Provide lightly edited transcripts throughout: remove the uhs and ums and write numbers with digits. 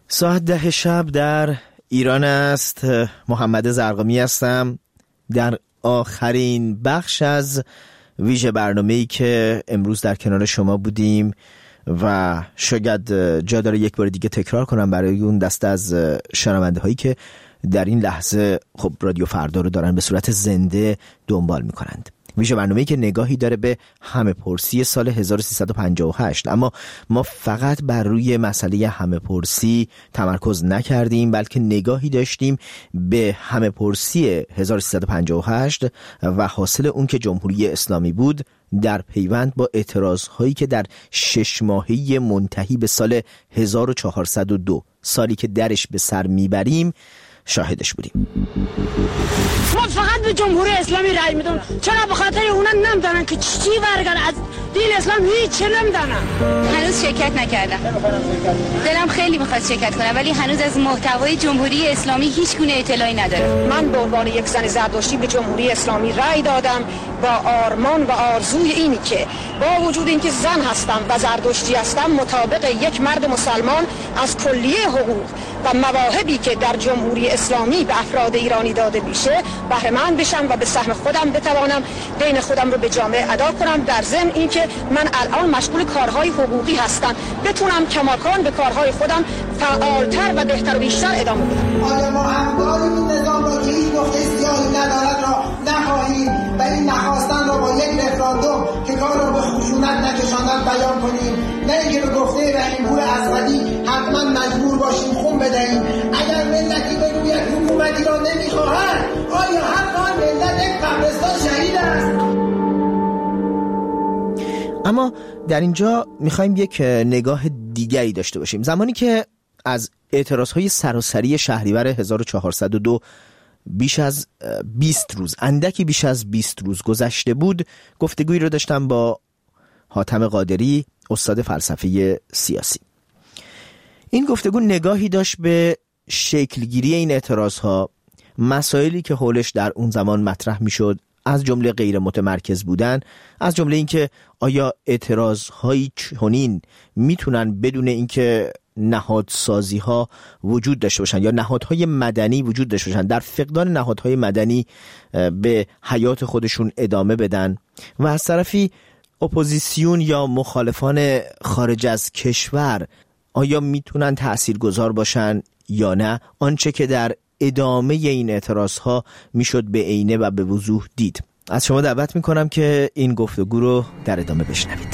ساعت 10 شب در ایران است. محمد زرقامی هستم در آخرین بخش از ویژه برنامه‌ای که امروز در کنار شما بودیم و شاید جا داره یک بار دیگه تکرار کنم برای اون دسته از شنونده هایی که در این لحظه خب رادیو فردا رو دارن به صورت زنده دنبال میکنند. ویژه برنامه‌ای که نگاهی داره به همه‌پرسی سال 1358، اما ما فقط بر روی مسئله همه‌پرسی تمرکز نکردیم، بلکه نگاهی داشتیم به همه‌پرسی 1358 و حاصل اون که جمهوری اسلامی بود در پیوند با اعتراض‌هایی که در 6 ماهه منتهی به سال 1402 سالی که درش به سر میبریم شاهدش بودیم. ما فقط به جمهوری اسلامی رأی میدم. چرا؟ به خاطر اونا نمیدونن که چی برگرد از دین اسلام، هیچ نمیدونن. هنوز شرکت نکردم. دلم خیلی میخواد شرکت کنم، ولی هنوز از محتوای جمهوری اسلامی هیچ گونه اطلاعی ندارم. من به عنوان یک زن زردشتی به جمهوری اسلامی رأی دادم با آرمان و آرزوی اینی که با وجود اینکه زن هستم و زردشتی هستم، مطابق یک مرد مسلمان از کلیه حقوق و مواهبی که در جمهوری اسلامی به افراد ایرانی داده میشه بهره مند بشم و به سهم خودم بتوانم دین خودم رو به جامعه ادا کنم. در ضمن اینکه من الان مشغول کارهای حقوقی هستم، بتونم کماکان به کارهای خودم فعالتر و بهتر و بیشتر ادامه بدم. آیا ما همکاری این نظام را که هیچ نقطه سیاهی ندارد را نخواهیم و این نخواستن را با یک رفراندوم که کار را به خشونت نکشاند بیان کنیم، نه اینکه به گفته رحیم‌پور اسودی حتما مجبور باشیم خون بدهیم. اگر ملتی بگوید حکومتی را نمیخواهد، آیا حق آن ملت یک قبرستان شهید است؟ اما در اینجا میخوایم یک نگاه دیگری داشته باشیم. زمانی که از اعتراضهای سراسری شهریور 1402 بیش از 20 روز، اندکی بیش از 20 روز گذشته بود، گفتگویی رو داشتم با حاتم قادری، استاد فلسفه سیاسی. این گفتگو نگاهی داشت به شکلگیری این اعتراضها، مسائلی که حولش در اون زمان مطرح میشد، از جمله غیر متمرکز بودن، از جمله اینکه آیا اعتراضهایی چنین میتونن بدون اینکه نهادسازی ها وجود داشته باشن یا نهادهای مدنی وجود داشته باشن، در فقدان نهادهای مدنی به حیات خودشون ادامه بدن، و از طرفی اپوزیسیون یا مخالفان خارج از کشور آیا میتونن تاثیرگذار باشن یا نه. آنچه که در ادامه این اعتراض ها میشد به عینه و به وضوح دید. از شما دعوت میکنم که این گفتگو رو در ادامه بشنوید.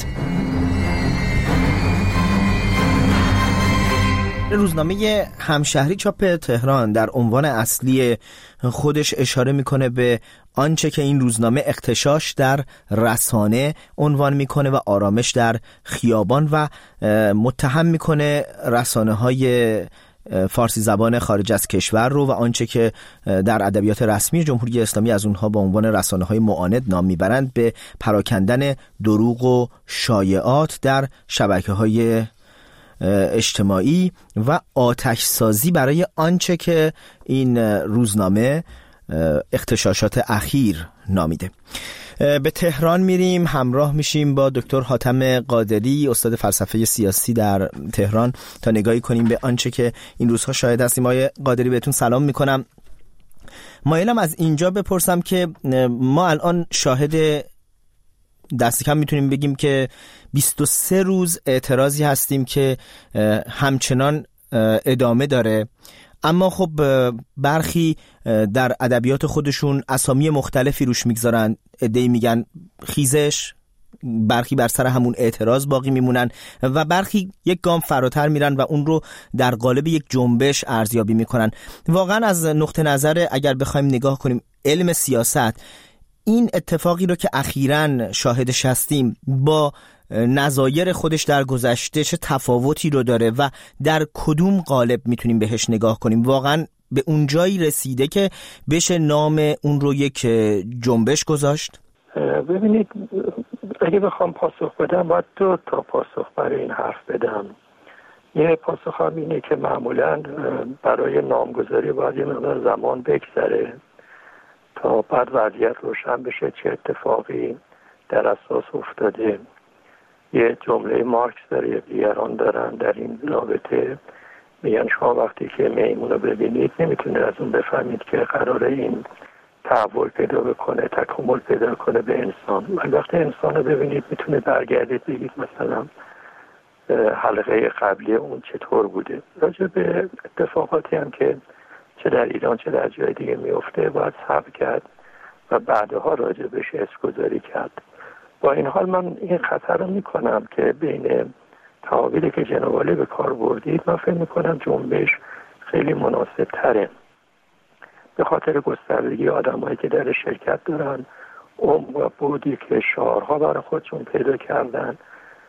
روزنامه همشهری چاپ تهران در عنوان اصلی خودش اشاره میکنه به آنچه که این روزنامه اغتشاش در رسانه عنوان میکنه و آرامش در خیابان، و متهم میکنه رسانه های فارسی زبان خارج از کشور رو و آنچه که در ادبیات رسمی جمهوری اسلامی از اونها با عنوان رسانه‌های معاند نام میبرند به پراکندن دروغ و شایعات در شبکه‌های اجتماعی و آتش سازی برای آنچه که این روزنامه اغتشاشات اخیر نامیده. به تهران میریم، همراه میشیم با دکتر حاتم قادری، استاد فلسفه سیاسی در تهران، تا نگاهی کنیم به آنچه که این روزها شاهد هستیم. آقای قادری بهتون سلام میکنم. مایلم از اینجا بپرسم که ما الان شاهد دست کم میتونیم بگیم که 23 روز اعتراضی هستیم که همچنان ادامه داره، اما خب برخی در ادبیات خودشون اسامی مختلفی روش میگذارن. عده‌ای میگن خیزش، برخی بر سر همون اعتراض باقی میمونن و برخی یک گام فراتر میرن و اون رو در قالب یک جنبش ارزیابی میکنن. واقعا از نقطه نظر اگر بخوایم نگاه کنیم علم سیاست، این اتفاقی رو که اخیراً شاهدش هستیم با نظایر خودش در گذشته چه تفاوتی رو داره و در کدوم قالب میتونیم بهش نگاه کنیم؟ واقعاً به اون جایی رسیده که بشه نام اون رو یک جنبش گذاشت؟ ببینید، اگه بخوام پاسخ بدم باید 2 تا پاسخ برای این حرف بدم. یه پاسخ هم اینه که معمولاً برای نامگذاری باید یه مقدار زمان بگذره تا بعد وضعیت روشن بشه چه اتفاقی در اساس افتاده. یه جمله مارکس داره، دیگران دارن در این رابطه میگن شما وقتی که میمون رو ببینید نمیتونه از اون بفهمید که قراره این تحول پیدا بکنه، تکامل پیدا کنه به انسان. ولی وقتی انسان رو ببینید میتونه برگردید بگید مثلا حلقه قبلی اون چطور بوده. راجع به اتفاقاتی هم که چه در ایران چه در جای دیگه میفته باید صبر کرد و بعدها راجع بهش اسمگذاری کرد. با این حال من این خطر رو میکنم که بین تعابیری که جناب عالی به کار بردید من فکر میکنم جنبش خیلی مناسب تره، به خاطر گستردگی آدمایی که در شرکت دارن، عمق و بعدی که شعارها برای خودشون پیدا کردن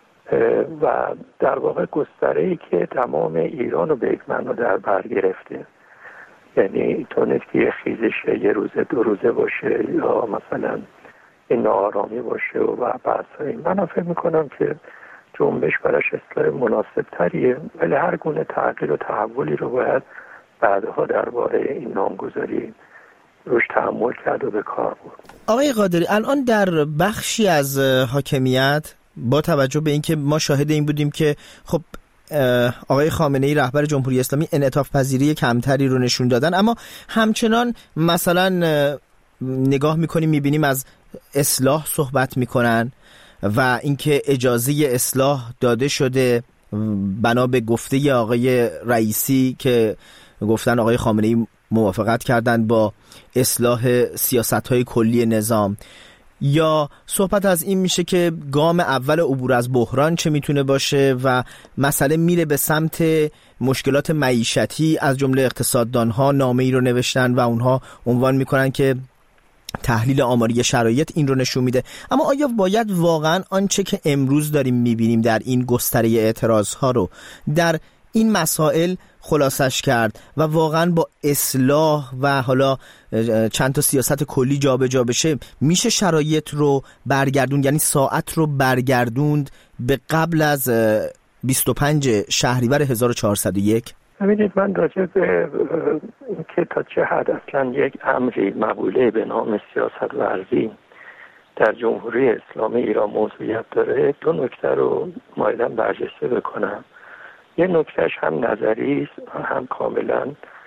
و در واقع گستره‌ای که تمام ایران رو به یک معنا در بر گرفته. یعنی اینطور نیست که یه خیزش یه روزه دو روزه باشه یا مثلا این ناآرامی باشه و بحث‌های. من فکر میکنم که جنبش براش اصطلاح مناسب تریه، ولی هر گونه تغییر و تحولی رو باید بعدها درباره این نامگذاری روش تحمل کرد و به کار برد. آقای قادری، الان در بخشی از حاکمیت با توجه به اینکه ما شاهد این بودیم که خب آقای خامنه‌ای رهبر جمهوری اسلامی انعطاف پذیری کمتری رو نشون دادن، اما همچنان مثلا نگاه میکنیم میبینیم از اصلاح صحبت میکنن و اینکه اجازه اصلاح داده شده بنا به گفته آقای رئیسی که گفتن آقای خامنه‌ای موافقت کردن با اصلاح سیاست‌های کلی نظام، یا صحبت از این میشه که گام اول عبور از بحران چه میتونه باشه و مسئله میره به سمت مشکلات معیشتی. از جمله اقتصاددانها نامه‌ای رو نوشتن و اونها عنوان میکنن که تحلیل آماری شرایط این رو نشون میده. اما آیا باید واقعا آنچه که امروز داریم میبینیم در این گستره اعتراضها رو در این مسائل خلاصش کرد و واقعا با اصلاح و حالا چند تا سیاست کلی جابجا بشه میشه شرایط رو برگردوند، یعنی ساعت رو برگردوند به قبل از 25 شهریور 1401؟ ببینید، من راجع به اینکه تا چه حد اصلا یک امری مقوله به نام سیاست ورزی در جمهوری اسلامی ایران موضوعیت داره دو نکته رو مایلم برجسته بکنم. یه نکتهش هم نظری است هم کاملا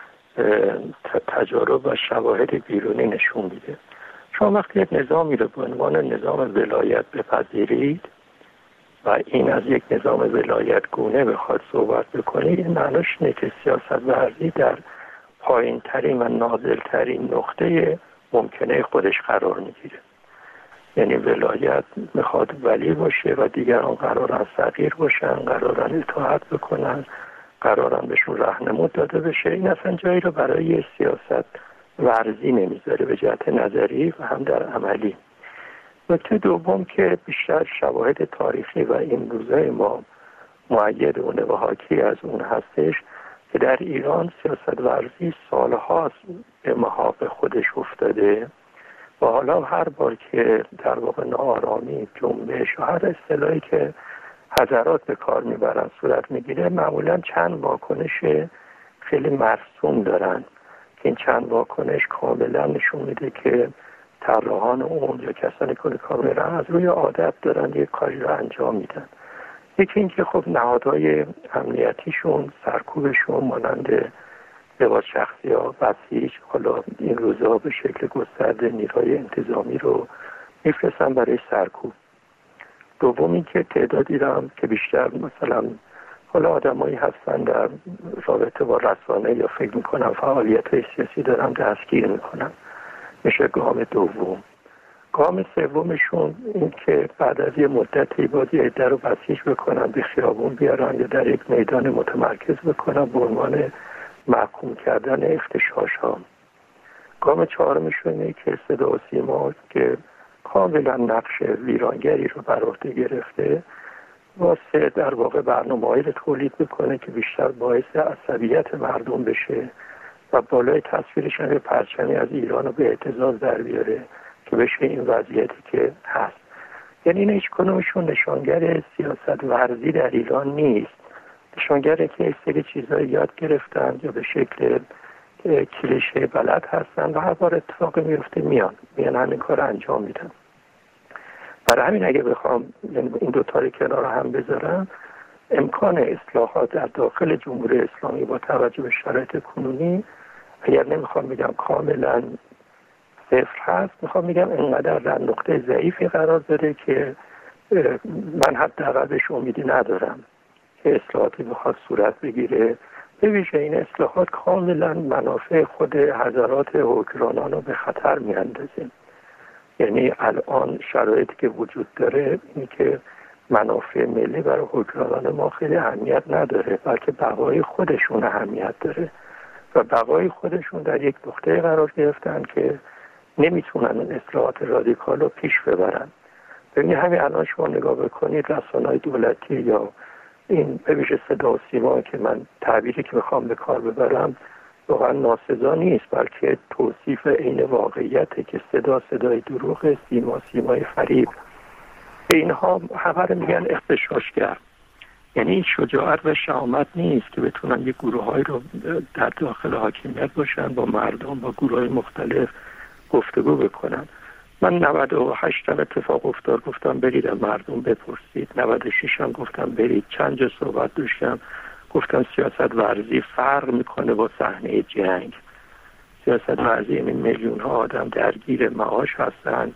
تجارب و شواهد بیرونی نشون میده. شما وقتی یک نظامی رو به عنوان نظام ولایت بپذیرید و این از یک نظام ولایت گونه بخواد صحبت بکنید، این معناش اینه که سیاست ورزی در پایین ترین و نازل ترین نقطه ممکنه خودش قرار میگیره. یعنی ولایت میخواد ولی باشه و دیگران قرارن فقیر باشن، قرارن اطاعت بکنن، قرارن بهشون راهنمود داده بشه. این اصلا جایی رو برای سیاست ورزی نمیذاره به جهت نظری و هم در عملی. نکته دوم که بیشتر شواهد تاریخی و این روزهای ما مؤید اونه و حاکی از اون هستش که در ایران سیاست ورزی سالهاست به محاق خودش افتاده و حالا هر بار که در واقع ناآرامی، جنبش و هر اصطلاحی که حضرات به کار میبرن صورت میگیره، معمولا چند واکنش خیلی مرسوم دارن که این چند واکنش کاملا نشون میده که طراحان اون یا کسانی که کار میرن از روی عادت دارن یک کاری رو انجام میدن. یکی این که خب نهادهای امنیتیشون، سرکوبشون مانند لباس شخصی ها، بسیج، حالا این روزها به شکل گسترده نیروهای انتظامی رو میفرستن برای سرکوب. دوم این که تعدادی هم که بیشتر مثلا حالا آدمایی هستن در رابطه با رسانه یا فکر میکنن فعالیت‌های سیاسی دارن دستگیر میکنن، میشه گام دوم. گام سومشون این که بعد از یه مدتی باید یه عده رو بسیج بکنن، به خیابون بیارن یا در یک میدان متمرکز بکنن به عنوان محکوم کردن اختشاش ها. گام چهارمشون اینه که صدا و سیما که کاملا نقش ویرانگری رو بر عهده گرفته واسه در واقع برنامه‌ای رو تولید بکنه که بیشتر باعث عصبیت مردم بشه و بالای تصویرش هم پرچمی از ایران رو به اعتزاز در بیاره که بشه این وضعیتی که هست. یعنی این هیچ کنونشون نشانگر سیاست ورزی در ایران نیست، نشانگره که یک سری چیزایی یاد گرفتن یا به شکل کلیشه بلد هستن و هر بار اتفاقی میفته میان همین کار انجام میدن. برای همین اگه بخوام این دوتا رو کنار هم بذارم، امکان اصلاحات در داخل جمهوری اسلامی با توجه به شرایط کنونی، اگر نمیخوام بگم کاملا صفر هست، میخوام بگم انقدر در نقطه ضعیفی قرار داره که من حداقل بهش امیدی ندارم که اصلاحاتی بخواد صورت بگیره. به ویژه این اصلاحات کاملا منافع خود حضرات حکمرانان رو به خطر میاندازه. یعنی الان شرایطی که وجود داره اینی که منافع ملی برای حکمرانان ما خیلی اهمیت نداره، بلکه بقای خودشون اهمیت داره و بقای خودشون در یک نقطه قرار گرفتن که نمیتونن اصلاحات رادیکال رو پیش ببرن. ببینید همین الان شما نگاه بکنید رسانه‌های دولتی یا این به ویژه صدا و سیما که من تعبیری که میخوام به کار ببرم واقعا ناسزا نیست، بلکه توصیف عین واقعیته که صدا صدای دروغ، سیما سیمای فریب. اینها همه میگن اغتشاشگر. یعنی این شجاعت و شهامت نیست که بتونن یک گروه‌های رو در داخل حاکمیت باشن با مردم، با گروه‌های مختلف گفتگو بکنن. من 98 هم اتفاق افتاد، گفتم برید از مردم بپرسید. 96 هم گفتم برید. چند جا صحبت داشتم، گفتم سیاست ورزی فرق میکنه با صحنه جنگ. سیاست ورزی این میلیون ها آدم درگیر معاش هستن،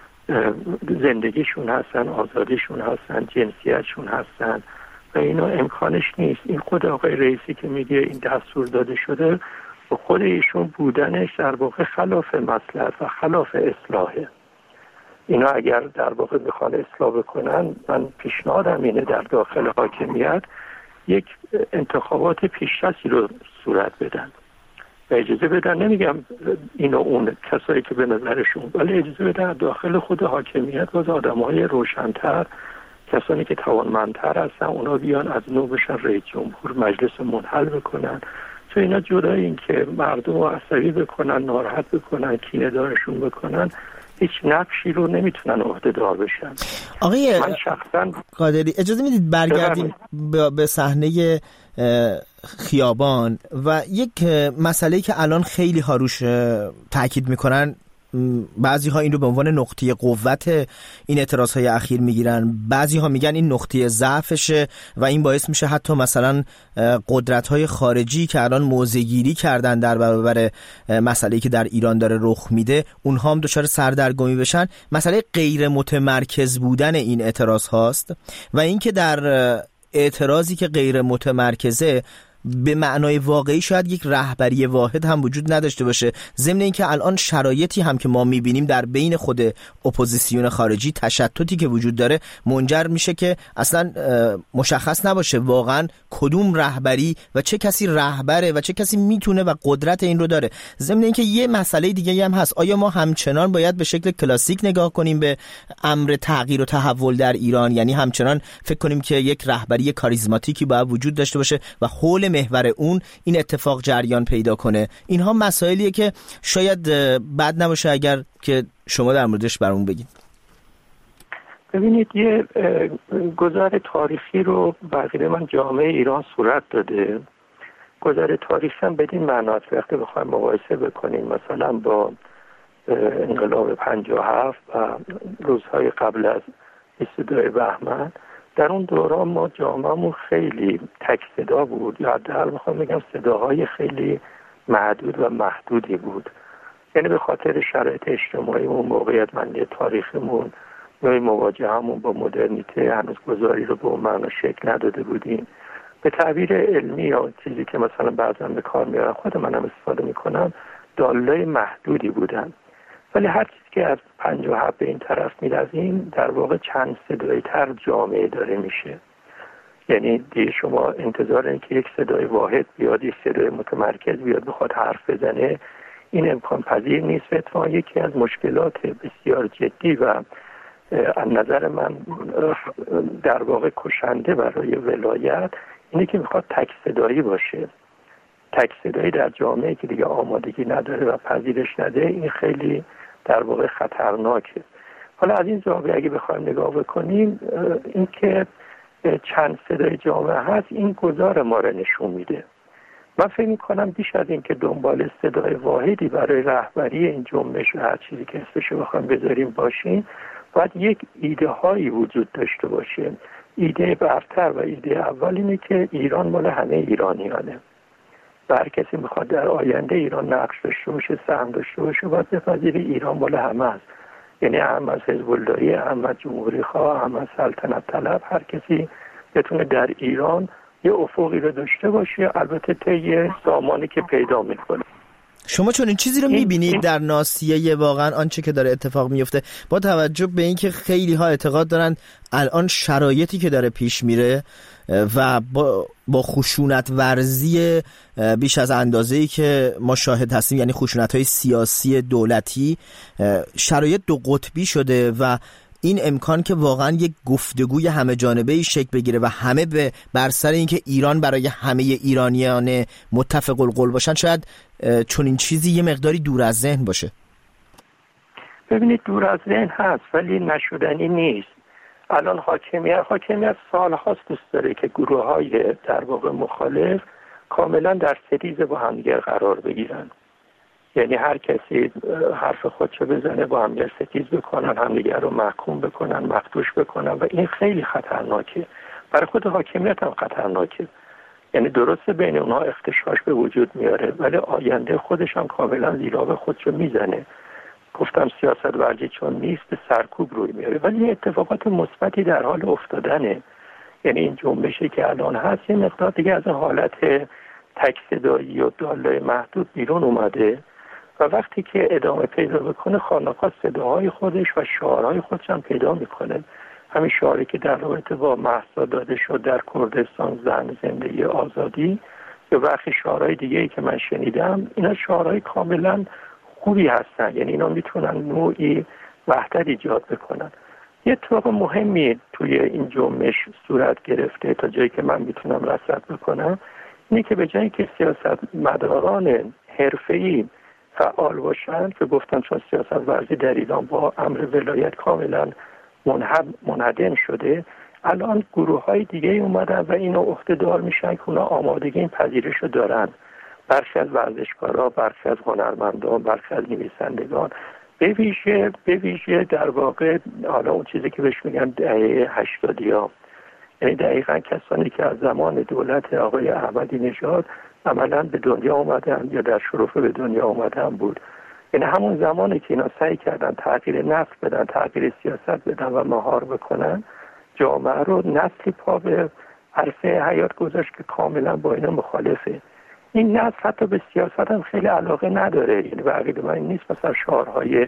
زندگیشون هستن، آزادیشون هستن، جنسیتشون هستن و اینا امکانش نیست. این خود آقای رئیسی که میگه این دستور داده شده و خود ایشون بودنش در واقع خلاف مصلحت و خلاف اصلاحه. اینا اگر در واقع بخوان اصلاح بکنن، من پیشنهادم اینه در داخل حاکمیت یک انتخابات پیشرفتی رو صورت بدن و اجازه بدن، نمیگم این و اون کسایی که به نظرشون، ولی اجازه بدن داخل خود حاکمیت باز آدمای روشن‌تر، کسانی که توانمندتر هستن اونا بیان از نو بشن رئیس جمهور، مجلس منحل بکنن. تو اینا جدای این که مردم رو عصبی بکنن، ناراحت بکنن، کینه دارشون بکنن، هیچ نقشی رو نمیتونن عهده‌دار بشن. آقای من شخصا قادری اجازه میدید برگردیم به صحنه خیابان و یک مسئله‌ای که الان خیلی ها روش تاکید میکنن، بعضی ها این رو به عنوان نقطه قوت این اعتراض های اخیر میگیرن، بعضی ها میگن این نقطه ضعفشه و این باعث میشه حتی مثلا قدرت های خارجی که الان موضع‌گیری کردن در برابر مسئله‌ای که در ایران داره رخ میده، اونها هم دچار سردرگمی بشن. مسئله غیر متمرکز بودن این اعتراض هاست و اینکه در اعتراضی که غیر متمرکزه به معنای واقعی شاید یک رهبری واحد هم وجود نداشته باشه، ضمن اینکه الان شرایطی هم که ما میبینیم در بین خود اپوزیسیون خارجی، تشتتی که وجود داره منجر میشه که اصلا مشخص نباشه واقعا کدوم رهبری و چه کسی رهبره و چه کسی میتونه و قدرت این رو داره. ضمن اینکه یه مسئله دیگه هم هست، آیا ما همچنان باید به شکل کلاسیک نگاه کنیم به امر تغییر و تحول در ایران، یعنی همچنان فکر کنیم که یک رهبری کاریزماتیکی باید وجود داشته باشه و حول محور اون این اتفاق جریان پیدا کنه؟ اینها مسائلیه که شاید بد نباشه اگر که شما در موردش برامون بگید. ببینید یه گذر تاریخی رو بقیه من جامعه ایران صورت داده. گذر تاریخی هم بدین معناست وقتی بخوایم مقایسه بکنیم مثلا با انقلاب 57 و روزهای قبل از 22 بهمن، در اون دوران ما جامعه‌مون خیلی تک صدا بود، یا حداقل میخوام بگم صداهای خیلی معدود و محدودی بود. یعنی به خاطر شرایط اجتماعیمون، موقعیت مندی تاریخمون، نوع مواجهمون با مدرنیته هنوز گذاری رو به اون معنا شکل نداده بودیم. به تعبیر علمی یا چیزی که مثلا بعضا به کار میارن، خود منم استفاده میکنم، دالای محدودی بودن. ولی هر چیزی که از 57 به این طرف می‌رویم در واقع چند صدایی تر جامعه داره میشه. یعنی دیگه شما انتظار این که یک صدای واحد بیاد، یک صدای متمرکز بیاد بخواد حرف بزنه، این امکان پذیر نیست. اتفاقاً یکی از مشکلات بسیار جدی و از نظر من در واقع کشنده برای ولایت اینه که میخواد تک صدایی باشه. تک صدایی در جامعه که دیگه آمادگی نداره و پذیرش نده، این خیلی در واقع خطرناکه. حالا از این زاویه اگه بخوایم نگاه بکنیم، این که چند صدای جامعه هست، این گذار ما رو نشون میده. من فکر میکنم بیش از این که دنبال صدای واحدی برای رهبری این جنبش و هر چیزی که اسمش رو بخوایم بذاریم باشیم، باید یک ایده هایی وجود داشته باشه. ایده برتر و ایده اول اینه که ایران مال همه ایرانیانه و هر کسی میخواد در آینده ایران نقش داشته باشه، سهم داشته باشه، باید بپذیره ایران مال همه است. یعنی هم از حزب اللهی، هم از جمهوری خواه، هم از سلطنت طلب، هر کسی بتونه در ایران یه افقی رو داشته باشه، البته طی زمانی که پیدا میکنه. شما چون این چیزی رو میبینید در ناصیه واقعا آنچه که داره اتفاق میفته، با توجه به اینکه خیلی ها اعتقاد دارن الان شرایطی که داره پیش میره و با خشونت ورزی بیش از اندازه‌ای که ما شاهد هستیم، یعنی خشونت‌های سیاسی دولتی، شرایط دو قطبی شده و این امکان که واقعا یک گفتگوی همه جانبه‌ای شکل بگیره و همه بر سر اینکه ایران برای همه ایرانیان متفق القول باشن، شاید چون این چیزی یه مقداری دور از ذهن باشه. ببینید دور از ذهن هست ولی نشدنی نیست. الان حاکمیت سال‌هاست دوست داره که گروه‌های در واقع مخالف کاملا در ستیز با همدیگر قرار بگیرن. یعنی هر کسی حرف خودشو بزنه، با همدیگر ستیز بکنن، همدیگر رو محکوم بکنن، مخدوش بکنن و این خیلی خطرناکه. برای خود حاکمیت هم خطرناکه. یعنی درسته بین اونها اختشاش به وجود میاره ولی آینده خودش هم کاملا زیرا خودشو میزنه. گفتم سیاست ورزی چون نیست به سرکوب روی میاره ولی اتفاقات مثبتی در حال افتادنه. یعنی این جنبشی که الان هست یه مقدار دیگه از حالت تک صدایی و دالای محدود بیرون اومده و وقتی که ادامه پیدا بکنه خانقاه صداهای خودش و شعارهای خودش هم پیدا میکنه. همین شعاری که در رابطه با مهسا داده شد در کردستان، زن، زندگی، آزادی، یا برخی شعارهای دیگه‌ای که من شنیدم، اینا شعارهای کاملا خوبی هستن. یعنی اینا میتونن نوعی وحدت ایجاد بکنن. یه اتفاق مهمی توی این جنبش صورت گرفته تا جایی که من میتونم رصد بکنم، اینه که به جایی که سیاستمداران حرفه‌ای فعال باشن که گفتم چون سیاست ورزی در ایران با امر ولایت کاملا منهدم شده، الان گروه‌های دیگه اومدن و اینو عهده‌دار میشن که اونا آمادگی این پذیرش رو دارن. برخی از ورزشکارا، برخی از هنرمندان، برخی از نویسندگان، به ویژه در واقع حالا اون چیزی که بهش میگن دهه 80ها، یعنی دقیقاً کسانی که از زمان دولت آقای احمدی نژاد عملاً به دنیا اومدن یا در شرفه به دنیا اومدن بود. یعنی همون زمانی که اینا سعی کردن تغییر نسل بدن، تغییر سیاست بدن و مهار بکنن، جامعه رو نسلی پا به عرصه حیات گذاشت که کاملا با اینا مخالفه. این نسل حتی به سیاست هم خیلی علاقه نداره. یعنی به عقیده من نیست مثلا شعارهای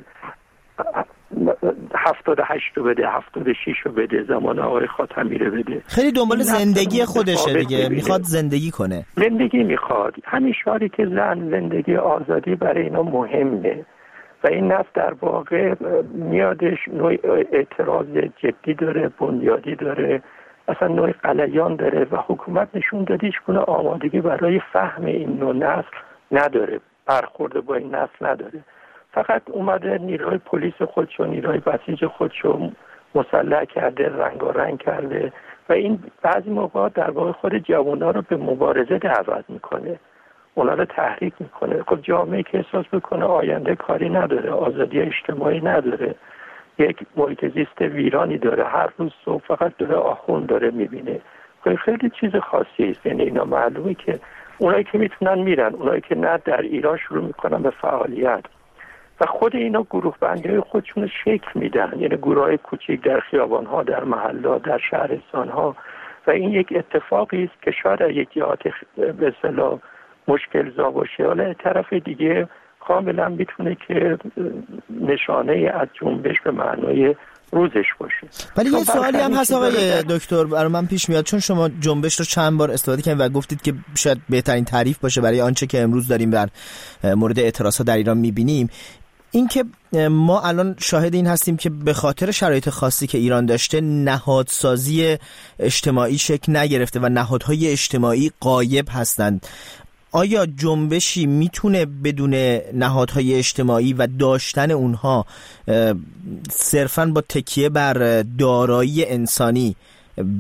78 رو بده، 76 رو بده، زمان آقای خاتمی رو بده. خیلی دنبال زندگی خودشه دیگه، میخواد زندگی کنه، زندگی میخواد. همین شعاری که زن، زندگی، آزادی برای اینا مهمه و این نسل در واقع میادش نوع اعتراض جدی داره، بنیادی داره، اصلا نوع غلیان داره و حکومت نشون داده هیچ گونه آمادگی برای فهم این نوع نسل نداره، برخورد با این نسل نداره. فقط اومده نیروهای پلیس خودشو، نیروهای بسیج خودشو مسلح کرده، رنگارنگ کرده و این بعضی موقع در واقع خود جوان‌ها رو به مبارزه دعوت میکنه، اونا رو تحریک میکنه. خب جامعه که احساس بکنه آینده کاری نداره، آزادی اجتماعی نداره، یک محیط زیست ویرانی داره، هر روز صبح فقط داره آخوند داره میبینه، خیلی چیز خاصی است. یعنی اینا معلومه که اونایی که میتونن میرن، اونایی که نه در ایران شروع میکنن به فعالیت و خود اینا گروه بندی خودشون شکل میدن. یعنی گروهای کوچیک در خیابان‌ها، در محلات، در شهرستان‌ها و این یک اتفاقی است که شاید یک جهات به اصطلاح مشکل زا باشه، حالا طرف دیگه کاملا میتونه که نشانه از جنبش به معنای روزش باشه. ولی یه سوالی هم هست آقای دکتر برای من پیش میاد، چون شما جنبش رو چند بار استفاده کردید و گفتید که شاید بهترین تعریف باشه برای آنچه که امروز داریم در مورد اعتراضات در ایران میبینیم، این که ما الان شاهد این هستیم که به خاطر شرایط خاصی که ایران داشته نهادسازی اجتماعی شکل نگرفته و نهادهای اجتماعی غایب هستند. آیا جنبشی میتونه بدون نهادهای اجتماعی و داشتن اونها صرفاً با تکیه بر دارایی انسانی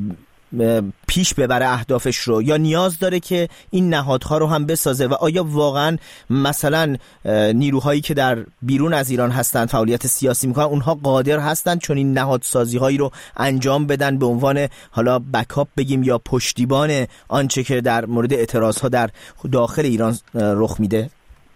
پیش ببره اهدافش رو، یا نیاز داره که این نهادها رو هم بسازه؟ و آیا واقعا مثلا نیروهایی که در بیرون از ایران هستند فعالیت سیاسی میکنن اونها قادر هستند چون این نهادسازی هایی رو انجام بدن به عنوان حالا بکاپ بگیم یا پشتیبان آنچه که در مورد اعتراض ها در داخل ایران رخ میده؟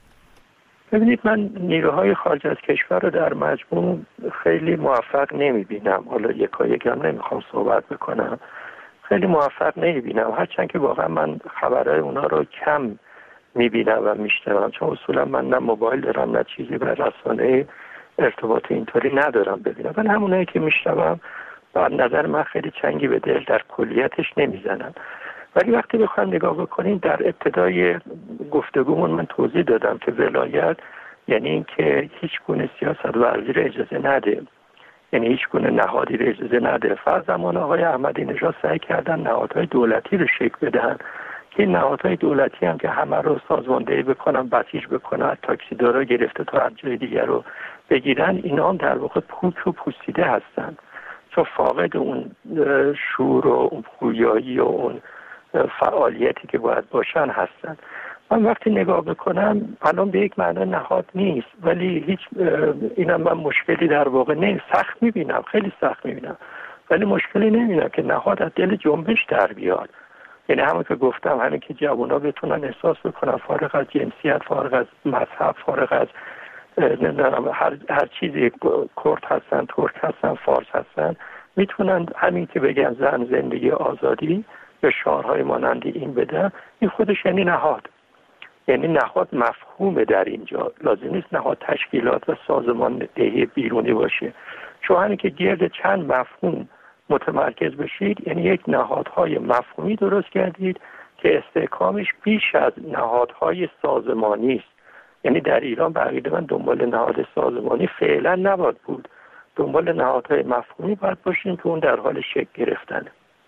ببینید، من نیروهای خارج از کشور رو در مجموع خیلی موفق نمیبینم. حالا یکایک هم نمیخوام صحبت بکنم، خیلی موفق نمیبینم، هرچند که واقعا من خبرهای اونا رو کم میبینم و میشنوم، چون اصولا من نه موبایل دارم نه چیزی بر رسانه ارتباط اینطوری ندارم ببینم، ولی همونایی که میشنوم بر نظر من خیلی چنگی به دل در کلیتش نمیزنن. ولی وقتی بخوایم نگاه بکنیم، در ابتدای گفتگومون من توضیح دادم که ولایت یعنی این که هیچ گونه سیاست ورزی رو اجازه نده، یعنی هیچ گونه نهادی رو اجازه نده. فرض زمان آقای احمدی نژاد سعی کردن نهادهای دولتی رو شکل بدن که این نهادهای دولتی هم که همه رو سازماندهی بکنن، بسیج بکنن، تاکسیدارا گرفته تا از جای دیگر رو بگیرن، اینا هم در واقع پوک و پوسیده هستن، چون فاقد اون شور و اون پویایی و اون فعالیتی که باید باشن هستن. من وقتی نگاه بکنم الان به یک معنی نهاد نیست، ولی هیچ اینم من مشکلی در واقع نه، سخت میبینم، خیلی سخت میبینم، ولی مشکلی نمیبینم که نهاد از دل جنبش در بیاد. یعنی همون که گفتم، همین که جوونا بتونن احساس بکنن فارغ از جنسیت، فارغ از مذهب، فارغ از نمیدونم هر چیزی، کرد هستن، ترک هستن، فارس هستن، میتونن همین که بگن زن، زندگی، آزادی به شعارهای مانند این بدن، این خودش یعنی نهاد. یعنی نهاد مفهومه در اینجا، لازم نیست نهاد تشکیلات و سازماندهی بیرونی باشه. چون همین که گرد چند مفهوم متمرکز بشید، یعنی یک نهادهای مفهومی درست کردید که استحکامش بیش از نهادهای سازمانی است. یعنی در ایران به عقیده من دنبال نهاد سازمانی فعلا نباید بود، دنبال نهادهای مفهومی باید باشیم که اون در حال شکل گرفتنه.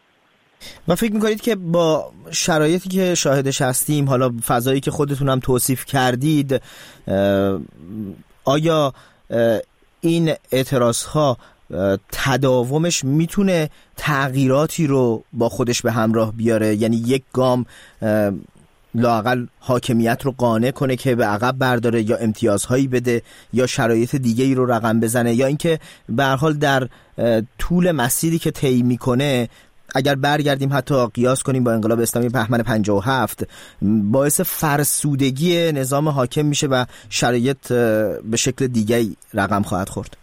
و فکر میکنید که با شرایطی که شاهدش هستیم، حالا فضایی که خودتون هم توصیف کردید، آیا این اعتراضها تداومش میتونه تغییراتی رو با خودش به همراه بیاره؟ یعنی یک گام لااقل حاکمیت رو قانع کنه که به عقب برداره یا امتیازهایی بده یا شرایط دیگه‌ای رو رقم بزنه، یا اینکه به هر حال در طول مسیری که طی میکنه، اگر برگردیم حتی قیاس کنیم با انقلاب اسلامی بهمن 57، باعث فرسودگی نظام حاکم میشه و شرایط به شکل دیگه‌ای رقم خواهد خورد؟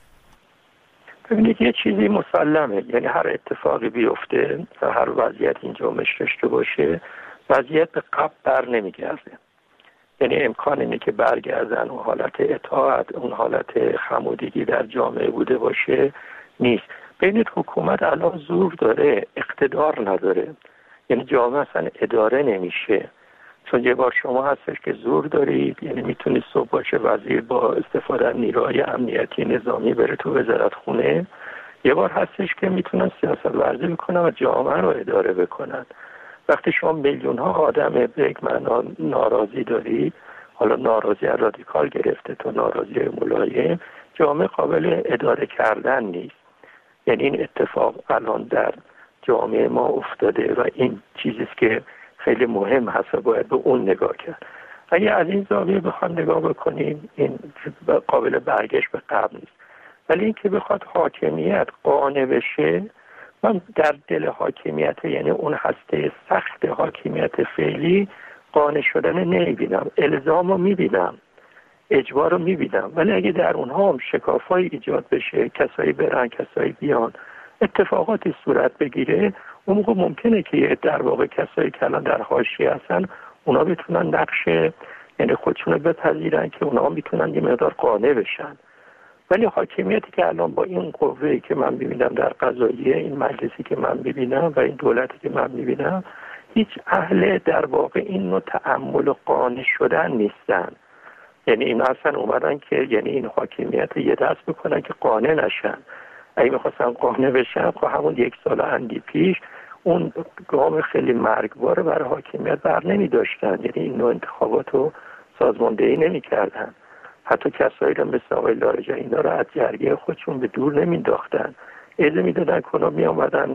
ببینید، یه چیزی مسلمه، یعنی هر اتفاقی بیفته و هر وضعیت اینجا داشته باشه، وضعیت به قبل بر نمیگرده. یعنی امکان اینه که برگردن اون حالت اطاعت، اون حالت خمودگی در جامعه بوده باشه نیست. ببینید، حکومت الان زور داره، اقتدار نداره. یعنی جامعه اصلا اداره نمیشه، چون یه بار شما هستش که زور دارید، یعنی میتونید صبح باشه وزیر با استفاده از نیروهای امنیتی نظامی بره تو وزارت خونه، یه بار هستش که میتونن سیاست ورزی بکنن و جامعه رو اداره بکنن. وقتی شما میلیون ها آدم به یک معنا ناراضی دارید، حالا ناراضی رادیکال گرفته تا ناراضی ملایم، جامعه قابل اداره کردن نیست. یعنی این اتفاق الان در جامعه ما افتاده و این چیزیست که خیلی مهم هست و باید به اون نگاه کرد. اگه از این زاویه بخوام نگاه بکنیم، این قابل برگشت به قبل نیست. ولی این که بخواد حاکمیت قانع بشه، من در دل حاکمیت، یعنی اون هسته سخت حاکمیت فعلی، قانع شدن نمیبینم. الزام رو میبینم، اجبار رو میبینم، ولی اگه در اونها هم شکافایی ایجاد بشه، کسایی برن کسایی بیان، اتفاقاتی صورت بگیره، اون موقع ممکنه که در واقع کسایی که الان در حاشیه هستن اونا بتونن نقش، یعنی خودشون رو بپذیرن که اونا هم میتونن یه مقدار قانع بشن. ولی حاکمیتی که الان با این قوه‌ای که من میبینم در قضاییه، این مجلسی که من میبینم و این دولتی که من میبینم، هیچ اهل در واقع این نوع تأمل و قانع شدن نیستن. یعنی این اصلا اومدن که یعنی این حاکمیت یه دست بکنن که قانع نشن. اگه میخواستن قانع بشن، خب همون 1 سال اندی پیش اون گام خیلی مرگبار برای حاکمیت بر نمی داشتن. یعنی این نوع انتخابات رو سازماندهی نمی کردن. حتی کسایی رو مثل آقای لاریجانی اینا رو از جرگه خودشون به دور نمی انداختن. اجازه می دادن که اونا می آمدن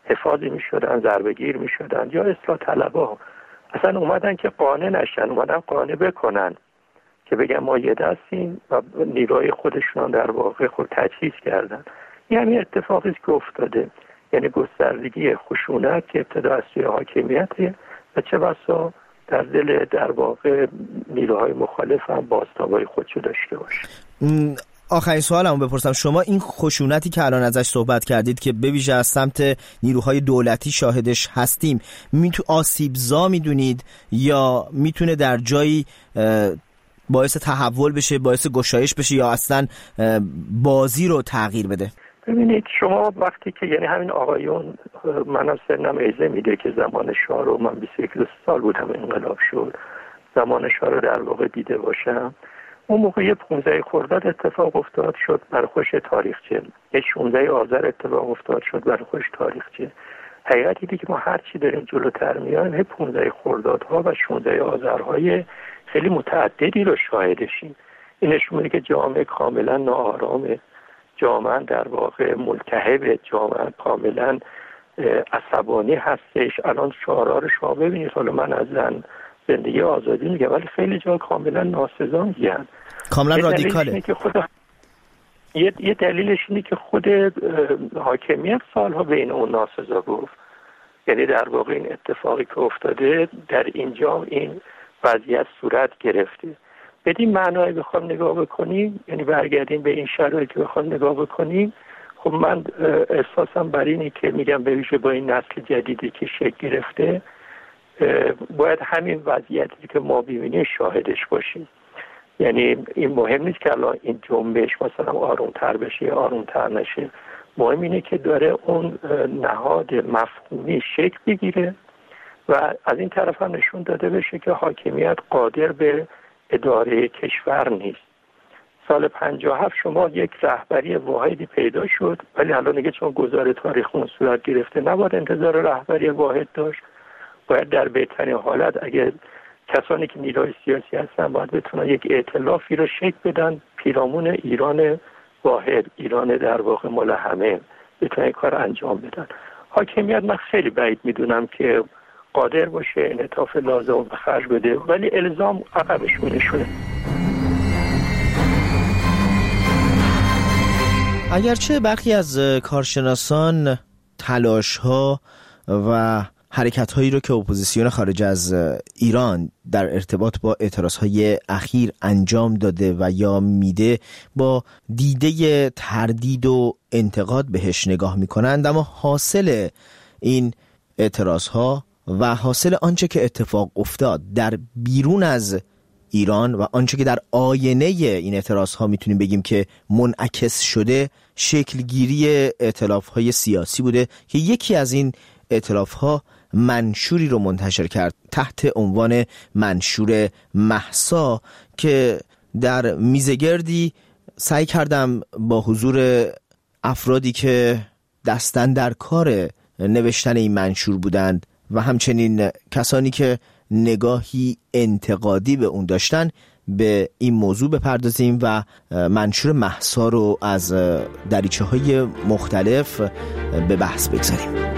حفاظی میشدن، ضربه‌گیر میشدن، یا اصلاح طلبها اصلا اومدن که قانع نشن، اومدن قانع بکنن که بگن ما یه دستیم و نیروی خودشون در واقع خود تجهیز کردن. یعنی اتفاقی که افتاده، یعنی گستردگی خشونت که ابتدا از سوی حاکمیته و چه بسا در دل در واقع نیروهای مخالف هم بازتابای خودشو داشته باشه. آخرین سوالمو بپرسم، شما این خشونتی که الان ازش صحبت کردید که به ویژه از سمت نیروهای دولتی شاهدش هستیم، آسیبزا میدونید یا میتونه در جایی باعث تحول بشه، باعث گشایش بشه یا اصلا بازی رو تغییر بده؟ ببینید شما وقتی که یعنی همین آقایون، منم سنم ایزه میده که زمان شاه رو، من 21 سال بودم انقلاب شد، زمان شاه رو در واقع دیده باشم. اون موقع یه 15 خرداد اتفاق افتاد شد بر خوش تاریخچه، یه 16 آذر اتفاق افتاد شد بر خوش تاریخچه. حقیقتی که ما هر چی داریم جلوتر میایم 15 خردادها و 16 آذرهای خیلی متعددی رو شاهدشیم. این نشون میده که جامعه کاملا ناآرامه، جامعه در واقع ملتهب، جامعه کاملا عصبانی هستش. الان شعارها رو شما ببینید، حالا من از زندگی آزادی میگم ولی خیلی جا کاملا ناسزا میگن، کاملا رادیکاله. یه دلیلش اینه که خود حاکمیت سالها بین اون ناسزا گفت. یعنی در واقع این اتفاقی که افتاده در اینجا این وضعیت صورت گرفته. بدین معنای بخوام نگاه بکنیم، یعنی برگردیم به این شرایطی که بخوام نگاه بکنیم، خب من احساسم بر اینه که میگم به ویژه با این نسل جدیدی که شکل گرفته باید همین وضعیتی که ما ببینیم شاهدش باشیم. یعنی این مهم نیست که الان این جنبش مثلا آرومتر بشه یا آرومتر نشه، مهم اینه که داره اون نهاد مفهومی شکل بگیره و از این طرف هم نشون داده بشه که حاکمیت قادر به اداره کشور نیست. سال 57 شما یک رهبری واحدی پیدا شد، ولی الان دیگه چون گذار تاریخ اون صورت گرفته نباید انتظار رهبری واحد داشت. باید در بهترین حالت اگر کسانی که نیروی سیاسی هستن باید بتونن یک ائتلافی رو شکل بدن پیرامون ایران واحد، ایران در واقع مال همه، بتونن کار انجام بدن. حاکمیت من خیلی بعید میدونم که قادر باشه انعطاف لازم به خرج بده، ولی الزام عقبش می‌نشونه. اگرچه برخی از کارشناسان تلاش‌ها و حرکت‌هایی رو که اپوزیسیون خارج از ایران در ارتباط با اعتراضهای اخیر انجام داده و یا میده با دیده تردید و انتقاد بهش نگاه می‌کنند، اما حاصل این اعتراضها و حاصل آنچه که اتفاق افتاد در بیرون از ایران و آنچه که در آینه این اعتراضها میتونیم بگیم که منعکس شده، شکلگیری ائتلاف‌های سیاسی بوده که یکی از این ائتلاف‌ها منشوری رو منتشر کرد تحت عنوان منشور مهسا که در میزگردی سعی کردم با حضور افرادی که دستن در کار نوشتن این منشور بودند و همچنین کسانی که نگاهی انتقادی به اون داشتن به این موضوع بپردازیم و منشور مهسا رو از دریچه‌های مختلف به بحث بگذاریم.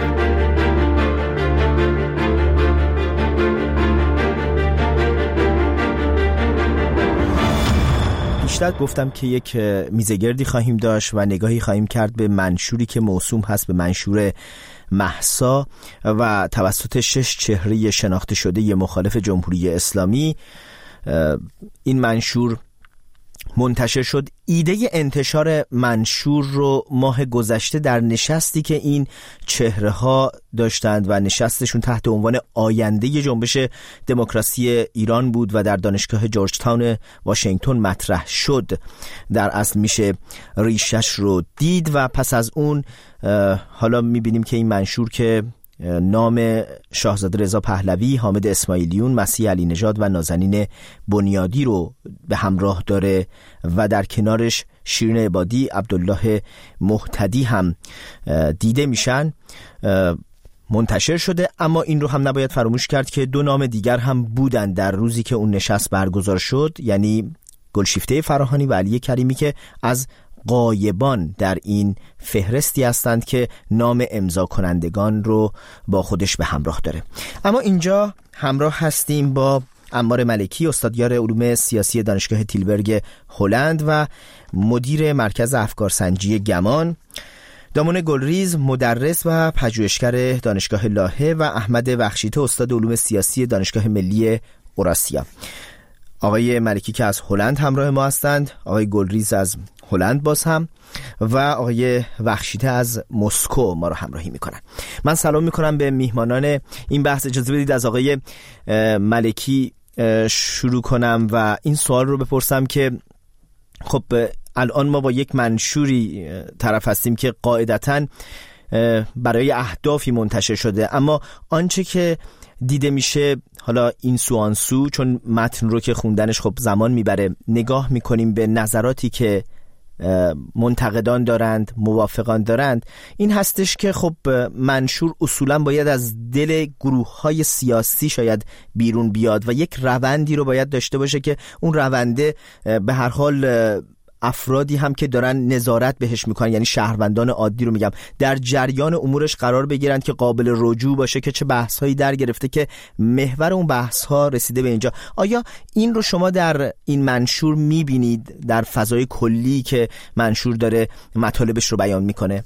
بیشتر گفتم که یک میزگردی خواهیم داشت و نگاهی خواهیم کرد به منشوری که موسوم هست به منشور مهسا و توسط 6 چهره شناخته شده مخالف جمهوری اسلامی این منشور منتشر شد. ایده انتشار منشور رو ماه گذشته در نشستی که این چهره ها داشتند و نشستشون تحت عنوان آینده جنبش دموکراسی ایران بود و در دانشگاه جورج تاون واشنگتن مطرح شد، در اصل میشه ریشش رو دید و پس از اون حالا میبینیم که این منشور که نام شاهزاده رضا پهلوی، حامد اسماعیلیون، مسیح علی نژاد و نازنین بنیادی رو به همراه داره و در کنارش شیرین عبادی، عبدالله مهتدی هم دیده میشن، منتشر شده. اما این رو هم نباید فراموش کرد که 2 نام دیگر هم بودن در روزی که اون نشست برگزار شد، یعنی گلشیفته فراهانی و علی کریمی که از غایبان در این فهرستی هستند که نام امضا کنندگان رو با خودش به همراه داره. اما اینجا همراه هستیم با عمار ملکی، استادیار علوم سیاسی دانشگاه تیلبرگ هلند و مدیر مرکز افکارسنجی گمان، دامون گلریز، مدرس و پژوهشگر دانشگاه لاهه و احمد بخشیده، استاد علوم سیاسی دانشگاه ملی اوراسیا. آقای ملکی که از هلند همراه ما هستند، آقای گلریز از هلند باز هم، و آقای بخشیده از مسکو ما رو همراهی میکنن. من سلام میکنم به میهمانان این بحث. اجازه بدید از آقای ملکی شروع کنم و این سوال رو بپرسم که خب الان ما با یک منشوری طرف هستیم که قاعدتاً برای اهدافی منتشر شده، اما آنچه که دیده میشه، حالا این سو آن سو، چون متن رو که خوندنش خب زمان میبره، نگاه میکنیم به نظراتی که منتقدان دارند، موافقان دارند، این هستش که خب منشور اصولا باید از دل گروه‌های سیاسی شاید بیرون بیاد و یک روندی رو باید داشته باشه که اون رونده به هر حال افرادی هم که دارن نظارت بهش میکنن، یعنی شهروندان عادی رو میگم، در جریان امورش قرار بگیرن که قابل رجوع باشه که چه بحث‌هایی در گرفته که محور اون بحث‌ها رسیده به اینجا. آیا این رو شما در این منشور میبینید، در فضای کلی که منشور داره مطالبش رو بیان میکنه؟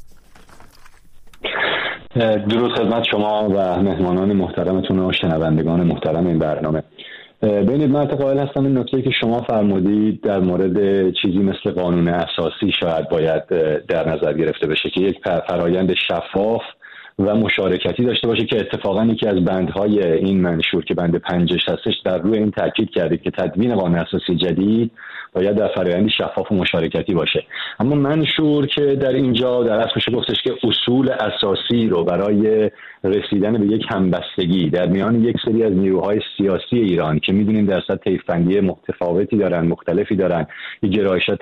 درود خدمت شما و مهمانان محترمتون و شنوندگان محترم این برنامه. ببینید، من قائل هستم این نکته که شما فرمودید در مورد چیزی مثل قانون اساسی شاید باید در نظر گرفته بشه که یک فرایند شفاف و مشارکتی داشته باشه، که اتفاقا یکی از بندهای این منشور که بند 5 هستش در روی این تاکید کرده که تدوین قانون اساسی جدید باید در فرآیند شفاف و مشارکتی باشه. اما منشور که در اینجا در اصل میشه گفتش که اصول اساسی رو برای رسیدن به یک همبستگی در میان یک سری از نیروهای سیاسی ایران که میدونیم در سطح طیف‌بندی متفاوتی دارن، مختلفی دارن، یک گرایشات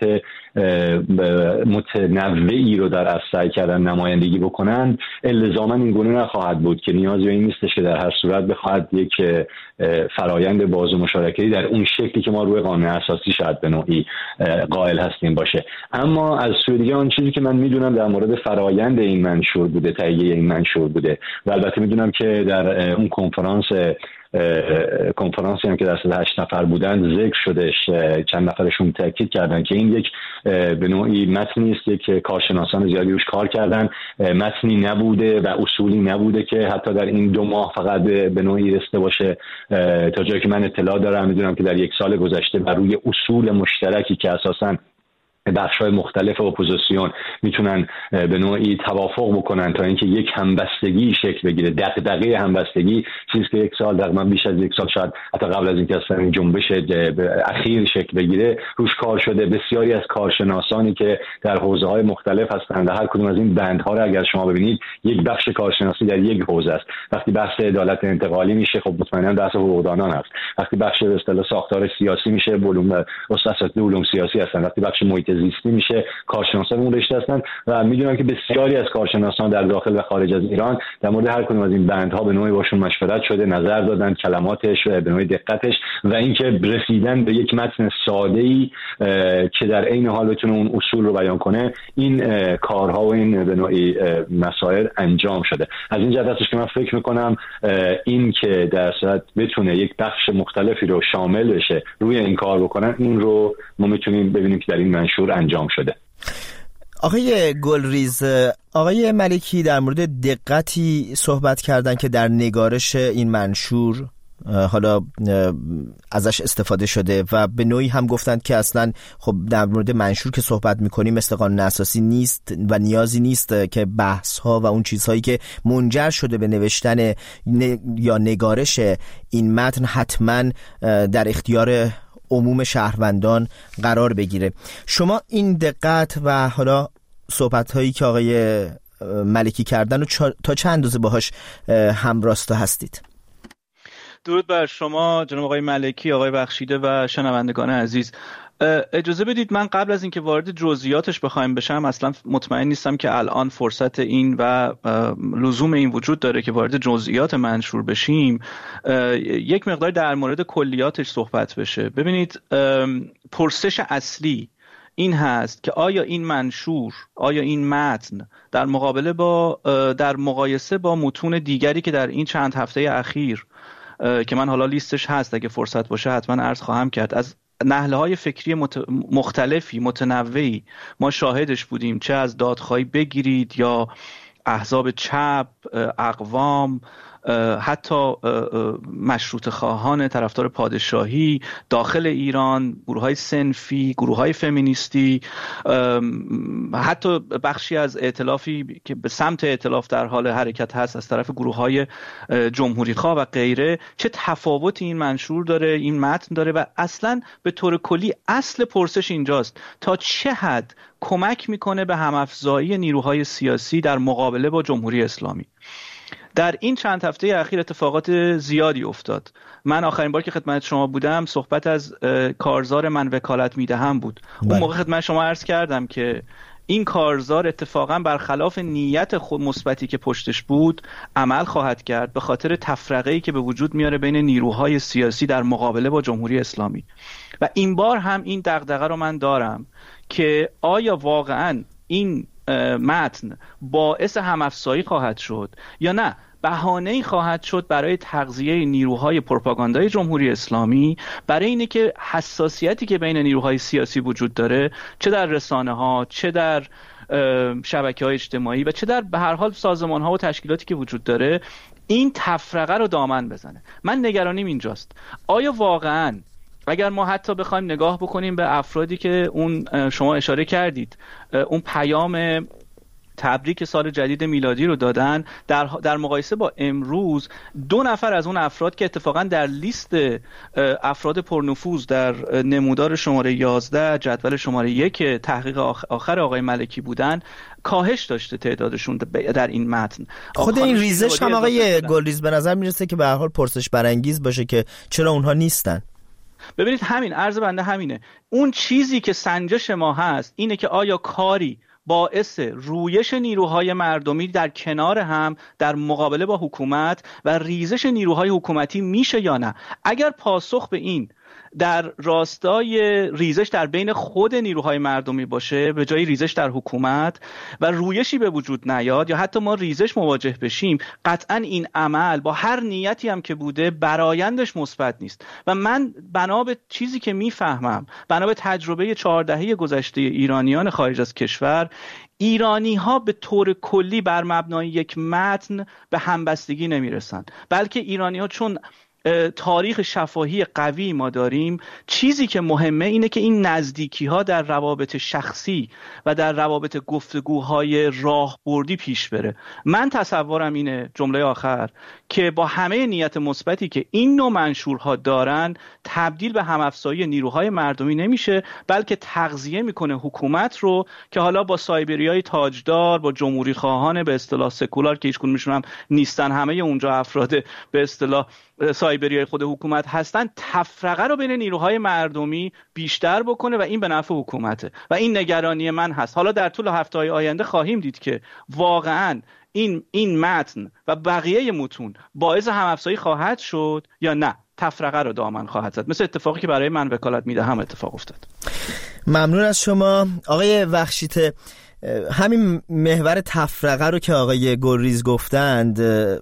متنوعی رو در اصل سعی کردن نمایندگی بکنن، الزاما این گونه نخواهد بود که نیازی به این نیستش که در هر صورت بخواهد یک فرایند باز و مشارکتی در اون شکلی که ما روی قانون اساسی شاید به نوعی قائل هستیم باشه. اما از سوی دیگه آن چیزی که من میدونم در مورد فرایند این منشور بوده، تهیه این منشور بوده، و البته میدونم که در اون کنفرانسی هم که در 8 نفر بودن ذکر شدش، چند نفرشون تاکید کردن که این یک به نوعی متنی است که کارشناسان زیادی روش کار کردن، متنی نبوده و اصولی نبوده که حتی در این 2 ماه فقط به نوعی رسیده باشه. تا جایی که من اطلاع دارم میدونم که در 1 سال گذشته بر روی اصول مشترکی که اساساً بخش‌های مختلف اپوزیسیون میتونن به نوعی توافق بکنن تا اینکه یک همبستگی شکل بگیره، دغدغه همبستگی، چیزی که 1 سال تقریبا بیش از 1 سال شاید حتی قبل از اینکه اصلا این جنبش اخیر شکل بگیره روش کار شده. بسیاری از کارشناسانی که در حوزه‌های مختلف هستند و هر کدوم از این بندها رو اگر شما ببینید یک بخش کارشناسی در یک حوزه است. وقتی بحث عدالت انتقالی میشه خب مطمئنا بحث حقوقدانان هست. وقتی بخش به اصطلاح ساختار سیاسی میشه اساتید علوم سیاسی هستند. وقتی بخش محیط زیستی میشه کارشناسان اون رشته هستن و میدونم که بسیاری از کارشناسان در داخل و خارج از ایران در مورد هر کدوم از این بندها به نوعی باشون مشورت شده، نظر دادن، کلماتش به نوعی دقتش و اینکه رسیدن به یک متن ساده‌ای که در عین حال بتونه اون اصول رو بیان کنه، این کارها و این به نوعی مسائل انجام شده. از این جهت هستش که من فکر میکنم این که در صورت بتونه یک بخش مختلفی رو شامل بشه روی این کار بکنن، این رو ما میتونیم ببینیم که در این منشور انجام شده. آقای گلریز، آقای ملکی در مورد دقتی صحبت کردن که در نگارش این منشور حالا ازش استفاده شده و به نوعی هم گفتند که اصلا خب در مورد منشور که صحبت میکنیم مثل قانون اساسی نیست و نیازی نیست که بحث ها و اون چیزهایی که منجر شده به نوشتن یا نگارش این متن حتما در اختیار عموم شهروندان قرار بگیره. شما این دقت و حالا صحبت هایی که آقای ملکی کردن و تا چند اندازه باهاش همراستا هستید؟ درود بر شما جناب آقای ملکی، آقای بخشیده و شنوندگان عزیز. اجازه بدید من قبل از اینکه وارد جزئیاتش بخوایم بشم، اصلا مطمئن نیستم که الان فرصت این و لزوم این وجود داره که وارد جزئیات منشور بشیم. یک مقدار در مورد کلیاتش صحبت بشه. ببینید، پرسش اصلی این هست که آیا این منشور، آیا این متن در مقایسه با متون دیگری که در این چند هفته اخیر که من حالا لیستش هست اگه فرصت باشه حتما عرض خواهم کرد، از نهله‌های فکری مختلفی متنوعی ما شاهدش بودیم، چه از دادخواهی بگیرید یا احزاب چپ، اقوام، حتی مشروط خواهان طرفدار پادشاهی داخل ایران، گروه‌های صنفی، گروه‌های فمینیستی، حتی بخشی از ائتلافی که به سمت ائتلاف در حال حرکت هست از طرف گروه‌های جمهوری‌خواه و غیره، چه تفاوتی این منشور داره، این متن داره و اصلاً به طور کلی اصل پرسش اینجاست تا چه حد کمک میکنه به همافزایی نیروهای سیاسی در مقابله با جمهوری اسلامی. در این چند هفته اخیر اتفاقات زیادی افتاد. من آخرین بار که خدمت شما بودم صحبت از کارزار من وکالت میدهم بود. اون موقع خدمت شما عرض کردم که این کارزار اتفاقا برخلاف نیت خود مثبتی که پشتش بود عمل خواهد کرد به خاطر تفرقه‌ای که به وجود میاره بین نیروهای سیاسی در مقابله با جمهوری اسلامی. و این بار هم این دغدغه رو من دارم که آیا واقعا این متن باعث همافزایی خواهد شد یا نه بهانه‌ای خواهد شد برای تغذیه نیروهای پروپاگاندای جمهوری اسلامی، برای اینه که حساسیتی که بین نیروهای سیاسی وجود داره، چه در رسانه‌ها، چه در شبکه‌های اجتماعی و چه در به هر حال سازمان‌ها و تشکیلاتی که وجود داره، این تفرقه رو دامن بزنه. من نگرانیم اینجاست. آیا واقعاً اگر ما حتی بخوایم نگاه بکنیم به افرادی که اون شما اشاره کردید اون پیام تبریک سال جدید میلادی رو دادن، در مقایسه با امروز 2 نفر از اون افراد که اتفاقا در لیست افراد پرنفوذ در نمودار شماره 11 جدول شماره 1 تحقیق آخر آقای ملکی بودن کاهش داشته تعدادشون در این متن. خود این ریزش هم آقای گلریز به نظر میرسه که به هر حال پرسش برانگیز باشه که چرا اونها نیستن. ببینید همین عرض بنده همینه. اون چیزی که سنجش ما هست اینه که آیا کاری باعث رویش نیروهای مردمی در کنار هم در مقابله با حکومت و ریزش نیروهای حکومتی میشه یا نه؟ اگر پاسخ به این در راستای ریزش در بین خود نیروهای مردمی باشه به جای ریزش در حکومت و رویشی به وجود نیاد یا حتی ما ریزش مواجه بشیم، قطعا این عمل با هر نیتی هم که بوده برآیندش مثبت نیست. و من بنا به چیزی که میفهمم، بنا به تجربه 4 دهه گذشته ایرانیان خارج از کشور، ایرانی ها به طور کلی بر مبنای یک متن به همبستگی نمیرسن، بلکه ایرانی ها چون تاریخ شفاهی قوی ما داریم، چیزی که مهمه اینه که این نزدیکی ها در روابط شخصی و در روابط گفتگوهای راهبردی پیش بره. من تصورم اینه، جمله آخر، که با همه نیت مثبتی که این نوع منشورها دارن تبدیل به همافزایی نیروهای مردمی نمیشه، بلکه تغذیه میکنه حکومت رو که حالا با سایبریای تاجدار، با جمهوری خواهان به اصطلاح سکولار که هیچکدومشون هم نیستن، همه اونجا افراد به اصطلاح سایبریای خود حکومت هستن، تفرقه رو بین نیروهای مردمی بیشتر بکنه و این به نفع حکومته و این نگرانی من هست. حالا در طول هفته‌های آینده خواهیم دید که واقعاً این متن و بقیه متون باعث همافزایی خواهد شد یا نه تفرقه رو دامن خواهد زد، مثل اتفاقی که برای من وکالت میدهم اتفاق افتاد. ممنون از شما آقای بخشیده. همین محور تفرقه رو که آقای گلریز گفتند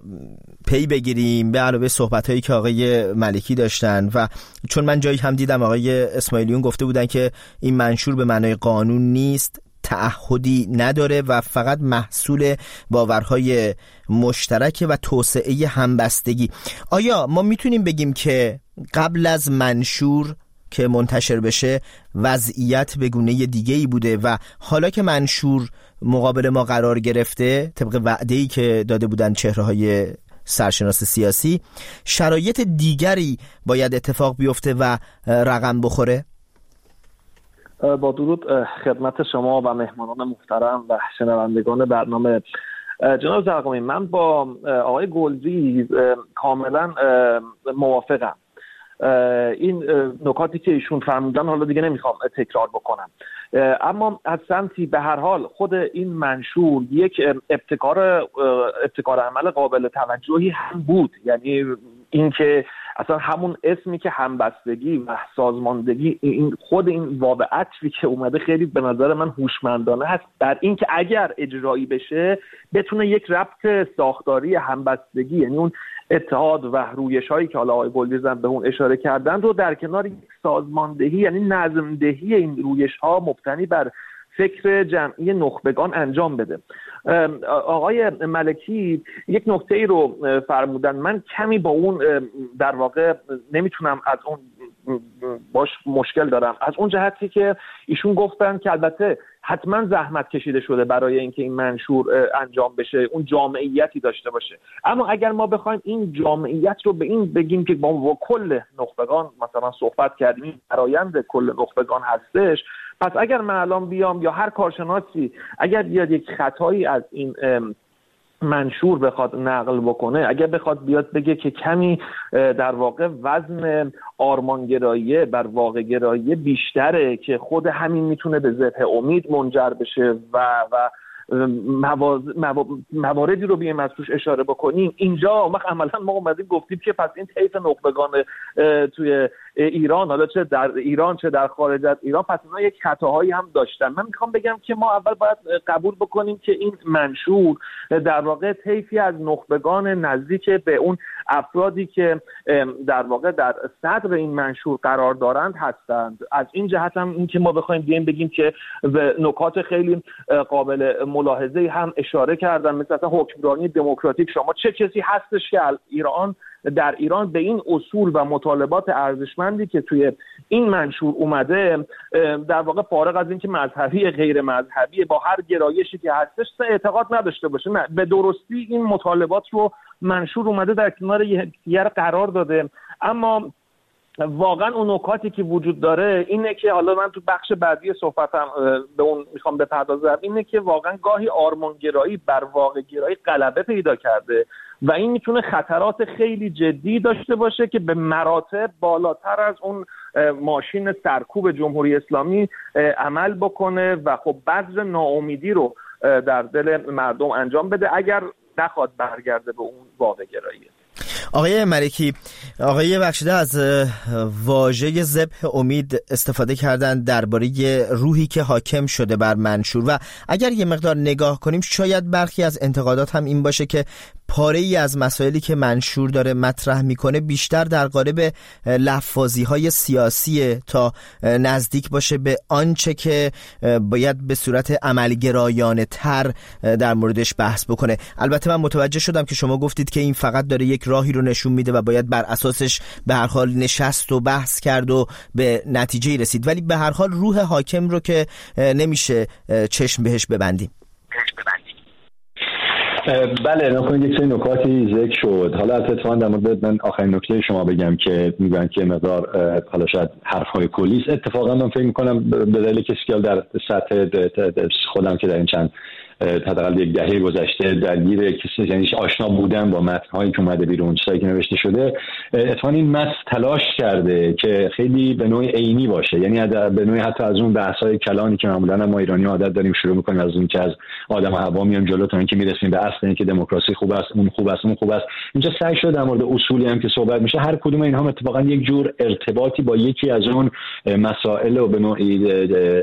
پی بگیریم به علاوه صحبت‌هایی که آقای ملکی داشتن، و چون من جایی هم دیدم آقای اسماعیلیون گفته بودن که این منشور به معنای قانون نیست، تعهدی نداره و فقط محصول باورهای مشترک و توسعه همبستگی. آیا ما میتونیم بگیم که قبل از منشور که منتشر بشه وضعیت به گونه دیگه‌ای بوده و حالا که منشور مقابل ما قرار گرفته طبق وعده‌ای که داده بودن چهره‌های سرشناس سیاسی، شرایط دیگری باید اتفاق بیفته و رقم بخوره؟ با درود خدمت شما و مهمانان محترم و شنوندگان برنامه. جناب زرقامی، من با آقای گلریز کاملا موافقم. این نکاتی که ایشون فرمودن حالا دیگه نمیخوام تکرار بکنم، اما از سمتی به هر حال خود این منشور یک ابتکار عمل قابل توجهی هم بود. یعنی اینکه اصلا همون اسمی که همبستگی و سازماندگی، این خود این واو عطفی که اومده خیلی به نظر من هوشمندانه هست در این که اگر اجرایی بشه بتونه یک ربط ساختاری همبستگی، یعنی اون اتحاد و رویش‌هایی که حالا آقای گلدیز به اون اشاره کردن رو در کنار یک سازماندهی، یعنی نظم‌دهی این رویش‌ها مبتنی بر فکر جمعی نخبگان انجام بده. آقای ملکی یک نکته ای رو فرمودن، من کمی با اون در واقع نمیتونم از اون باش مشکل دارم، از اون جهتی که ایشون گفتن که البته حتما زحمت کشیده شده برای اینکه این منشور انجام بشه، اون جامعیتی داشته باشه، اما اگر ما بخوایم این جامعیت رو به این بگیم که با کل نخبگان مثلا صحبت کردیم، این فرآیند کل نخبگان هستش، پس اگر من الان بیام یا هر کارشناسی اگر بیاد یک خطایی از این منشور بخواد نقل بکنه، اگر بخواد بیاد بگه که کمی در واقع وزن آرمانگرایی بر واقع‌گرایی بیشتره که خود همین میتونه به ذبح امید منجر بشه و مواردی رو بیایم از توش اشاره بکنیم، اینجا وقت عملا ما اومدیم گفتیم که پس این طیف نخبگان توی ایران، حالا چه در ایران چه در خارج از ایران، پس اینا یک خطاهایی هم داشتن. من میخوام بگم که ما اول باید قبول بکنیم که این منشور در واقع طیفی از نخبگان نزدیک به اون افرادی که در واقع در صدر این منشور قرار دارند هستند. از این جهت هم این که ما بخوایم بگیم که به نکات خیلی قابل ملاحظه هم اشاره کردن، مثل حکمرانی دموکراتیک، شما چه کسی هستش که در ایران به این اصول و مطالبات ارزشمندی که توی این منشور اومده در واقع فارغ از اینکه مذهبی غیر مذهبی با هر گرایشی که هستش اعتقاد نداشته باشه، نه، به درستی این مطالبات رو منشور اومده در کنار یکدیگر قرار داده. اما واقعا اون نکاتی که وجود داره اینه که حالا من تو بخش بعدی صحبتم به اون میخوام بپردازم، اینه که واقعا گاهی آرمانگرایی بر واقع‌گرایی غلبه پیدا کرده و این میتونه خطرات خیلی جدی داشته باشه که به مراتب بالاتر از اون ماشین سرکوب جمهوری اسلامی عمل بکنه و خب بذر ناامیدی رو در دل مردم انجام بده اگر نخواد برگرده به اون واقع‌گرایی. آقای ملکی، آقای بخشیده از واژه ذبح امید استفاده کردن درباره روحی که حاکم شده بر منشور و اگر یه مقدار نگاه کنیم شاید برخی از انتقادات هم این باشه که پاره‌ای از مسائلی که منشور داره مطرح میکنه بیشتر در قالب لفاظی‌های سیاسی تا نزدیک باشه به آنچه که باید به صورت عملگرایانه تر در موردش بحث بکنه. البته من متوجه شدم که شما گفتید که این فقط داره یک راهی رو نشون میده و باید بر اساسش به هر حال نشست و بحث کرد و به نتیجه رسید، ولی به هر حال روح حاکم رو که نمیشه چشم بهش ببندیم. بله، نکنید یک سری نکاتی ذکر شد. حالا اتفاقا در مورد من آخرین نکته شما بگم که میگن که مقدار حالا شاید حرفهای کلی، اتفاقا من فکر میکنم به دلیل کسی که در سطح خودم که در این چند حداقل یک دهه گذشته درگیر کسی یعنی آشنا بودن با متن‌هایی که اومده بیرون، چیزایی که نوشته شده، اتفاقا این متن تلاش کرده که خیلی به نوعی عینی باشه، یعنی به نوعی حتی از اون بحث‌های کلانی که معمولاً ما ایرانی‌ها عادت داریم شروع می‌کنیم از اون که از آدم و هوا میایم جلو تا اینکه میرسیم به اصل اینکه دموکراسی خوب است، اون خوب است، اون خوب است. اینجا سعی شده در مورد اصولی هم که صحبت میشه هر کدوم اینها اتفاقا یک جور ارتباطی با یکی از اون مسائل و به نوعی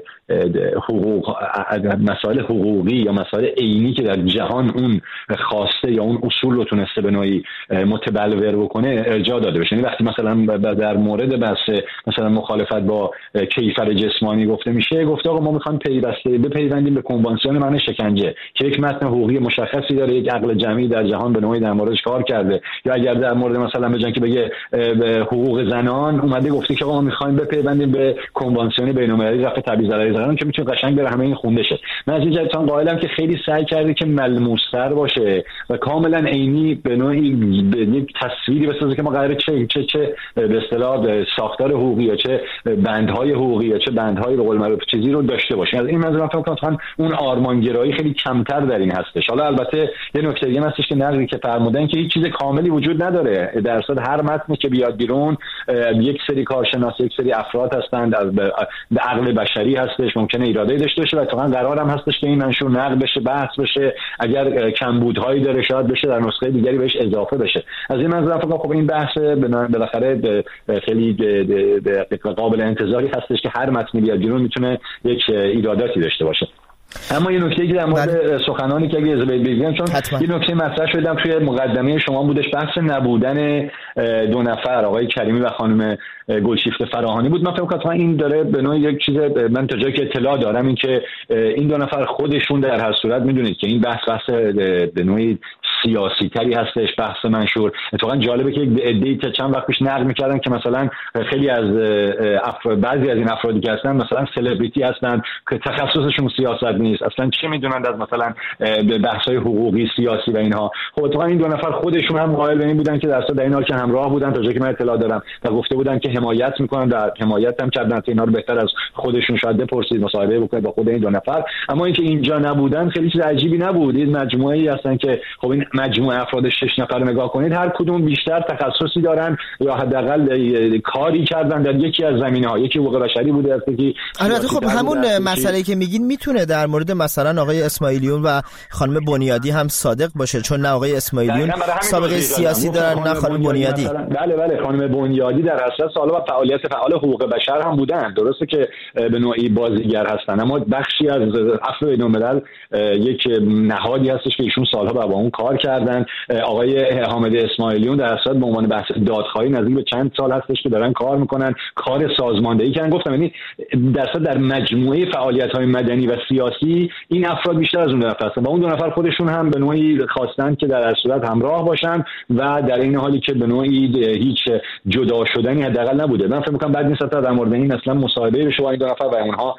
مسائل حقوقی یا مسائل عینی که در جهان اون خواسته یا اون اصول رو تونسته به نوعی متبلور بکنه ارجاع داده بشه. یعنی وقتی مثلا در مورد بحث مثلا مخالفت با کیفر جسمانی گفته میشه، گفته آقا ما میخوایم بپیوندیم به کنوانسیون معنی شکنجه که یک متن حقوقی مشخصی داره، یک عقل جمعی در جهان به نوعی در موردش کار کرده. یا اگر در مورد مثلا بجن که بگه به حقوق زنان اومده گفته که آقا ما میخوایم بپیوندیم به کنوانسیون بین‌المللی رفع تبعیض علیه زنان که میتونه قشنگ بره همه این خونده شه. من از این جهت قائلم که خیلی سعی کرده که ملموس‌تر باشه و کاملا عینی به نوعی به یک تصویری بسازه که ما قراره چه به اصطلاح ساختار حقوقی یا چه بندهای حقوقی یا چه بندهای به قول معروف چیزی رو داشته باشیم. از این منظور فکر کنم اون آرمانگرایی خیلی کمتر در این هستش. حالا البته یه نکته دیگه هستش که نقدی که فرمودن که هیچ چیز کاملی وجود نداره، در اصل هر متنی که بیاد بیرون یک سری کارشناس، یک سری افراد هستند، از عقل بشری هستش، ممکنه ایرادی داشته باشه و واقعا قرارم هستش که این منشور نقد بشه، بحث بشه، اگر کمبودهایی داره شاید بشه در نسخه دیگری بهش اضافه بشه. از این منظر فکر خب این بحث بالاخره خیلی قابل انتظاری هستش که هر متنی بیاد بیرون میتونه یک ایراداتی داشته باشه. اما یه نکته‌ای که در مورد سخنانی که اگه اجازه بگم، چون یه نکته مطرح شدم توی مقدمه شما بودش، بحث نبودن دو نفر آقای کریمی و خانم گلشیفته فراهانی بود. من فکر کنم این داره به نوعی یک چیز، من تا جایی که اطلاع دارم این که این دو نفر خودشون در هر صورت میدونید که این بحث به نوعی سیاسی تری هستش، بحث منشور. اتفاقا جالبه که یک عده‌ای چند وقت پیش نقل می‌کردن که مثلا خیلی از بعضی از این افرادی که هستن مثلا سلبریتی هستن که تخصصشون سیاست نیست، اصلا چه میدونند از مثلا بحث‌های حقوقی سیاسی و اینها. خب اتفاقا این دو نفر خودشون هم قائل به این بودن که در این حال که همراه بودن تا جایی که من اطلاع دارم و گفته بودن که حمایت می‌کنن، در حمایت هم کردن. اینا رو بهتر از خودشون شاید بپرسید، مصاحبه بکنید با خود این دو نفر. اما اینکه اینجا نبودن خیلی چیز عجیبی نبود. این مجموعه‌ای هستن که خب این مجموعه افراد 6 نفر رو نگاه کنید، هر کدوم بیشتر تخصصی دارن یا حداقل کاری کردن در یکی از زمینه‌ها. یکی حقوق بشری بوده است که البته خب همون مسئله‌ای که میگین میتونه در مورد مثلا آقای اسماعیلیون و خانم بنیادی هم صادق باشه، چون نه آقای اسماعیلیون سابقه سیاسی دارن نه خانم بنیادی. بله خانم بنیادی در اصل سالها فعال حقوق بشر هم بودن. درسته که به نوعی بازیگر هستن، اما بخشی از عفو بین‌الملل یک نهادی هستش که ایشون سالها با اون کار کردن. آقای حامد اسماعیلیون در اصل به عنوان بحث دادخواهی نزدیک به چند سال هستش که دارن کار میکنن، کار سازماندهی کردن. گفتم یعنی در مجموعه فعالیت‌های مدنی و سیاسی این افراد بیشتر از اون دو نفر هستن و اون دو نفر خودشون هم به نوعی خواستن که در صورت همراه باشن و در این حالی که به نوعی هیچ جدا شدنی حداقل نبوده. من فکر می‌کنم بعد نیست در مورد این اصلا مصاحبه بشه با این دو نفر و اونها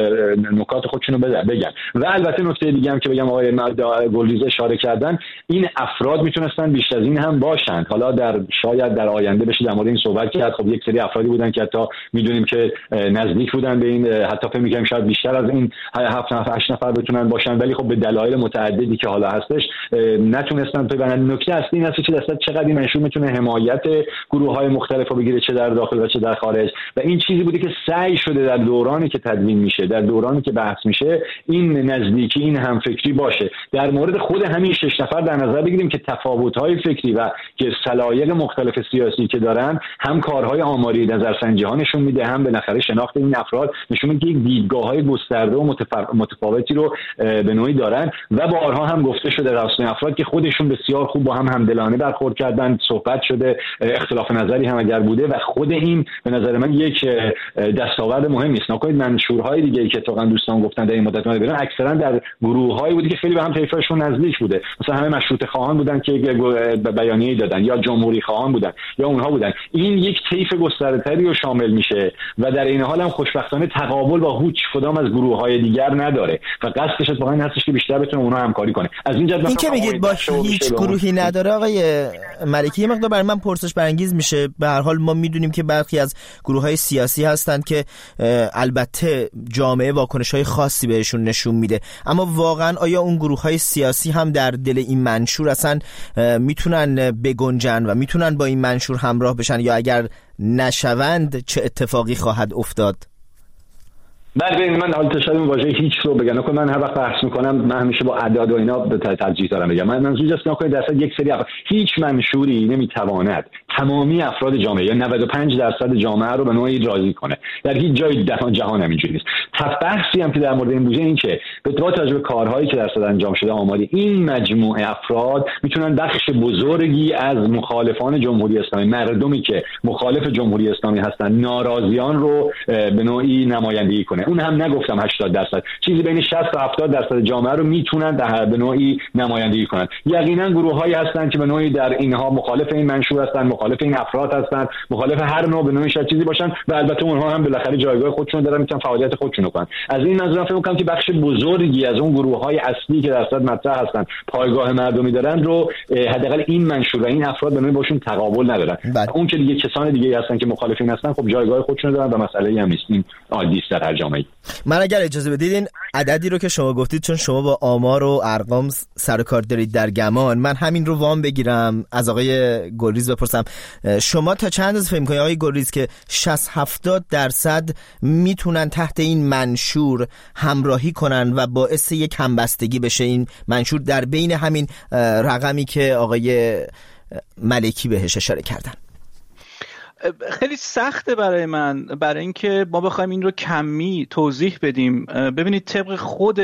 نکات خودشونو بگن. و البته نکته دیگه هم که بگم آقای گلریز اشاره کردن، این افراد میتونستن بیشتر از این هم باشن. حالا شاید در آینده بشه در مورد این صحبت کرد. خب یک سری افرادی بودن که حتی میدونیم که نزدیک بودن به این، حتی فکر می‌کنم شاید بیشتر از این 7 نفر 8 نفر بتونن باشن، ولی خب به دلایل متعددی که حالا هستش نتونستن ببینن. نکته اصلی این است که دست چقدر این منشور میتونه حمایت گروه‌های مختلف رو بگیره، چه در داخل و چه در خارج. و این چیزی بوده که سعی شده در دورانی که تدوین میشه، در دورانی که بحث میشه، این نزدیکی، این همفکری باشه. در مورد خود همین 6 نفر در نظر بگیریم که تفاوت‌های فکری و که سلایق مختلف سیاسی که دارن، هم کارهای آماری نظرسنجی ها نشون میده، هم بالاخره شناخت این افراد نشون میده که دیدگاه‌های گسترده و متفاوتی رو به نوعی دارن. و بارها هم گفته شده راست افراد که خودشون بسیار خوب با هم همدلانه برخورد کردن، صحبت شده، اختلاف نظری هم اگر بوده و خود این به نظر من یک دستاورد مهمی است. نکنید منشورهای دیگه‌ای که واقعا دوستان گفتن در این مدت ما بیرون اکثرا در گروه‌هایی بوده که خیلی به هم طیفشون نزدیک بوده. مثلا همه مشروطه خواهان بودن که بیانیه‌ای دادن، یا جمهوری خواهان بودن یا اونها بودن. این یک طیف گسترده‌تری رو شامل میشه و در این حال هم خوشبختانه تقابل با هیچ کدام از گروه‌های دیگر نداره و قصدش اتفاقا این هستش که بیشتر بتونه اونها همکاری کنه. از این جهت این که میگید با هیچ گروهی نداره آقای ملکی یه مقدار برای من پرسش برانگیز میشه. به هر حال ما میدونیم که برخی از گروه‌های سیاسی هستند که البته جامعه واکنش‌های خاصی بهشون نشون میده، اما واقعا آیا اون گروه‌های سیاسی هم در دل این منشور اصلا میتونن بگنجن و میتونن با این منشور همراه بشن، یا اگر نشوند چه اتفاقی خواهد افتاد؟ بله من حالا تشابه واژه هیچ رو بگم نکنم. من هر وقت بحث میکنم من همیشه با اعداد و اینا ترجیح دارم بگم. من منظور است نکنید در یک سری هیچ منشوری نمیتواند تمامی افراد جامعه یا 95% جامعه رو به نوعی راضی کنه. در هیچ جای جهان همینجوری نیست. بحثی هم که در مورد این بوده این که به توجه به کارهایی که در صد انجام شده آماری، این مجموعه افراد میتونن بخش بزرگی از مخالفان جمهوری اسلامی، مردمی که مخالف جمهوری اسلامی هستن، ناراضیان رو به نوعی نمایندگی کنه. اون هم نگفتم 80%، چیزی بین 60 تا 70% جامعه رو میتونن به نوعی نمایندگی کنن. یقینا گروه‌هایی هستن که به نوعی در اینها مخالف این منشور هستن، مخالف این افراد هستن، مخالف هر نوع به نوعی چیزی باشن و البته اونها هم بالاخره جایگاه خودشون دارن، میتونن فعالیت خودشون کنن. از این منظور فکر می‌کنم که بخش بزرگی از اون گروه‌های اصلی که در صد مطرح هستن، پایگاه مردمی دارن رو حداقل این منشور و این افراد به نوعی باشون تقابل ندارن. اون که دیگه کسان دیگه هستن که مخالفین هستن، خب جایگاه خودشون دارن و مسئله‌ای هم نیست. این عادی است در هر جامعه. من اگر اجازه بدید این عددی رو که شما گفتید، چون شما با آمار و ارقام سر و کار دارید در گمان، من همین رو وام بگیرم از آقای گلریز بپرسم شما تا چند از فکر می‌کنید آقای گلریز که 60-70% میتونن تحت این منشور همراهی کنن و باعث یک همبستگی بشه این منشور در بین همین رقمی که آقای ملکی بهش اشاره کردن؟ خیلی سخته برای من، برای اینکه ما بخوایم این رو کمی توضیح بدیم. ببینید طبق خود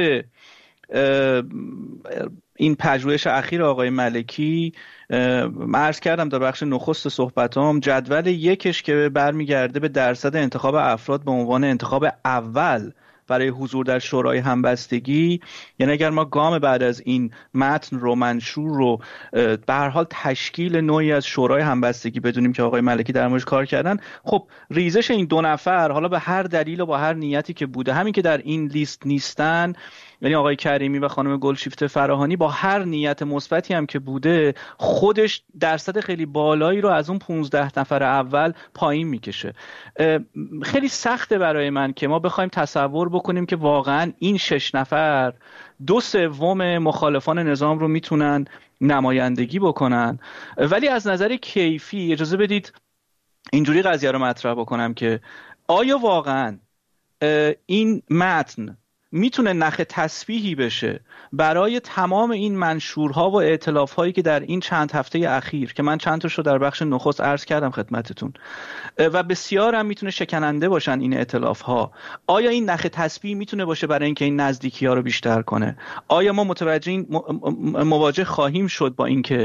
این پژوهش اخیر آقای ملکی، عرض کردم در بخش نخست صحبتام، جدول یکش که برمیگرده به درصد انتخاب افراد به عنوان انتخاب اول برای حضور در شورای همبستگی، یعنی اگر ما گام بعد از این متن رو، منشور رو، به هر حال تشکیل نوعی از شورای همبستگی بدونیم که آقای ملکی در موردش کار کردن، خب ریزش این دو نفر حالا به هر دلیل و با هر نیتی که بوده، همین که در این لیست نیستن، یعنی آقای کریمی و خانم گلشیفته فراهانی، با هر نیت مثبتی هم که بوده، خودش درصد خیلی بالایی رو از اون 15 نفر اول پایین میکشه. خیلی سخته برای من که ما بخوایم تصور بکنیم که واقعا این 6 نفر 2/3 مخالفان نظام رو میتونن نمایندگی بکنن. ولی از نظر کیفی اجازه بدید اینجوری قضیه رو مطرح بکنم که آیا واقعا این متن میتونه نخ تسبیحی بشه برای تمام این منشورها و ائتلاف‌هایی که در این چند هفته اخیر که من چند تاشو در بخش نخست عرض کردم خدمتتون و بسیار هم میتونه شکننده باشن این ائتلاف‌ها، آیا این نخ تسبیح میتونه باشه برای اینکه این نزدیکی‌ها رو بیشتر کنه؟ آیا ما مواجه خواهیم شد با اینکه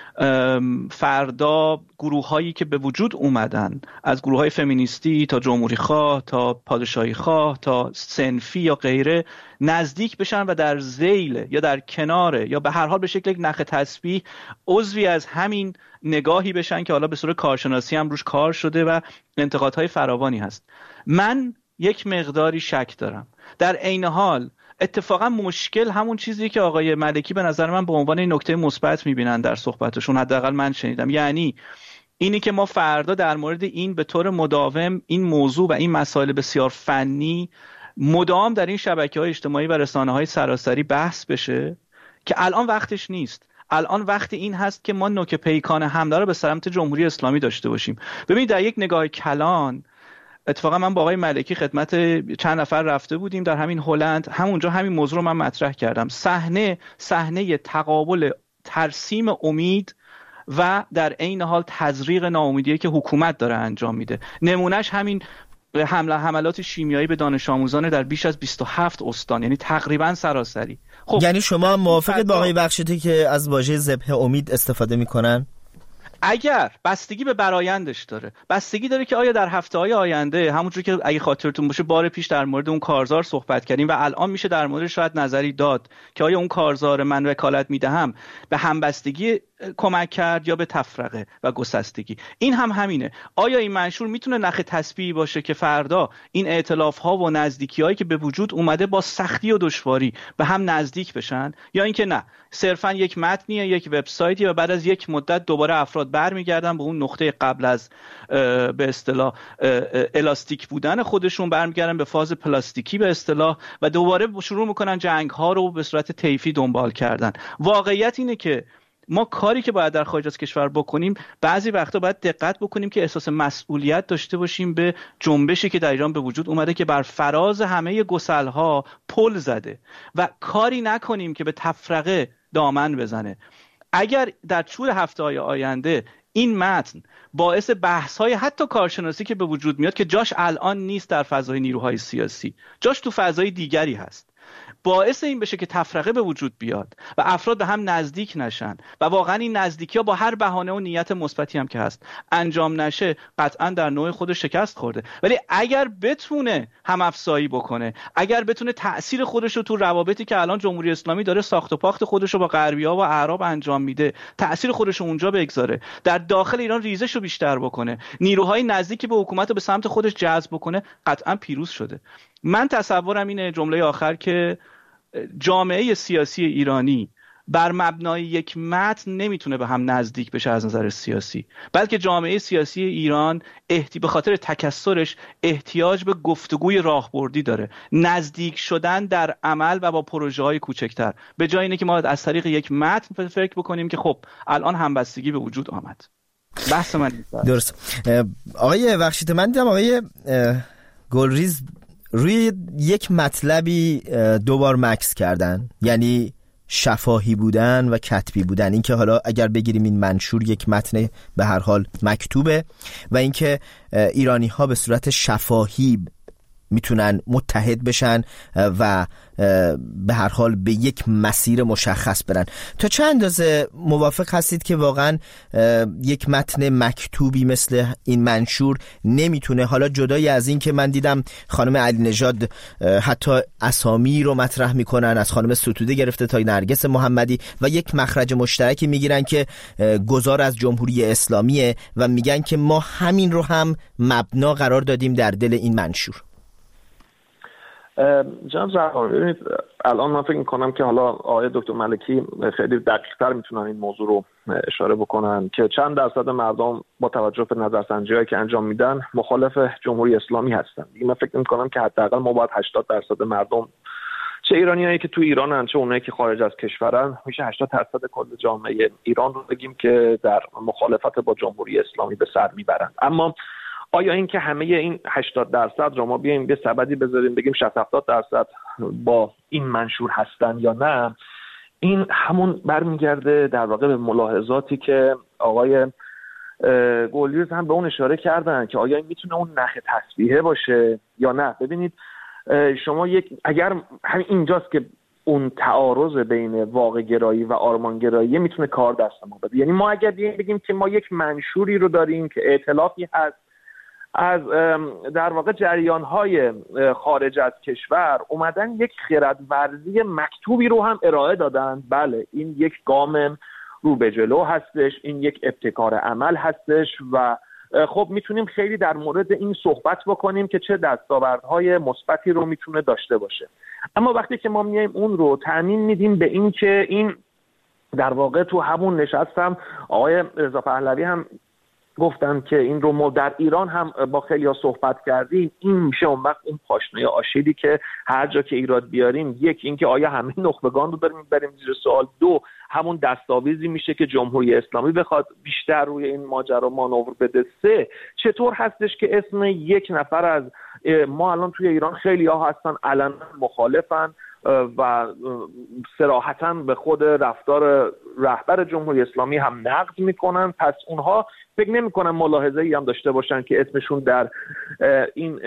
فردا گروه‌هایی که به وجود اومدن، از گروه‌های فمینیستی تا جمهوری خواه تا پادشاهی خواه تا صنفی یا غیره، نزدیک بشن و در ذیل یا در کناره یا به هر حال به شکل یک نخ تسبیح عضوی از همین نگاهی بشن که حالا به صورت کارشناسی هم روش کار شده و انتقادهای فراوانی هست؟ من یک مقداری شک دارم. در عین حال اتفاقا مشکل همون چیزی که آقای ملکی به نظر من به عنوان نکته مثبت میبینن در صحبتشون، حداقل من شنیدم، یعنی اینی که ما فردا در مورد این به طور مداوم این موضوع و این مسائل بسیار فنی مدام در این شبکه‌های اجتماعی و رسانه‌های سراسری بحث بشه که الان وقتش نیست. الان وقت این هست که ما نوک پیکان حمله رو به سمت جمهوری اسلامی داشته باشیم. ببینید در یک نگاه کلان، اتفاقا من با آقای ملکی خدمت چند نفر رفته بودیم در همین هلند، همونجا همین موضوع رو من مطرح کردم. صحنه تقابل ترسیم امید و در عین حال تزریق ناامیدی که حکومت داره انجام میده. نمونهش همین حملات شیمیایی به دانش آموزان در بیش از 27 استان، یعنی تقریبا سراسری. خب یعنی شما موافقید با آقای بخشیده که از واژه ذبح امید استفاده میکنن؟ اگر بستگی به برآیندش داره، بستگی داره که آیا در هفته‌های آینده، همونجوری که اگه خاطرتون باشه بار پیش در مورد اون کارزار صحبت کردیم و الان میشه در موردش شاید نظری داد که آیا اون کارزار من وکالت میدهم به همبستگی کمک کرد یا به تفرقه و گسستگی. این هم همینه. آیا این منشور میتونه نخ تسبیحی باشه که فردا این ائتلاف‌ها و نزدیکی‌هایی که به وجود اومده با سختی و دشواری به هم نزدیک بشن، یا اینکه نه، صرفا یک متنیه، یک وبسایتی و بعد از یک مدت دوباره افراد برمیگردن به اون نقطه قبل از به اصطلاح الاستیک بودن خودشون، برمیگردن به فاز پلاستیکی به اصطلاح و دوباره شروع میکنن جنگ‌ها رو به صورت طیفی دنبال کردن. واقعیت اینه که ما کاری که باید در خارج از کشور بکنیم، بعضی وقتا باید دقت بکنیم که احساس مسئولیت داشته باشیم به جنبشی که در ایران به وجود اومده که بر فراز همه گسل‌ها پل زده و کاری نکنیم که به تفرقه دامن بزنه. اگر در طول هفته‌های آینده این متن باعث بحث‌های حتی کارشناسی که به وجود میاد که جاش الان نیست در فضای نیروهای سیاسی، جاش تو فضای دیگری هست، باعث این بشه که تفرقه به وجود بیاد و افراد به هم نزدیک نشن و واقعا این نزدیکی‌ها با هر بهانه و نیت مثبتی هم که هست انجام نشه، قطعا در نوع خودش شکست خورده. ولی اگر بتونه هم افزایی بکنه، اگر بتونه تأثیر خودش رو تو روابطی که الان جمهوری اسلامی داره ساخت و پاخت خودش رو با غربی‌ها و اعراب انجام میده، تأثیر خودش رو اونجا بگذاره، در داخل ایران ریزش رو بیشتر بکنه، نیروهای نزدیک به حکومت رو به سمت خودش جذب بکنه، قطعا پیروز شده. من تصورم اینه، جمله آخر، که جامعه سیاسی ایرانی بر مبنای یک متن نمیتونه به هم نزدیک بشه از نظر سیاسی، بلکه جامعه سیاسی ایران به خاطر تکثرش احتیاج به گفتگوی راهبردی داره، نزدیک شدن در عمل و با پروژه‌های کوچکتر، به جای اینه که ما از طریق یک متن فکر بکنیم که خب الان همبستگی به وجود آمد. بحث من درست. آقای بخشیده، من دیدم آقای گلریز روی یک مطلبی دوبار مکس کردن، یعنی شفاهی بودن و کتبی بودن. اینکه حالا اگر بگیریم این منشور یک متن به هر حال مکتوبه و اینکه ایرانی ها به صورت شفاهی میتونن متحد بشن و به هر حال به یک مسیر مشخص برن. تا چه اندازه موافق هستید که واقعا یک متن مکتوبی مثل این منشور نمیتونه، حالا جدای از این که من دیدم خانم علی نژاد حتی اسامی رو مطرح میکنن، از خانم ستوده گرفته تا نرگس محمدی، و یک مخرج مشترکی میگیرن که گذار از جمهوری اسلامیه و میگن که ما همین رو هم مبنا قرار دادیم در دل این منشور؟ جناب زرقامی، ببینید الان من فکر می‌کنم که حالا آقای دکتر ملکی خیلی دقیق‌تر میتونن این موضوع رو اشاره بکنن که چند درصد مردم با توجه به نظرسنجی‌هایی که انجام میدن مخالف جمهوری اسلامی هستن. من فکر می‌کنم که حداقل ما باید 80% مردم، چه ایرانیایی که تو ایرانن چه اونایی که خارج از کشورن، میشه 80% کل جامعه ایران رو بگیم که در مخالفت با جمهوری اسلامی به سر میبرن. اما آیا این که همه این 80% رو ما بیایم به سبدی بذاریم بگیم 60-70% با این منشور هستن یا نه، این همون برمیگرده در واقع به ملاحظاتی که آقای گلریز هم به اون اشاره کردن که آیا این میتونه اون نخ تسبیحه باشه یا نه. ببینید شما اگر همین اینجاست که اون تعارض بین واقع گرایی و آرمان گرایی میتونه کار دست ما بده. یعنی ما اگر بگیم که ما یک منشوری رو داریم که ائتلافی هست از در واقع جریان‌های خارج از کشور اومدن یک خردورزی مکتوبی رو هم ارائه دادن، بله این یک گام رو به جلو هستش، این یک ابتکار عمل هستش و خب میتونیم خیلی در مورد این صحبت بکنیم که چه دستاوردهای مثبتی رو میتونه داشته باشه. اما وقتی که ما میایم اون رو تضمین میدیم به این که این در واقع تو همون نشستم آقای رضا پهلوی هم گفتن که این رو ما در ایران هم با خیلی‌ها صحبت کردیم، این میشه اون وقت اون پاشنه آشیلی که هر جا که ایراد بیاریم، یک اینکه آیا همه نخبگان رو داریم میبریم زیر سوال، دو همون دستاویزی میشه که جمهوری اسلامی بخواد بیشتر روی این ماجرا مانور بده، سه چطور هستش که اسم یک نفر از ما الان توی ایران خیلی‌ها هستن علنا مخالفن و صراحتاً به خود رفتار رهبر جمهوری اسلامی هم نقد میکنن، پس اونها فکر نمیکنن ملاحظه‌ای هم داشته باشن که اسمشون در این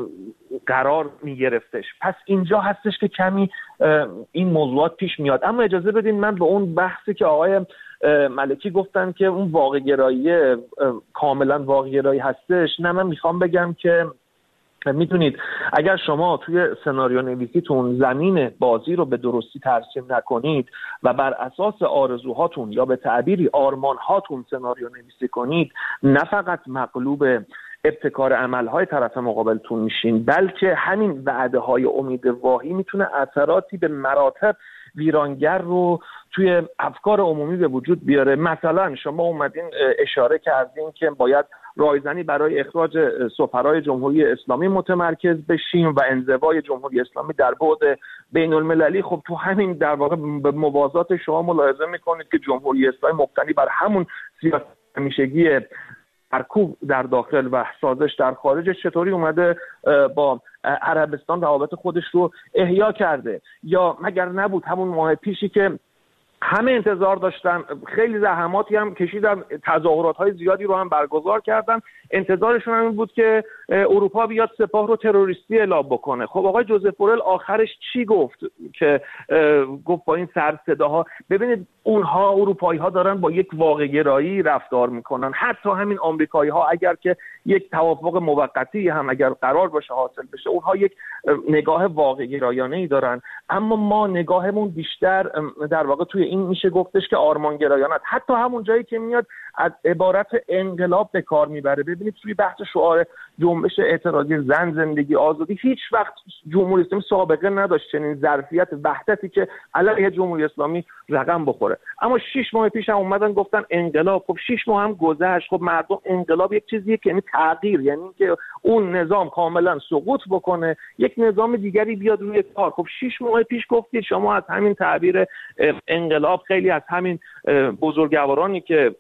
قرار میگرفتش. پس اینجا هستش که کمی این موضوعات پیش میاد. اما اجازه بدین من به اون بحثی که آقای ملکی گفتن که اون واقع گرایی کاملا واقع گرایی هستش، نه من میخوام بگم که میتونید اگر شما توی سناریو نویسیتون زمین بازی رو به درستی ترسیم نکنید و بر اساس آرزوهاتون یا به تعبیری آرمانهاتون سناریو نویسی کنید، نه فقط مغلوب ابتکار عملهای طرف مقابلتون میشین، بلکه همین وعده های امید واهی میتونه اثراتی به مراتب ویرانگر رو توی افکار عمومی به وجود بیاره. مثلا شما اومدین اشاره کردین که باید رایزنی برای اخراج سفرای جمهوری اسلامی متمرکز بشیم و انزوای جمهوری اسلامی در بعد بین المللی. خب تو همین در واقع به موازات شما ملاحظه میکنید که جمهوری اسلامی مبتنی بر همون سیاست همیشگی ارکوب در داخل و سازش در خارجش چطوری اومده با عربستان روابط خودش رو احیا کرده. یا مگر نبود همون ماه پیشی که همه انتظار داشتن، خیلی زحماتی هم کشیدن، تظاهرات‌های زیادی رو هم برگزار کردن، انتظارشون هم این بود که اروپا بیاد سپاه رو تروریستی اعلام بکنه. خب آقای جوزف بورل آخرش چی گفت که گفت با این سر صداها؟ ببینید اونها اروپایی‌ها دارن با یک واقع گرایی رفتار میکنن. حتی همین آمریکایی‌ها اگر که یک توافق موقتی هم اگر قرار باشه حاصل بشه، اونها یک نگاه واقع گرایانه‌ای دارن، اما ما نگاهمون بیشتر در واقع توی این میشه گفتش که آرمان گرایانه، حتی همون جایی که میاد از عبارت انقلاب به کار میبره. ببینید توی بحث شعار جنبش اعتراضی زن زندگی آزادی هیچ وقت جمهوری اسلامی سابقه نداشت چنین ظرفیت وحدتی که علیه جمهوری اسلامی رقم بخوره. اما 6 ماه پیش هم اومدن گفتن انقلاب. خب 6 ماه هم گذشت. خب مردم انقلاب یک چیزیه که یعنی تغییر، یعنی که اون نظام کاملا سقوط بکنه، یک نظام دیگری بیاد روی کار. خب 6 ماه پیش گفتید شما از همین تعبیر انقلاب، خیلی از همین بزرگوارانی که این رو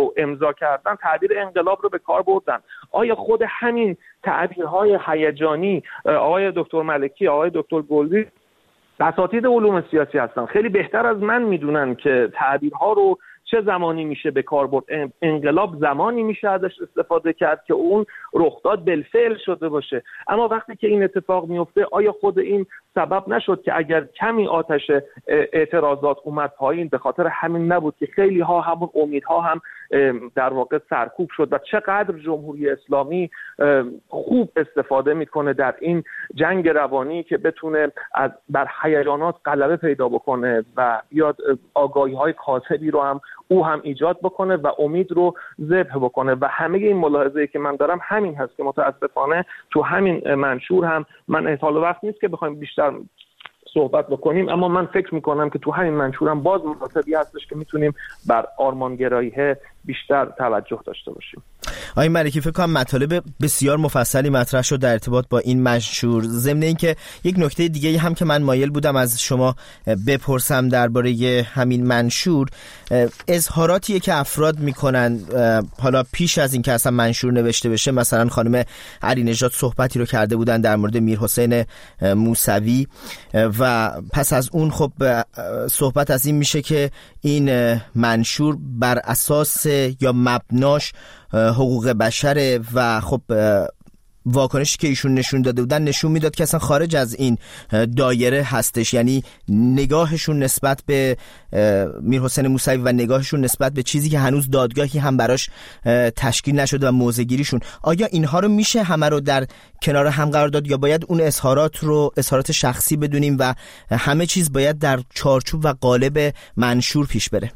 رو امضا کردن تعبیر انقلاب رو به کار بردن. آیا خود همین تعبیرهای هیجانی آقای دکتر ملکی، آقای دکتر گلدی اساتید علوم سیاسی هستن، خیلی بهتر از من میدونن که تعبیرها رو چه زمانی میشه به کار برد. انقلاب زمانی میشه ازش استفاده کرد که اون رخداد بالفعل شده باشه. اما وقتی که این اتفاق میفته، آیا خود این سبب نشد که اگر کمی آتش اعتراضات اومد پایین، به خاطر همین نبود که خیلی ها همون امیدها هم در واقع سرکوب شد؟ و چقدر جمهوری اسلامی خوب استفاده میکنه در این جنگ روانی که بتونه بر هیجانات غلبه پیدا بکنه و بیاد آگاهی‌های کاذبی رو هم او هم ایجاد بکنه و امید رو ذبح بکنه. و همه این ملاحظه‌ای که من دارم همین هست که متاسفانه تو همین منشور هم، من احتمال وقت نیست که بخوایم بیشتر صحبت بکنیم، اما من فکر میکنم که تو همین منشور هم باز مطالبی هستش که میتونیم بر آرمانگرایی‌ها بیشتر توجه داشته باشیم. آقای ملکی، فکر کنم مطالب بسیار مفصلی مطرح شد در ارتباط با این منشور. ضمن اینکه یک نکته دیگه هم که من مایل بودم از شما بپرسم درباره همین منشور، اظهاراتیه که افراد میکنن حالا پیش از این که اصلا منشور نوشته بشه. مثلا خانم علی نژاد صحبتی رو کرده بودن در مورد میرحسین موسوی و پس از اون خب صحبت از این میشه که این منشور بر اساس یا مبناش حقوق بشره و خب واکنشی که ایشون نشون داده بودن نشون میداد که اصلا خارج از این دایره هستش. یعنی نگاهشون نسبت به میرحسین موسوی و نگاهشون نسبت به چیزی که هنوز دادگاهی هم براش تشکیل نشده و موضع‌گیریشون، آیا اینها رو میشه همه رو در کنار هم قرار داد یا باید اون اظهارات شخصی بدونیم و همه چیز باید در چارچوب و قالب منشور پیش بره؟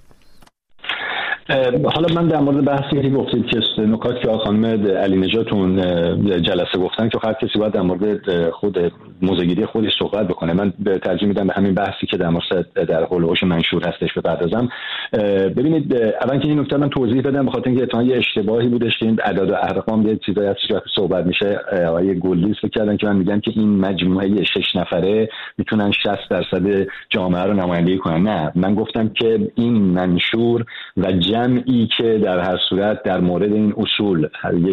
حالا من در مورد بحثی که گفتید که نکاتی که خانم علی نژادتون جلسه گفتن که هر کسی باید در مورد خود موضع‌گیری خودش صحبت بکنه، من ترجیح میدم به همین بحثی که در هولوش منشور هستش بپردازم. ببینید، اول که این نکته من توضیح بدم، بخاطر اینکه اتفاقا یه اشتباهی بودش که این اعداد و ارقام یه چیزایی هستش که صحبت میشه. آقای گلدی فکر کردن که من میگم که این مجموعه 6 نفره میتونن 60% جامعه رو نمایندگی کنن. نه، من گفتم که این منشور و جمعی که در هر صورت در مورد این اصول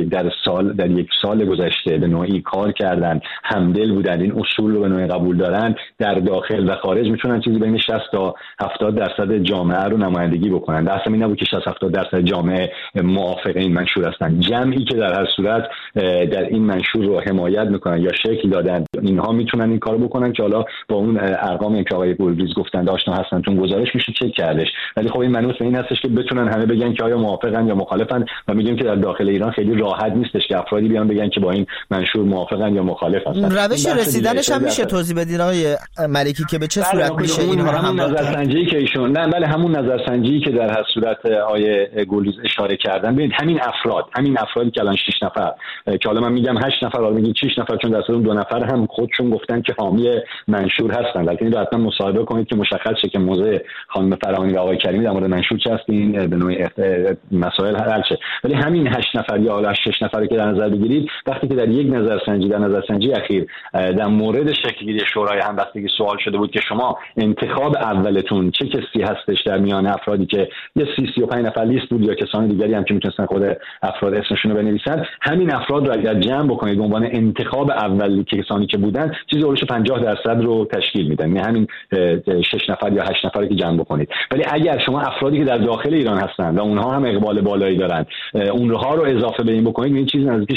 در یک سال گذشته به نوعی کار کردن، همدل بودن، این اصول رو به نوعی قبول دارن، در داخل و خارج میتونن چیزی بین 60 تا 70% جامعه رو نمایندگی بکنن. درست این نبود که 60-70% جامعه موافق این منشور هستن. جمعی که در هر صورت در این منشور رو حمایت میکنن یا شکل دادن، اینها میتونن این کارو بکنن که حالا با اون ارقامی که آقای گلدیز گفتن آشنا هستن، تون گزارش میشه چک کردش. ولی خب این منوط به این هستش که بتونن همه بگن که آیا موافقن یا مخالفن و میدونیم که در داخل ایران خیلی راحت نیستش که افرادی بیان بگن که با این منشور موافقن یا مخالف هستن. روش رسیدنش هم میشه توضیح بدین آقای ملکی که به چه صورت میشه اینها رو هم نظرسنجی که ایشون همون نظرسنجی که در هر صورت آقای گلدیز اشاره کردن، ببینید همین افرادی که الان 6 نفر که حالا من میگم 8 نفر، حالا میگین 6 نفر چون در اون 2 نفر هم خودشون گفتن که حامی منشور هستن، ولی این رو حتما مصاحبه کنید که مشخص شه که موضع خانم فراهانی و آقای کریمی در مورد منشور چه هست، این به نوعی مسائل حل شه. ولی همین 8 نفر یا حالا 6 نفری که در نظر بگیرید، وقتی که در یک نظرسنجی اخیر در مورد شکل‌گیری شورای همبستگی سوال شده بود که شما انتخاب اولتون چه کسی هستش در میان افرادی که یه 35 نفر لیست بود یا کسان دیگری هم که میتونستن خود افراد اسمشون رو بنویسن، همین افراد رو اگر جمع بکنید به عنوان انتخاب اولی که کسانی که بودن، چیزی اولش 50% رو تشکیل میدن، یعنی همین 6 نفر یا 8 نفری که جمع بکنید. ولی اگر شما افرادی که در داخل ایران هستن و اونها هم اقبال بالایی دارن، اونها رو اضافه به این بکنید، این چیز نزدیک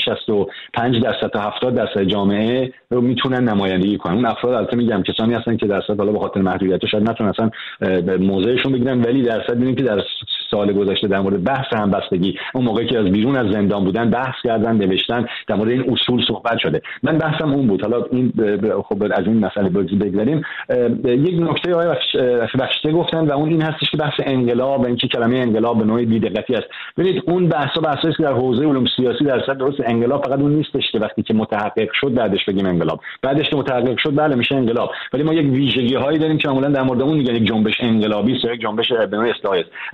65% تا 70% جامعه رو میتونن نمایندگی کنن. اون افراد البته میگم کسانی هستن که درصد حالا به خاطر محدودیت‌ها شاید نتونن اصلا موضعشون بگیرن، ولی درصد می‌بینیم که در سال گذشته در مورد بحث همبستگی، اون موقعی که از بیرون از زندان بودن بحث کردن، نوشتن، در مورد این اصول صحبت شده. من بحثم اون بود. حالا این خب از این مسئله بگذریم. یک نکته آقای بخشیده گفتن و اون این هستش که بحث انقلاب و اینکه کلمه انقلاب به نوعی بی‌دقتی است. ببینید اون بحثی که در حوزه علوم سیاسی درصد درست، انقلاب فقط اون نیستش که وقتی که متحقق شد بعدش بگیم انقلاب، بعدش که متحقق شد بله میشه انقلاب، ولی ما یک ویژگی هایی داریم که معمولا در مورد اون میگن یک جنبش انقلابی است یا یک جنبش به نوعی اصلاحی است. اگر همین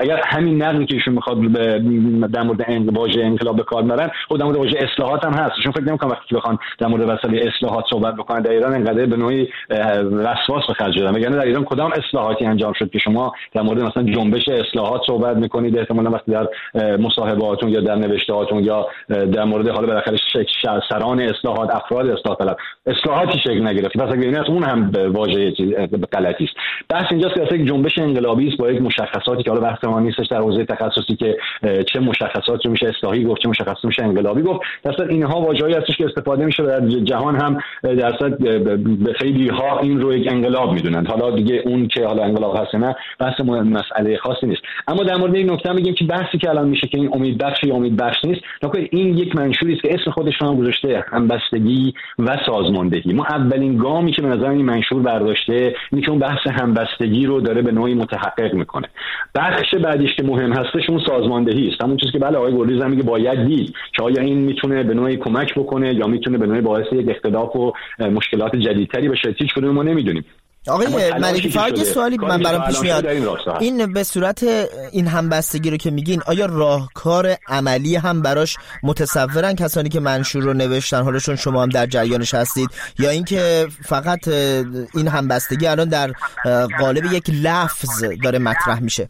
همین نقدی که ایشون میخواد در مورد واژه انقلاب به کار ببرن خود در مورد واژه اصلاحات هم هست. چون فکر نمی‌کنم وقتی بخوان در مورد مسئله اصلاحات صحبت بکنن در ایران انقدر به نوعی وسواس به خرج دادن. یعنی در ایران کدام اصلاحاتی انجام شد که شما در مورد مثلا جنبش اصلاحات صحبت میکنید؟ احتمالاً وقتی در مصاحبهاتون یا در نوشتهاتون یا در مورد حالا بالاخره سران اصلاحات، افراد اصلاح طلب، اصلاحاتی شکل نگرفت. پس اگر این است اون هم واژه غلطی است. بحث اینجاست که یک جنبش انقلابی است با یک مشخصاتی که حالا بحث ما نیستش در حوزه تخصصی که چه مشخصاتی رو میشه اصلاحی گفت، چه مشخصاتی میشه انقلابی گفت. درصد اینها واژه‌ای هستش که استفاده میشه در جهان هم درصد به خیلی ها این رو یک انقلاب میدونن. حالا دیگه اون که حالا انقلاب هست نه بحث مسئله خاصی نیست. اما در مورد این نکته میگیم که بحثی که الان میشه که این امیدبخش یا امیدبخش نیست، نکته این یک منشوری است که اسم خودش رو هم گذاشته، همبستگی و سازماندهی. ما اولین گامی که به نظر این منشور برداشته اینه که اون بحث همبستگی رو داره به نوعی متحقق میکنه. بخش بعدیش که مهم هستش اون سازماندهی است. همون چیزی که بله آقای گلریز هم میگه باید دید که آیا این میتونه به نوعی کمک بکنه یا میتونه به نوعی باعث یک اختلاف و مشکلات جدیدتری بشه. هیچ کدوم ما نمیدونیم. آقای ملکی فقط یه سوالی من برام پیش میاد، این به صورت این همبستگی رو که میگین آیا راهکار عملی هم براش متصورن کسانی که منشور رو نوشتن، حالشون شما هم در جریانش هستید، یا اینکه فقط این همبستگی الان در قالب یک لفظ داره مطرح میشه؟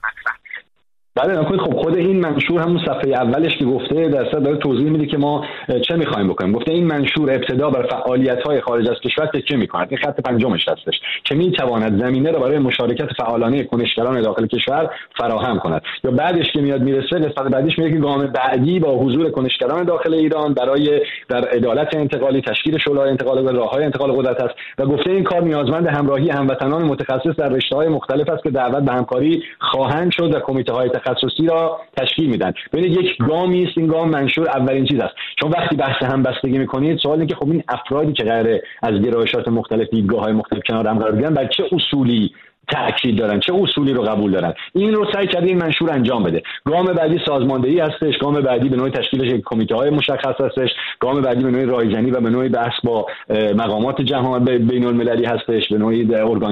بله نکنید خب خود این منشور همون صفحه اولش که گفته درصد داره توضیح میده که ما چه میخوایم بکنیم. گفته این منشور ابتدا بر فعالیت‌های خارج از کشور تکیه می‌کند. این خط پنجمش هستش که میتواند زمینه را برای مشارکت فعالانه کنشگران داخل کشور فراهم کند. یا بعدش که میاد میرسه قسمت بعدیش میگه که گام بعدی با حضور کنشگران داخل ایران برای در عدالت انتقالی، تشکیل شورای انتقال و راههای انتقال قدرت است و گفته این کار نیازمند همراهی هموطنان متخصص در رشته‌های مختلف است که دعوت به همکاری خواهند شد و کمیته‌های تخصصی را تشکیل میدن. ببینید یک گامی است، این گام منشور اولین چیز است. چون وقتی بحث همبستگی میکنید سوال اینه که خب این افرادی که قراره از گرایشات مختلف، دیدگاه‌های مختلف کنار هم قرار بگیرن بر چه اصولی تأکید دارن، چه اصولی رو قبول دارن، این رو سعی کرده این منشور انجام بده. گام بعدی سازماندهی هستش، گام بعدی به نوعی تشکیل کمیته‌های مشخص هستش، گام بعدی به نوعی رایزنی و به نوعی بحث با مقامات جهان بین‌المللی هستش، به نوعی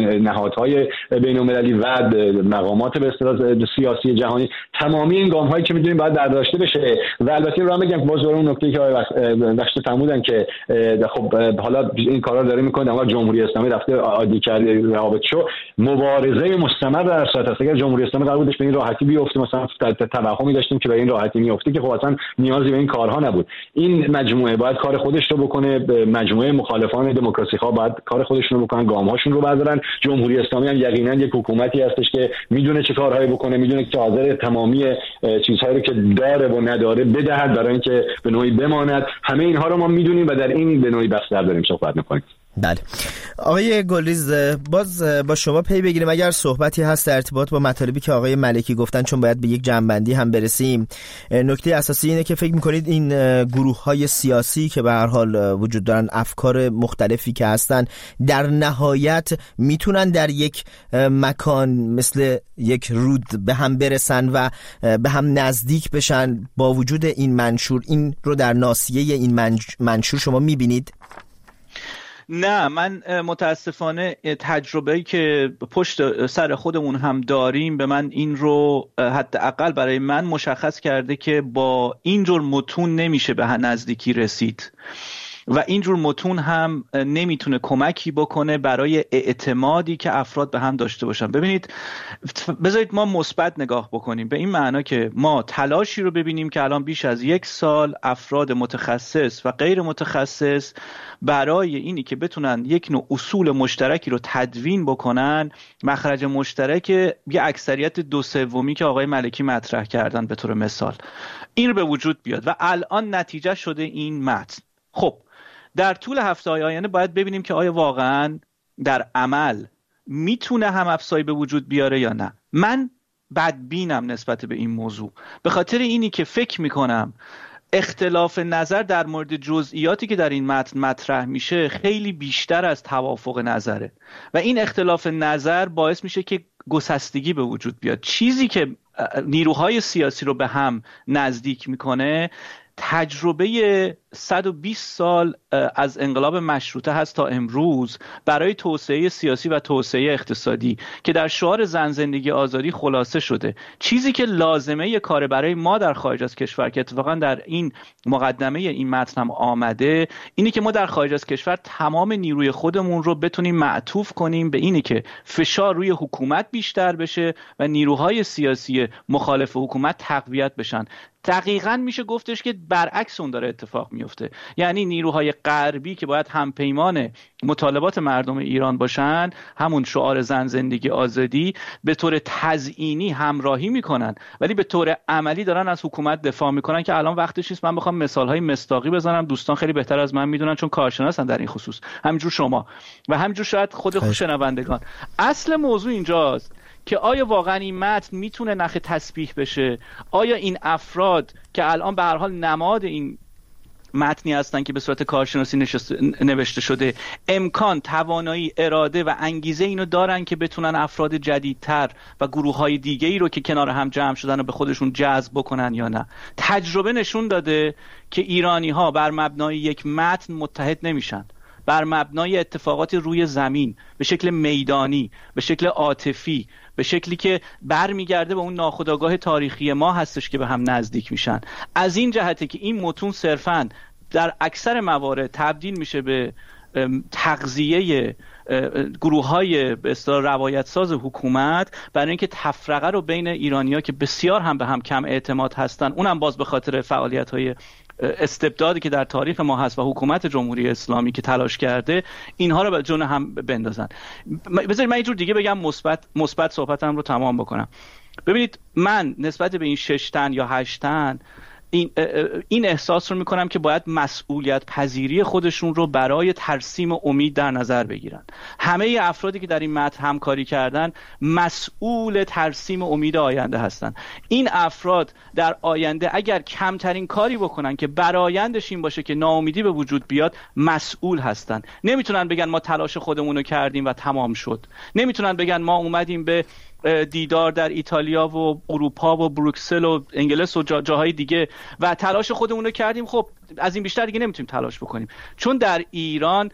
نهادهای بین‌المللی و مقامات به اصطلاح سیاسی جهانی. تمامی این گام‌هایی که می‌دونیم باید برداشته بشه. و البته رو هم بگم باز اون نکته‌ای که بخش فرمودن که خب حالا این کارا داره می‌کنه، اما جمهوری اسلامی رفته عادی کرده روابط شو مبارزه مستمر در صورت است. اگر جمهوری اسلامی قرار بودش به این راحتی بیفته، مثلا توهمی داشتیم که به این راحتی میفته که خب اصلا نیازی به این کارها نبود. این مجموعه باید کار خودش رو بکنه، مجموعه مخالفان دموکراسی ها باید کار خودشون رو بکنن، گام‌هاشون رو بردارن. جمهوری اسلامی هم یقینا یک حکومتی هستش که میدونه چه کارهایی بکنه، میدونه که حاضر تمامی چیزهایی رو که داره و نداره بدهد برای اینکه به نوعی بماند. همه اینها رو ما میدونیم و در این به نوعی بحث داریم صحبت می‌کنیم. بله آقای گلریز، باز با شما پی بگیریم اگر صحبتی هست در ارتباط با مطالبی که آقای ملکی گفتن، چون باید به یک جمع‌بندی هم برسیم. نکته اساسی اینه که فکر می‌کنید این گروه‌های سیاسی که به هر حال وجود دارن، افکار مختلفی که هستن، در نهایت میتونن در یک مکان مثل یک رود به هم برسن و به هم نزدیک بشن با وجود این منشور؟ این رو در ناصیه این منشور شما می‌بینید؟ نه، من متاسفانه تجربه‌ای که پشت سر خودمون هم داریم به من این رو حداقل برای من مشخص کرده که با اینجور متون نمیشه به نزدیکی رسید و اینجور متون هم نمیتونه کمکی بکنه برای اعتمادی که افراد به هم داشته باشن. ببینید، بذارید ما مثبت نگاه بکنیم، به این معنا که ما تلاشی رو ببینیم که الان بیش از 1 سال افراد متخصص و غیر متخصص برای اینی که بتونن یک نوع اصول مشترکی رو تدوین بکنن، مخرج مشترک یه اکثریت 2/3 که آقای ملکی مطرح کردن به طور مثال، این رو به وجود بیاد و الان نتیجه شده این متن. خب در طول هفته‌های آینده باید ببینیم که آیا واقعاً در عمل میتونه هم افزایی به وجود بیاره یا نه. من بدبینم نسبت به این موضوع، به خاطر اینی که فکر میکنم اختلاف نظر در مورد جزئیاتی که در این متن مطرح میشه خیلی بیشتر از توافق نظره و این اختلاف نظر باعث میشه که گسستگی به وجود بیاد. چیزی که نیروهای سیاسی رو به هم نزدیک میکنه تجربه 120 سال از انقلاب مشروطه هست تا امروز برای توسعه سیاسی و توسعه اقتصادی که در شعار زن زندگی آزادی خلاصه شده. چیزی که لازمه کار برای ما در خارج از کشور که اتفاقا در این مقدمه این متن هم آمده، اینی که ما در خارج از کشور تمام نیروی خودمون رو بتونیم معطوف کنیم به اینی که فشار روی حکومت بیشتر بشه و نیروهای سیاسی مخالف حکومت تقویت بشن. دقیقاً میشه گفتش که برعکس اون داره اتفاق میفته. یعنی نیروهای غربی که باید همپیمان مطالبات مردم ایران باشن، همون شعار زن زندگی آزادی، به طور تزیینی همراهی میکنن ولی به طور عملی دارن از حکومت دفاع میکنن که الان وقتش نیست من بخوام مثالهای مصداقی بزنم. دوستان خیلی بهتر از من میدونن چون کارشناسن در این خصوص، همینجور شما و همینجور شاید خود شنوندگان. اصل موضوع اینجاست که آیا واقعا این متن میتونه نخ تسبیح بشه؟ آیا این افراد که الان به هر حال نماد این متنی هستن که به صورت کارشناسی نوشته شده، امکان، توانایی، اراده و انگیزه اینو دارن که بتونن افراد جدیدتر و گروه‌های دیگه‌ای رو که کنار هم جمع شدن و به خودشون جذب بکنن یا نه؟ تجربه نشون داده که ایرانی‌ها بر مبنای یک متن متحد نمیشن، بر مبنای اتفاقات روی زمین، به شکل میدانی، به شکل عاطفی، به شکلی که برمیگرده به اون ناخودآگاه تاریخی ما هستش که به هم نزدیک میشن. از این جهته که این متون صرفاً در اکثر موارد تبدیل میشه به تغذیه گروه‌های به اصطلاح روایت ساز حکومت برای اینکه تفرقه رو بین ایرانی‌ها که بسیار هم به هم کم اعتماد هستن، اونم باز به خاطر فعالیت‌های استبدادی که در تاریخ ما هست و حکومت جمهوری اسلامی که تلاش کرده، اینها رو به جون هم بندازن. بذارید من اینجور دیگه بگم، مثبت صحبتم رو تمام بکنم. ببینید من نسبت به این 6 تن یا 8 تن این احساس رو میکنم که باید مسئولیت پذیری خودشون رو برای ترسیم امید در نظر بگیرن. همه افرادی که در این متن همکاری کردن مسئول ترسیم امید آینده هستن. این افراد در آینده اگر کمترین کاری بکنن که برآیندش این باشه که ناامیدی به وجود بیاد، مسئول هستن. نمیتونن بگن ما تلاش خودمون رو کردیم و تمام شد. نمیتونن بگن ما اومدیم به دیدار در ایتالیا و اروپا و بروکسل و انگلیس و جاهای دیگه و تلاش خودمون رو کردیم، خب از این بیشتر دیگه نمیتونیم تلاش بکنیم. چون در ایران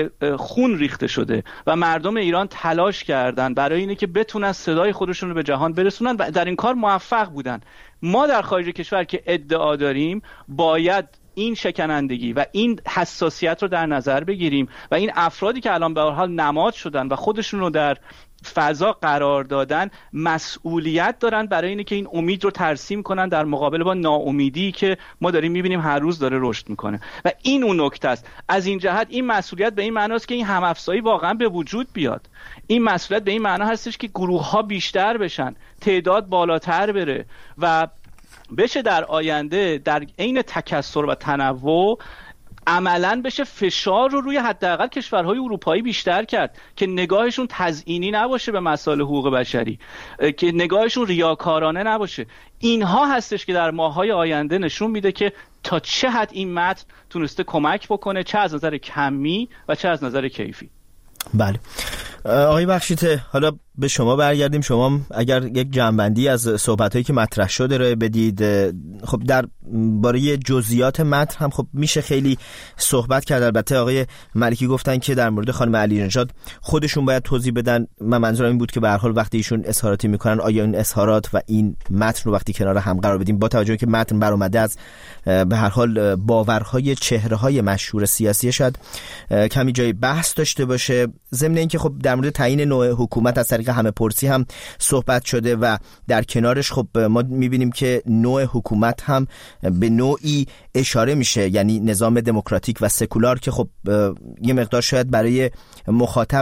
خون ریخته شده و مردم ایران تلاش کردن برای اینه که بتونن صدای خودشون رو به جهان برسونن و در این کار موفق بودن. ما در خارج کشور که ادعا داریم باید این شکنندگی و این حساسیت رو در نظر بگیریم و این افرادی که الان به هر حال نماد شدن و خودشون رو در فضا قرار دادن مسئولیت دارن برای اینه که این امید رو ترسیم کنن در مقابل با ناامیدی که ما داریم میبینیم هر روز داره رشد میکنه و این اون نکته است. از این جهت این مسئولیت به این معناست که این هم‌افزایی واقعا به وجود بیاد. این مسئولیت به این معنا هستش که گروه‌ها بیشتر بشن، تعداد بالاتر بره و بشه در آینده در عین تکثر و تنوع عملاً بشه فشار رو روی حداقل کشورهای اروپایی بیشتر کرد که نگاهشون تزیینی نباشه به مسائل حقوق بشری، که نگاهشون ریاکارانه نباشه. اینها هستش که در ماه‌های آینده نشون میده که تا چه حد این متن تونسته کمک بکنه، چه از نظر کمی و چه از نظر کیفی. بله آقای بخشیده، حالا به شما برگردیم. شما اگر یک جمع‌بندی از صحبتایی که مطرح شده رو بدید. خب در باره جزئیات متن هم خب میشه خیلی صحبت کرد. البته آقای ملکی گفتن که در مورد خانم علی نژاد خودشون باید توضیح بدن. من منظورم این بود که به هر حال وقتی ایشون اظهاراتی میکنن آیا این اظهارات و این متن رو وقتی کنار هم قرار بدیم با توجه که متن برآمده از به هر حال باورهای چهره‌های مشهور سیاسی شاید کمی جای بحث داشته باشه. ضمن اینکه خب در مورد تعیین نوع حکومت از طریق همه پرسی هم صحبت شده و در کنارش خب ما میبینیم که نوع حکومت هم به نوعی اشاره میشه، یعنی نظام دموکراتیک و سکولار که خب یه مقدار شاید برای مخاطب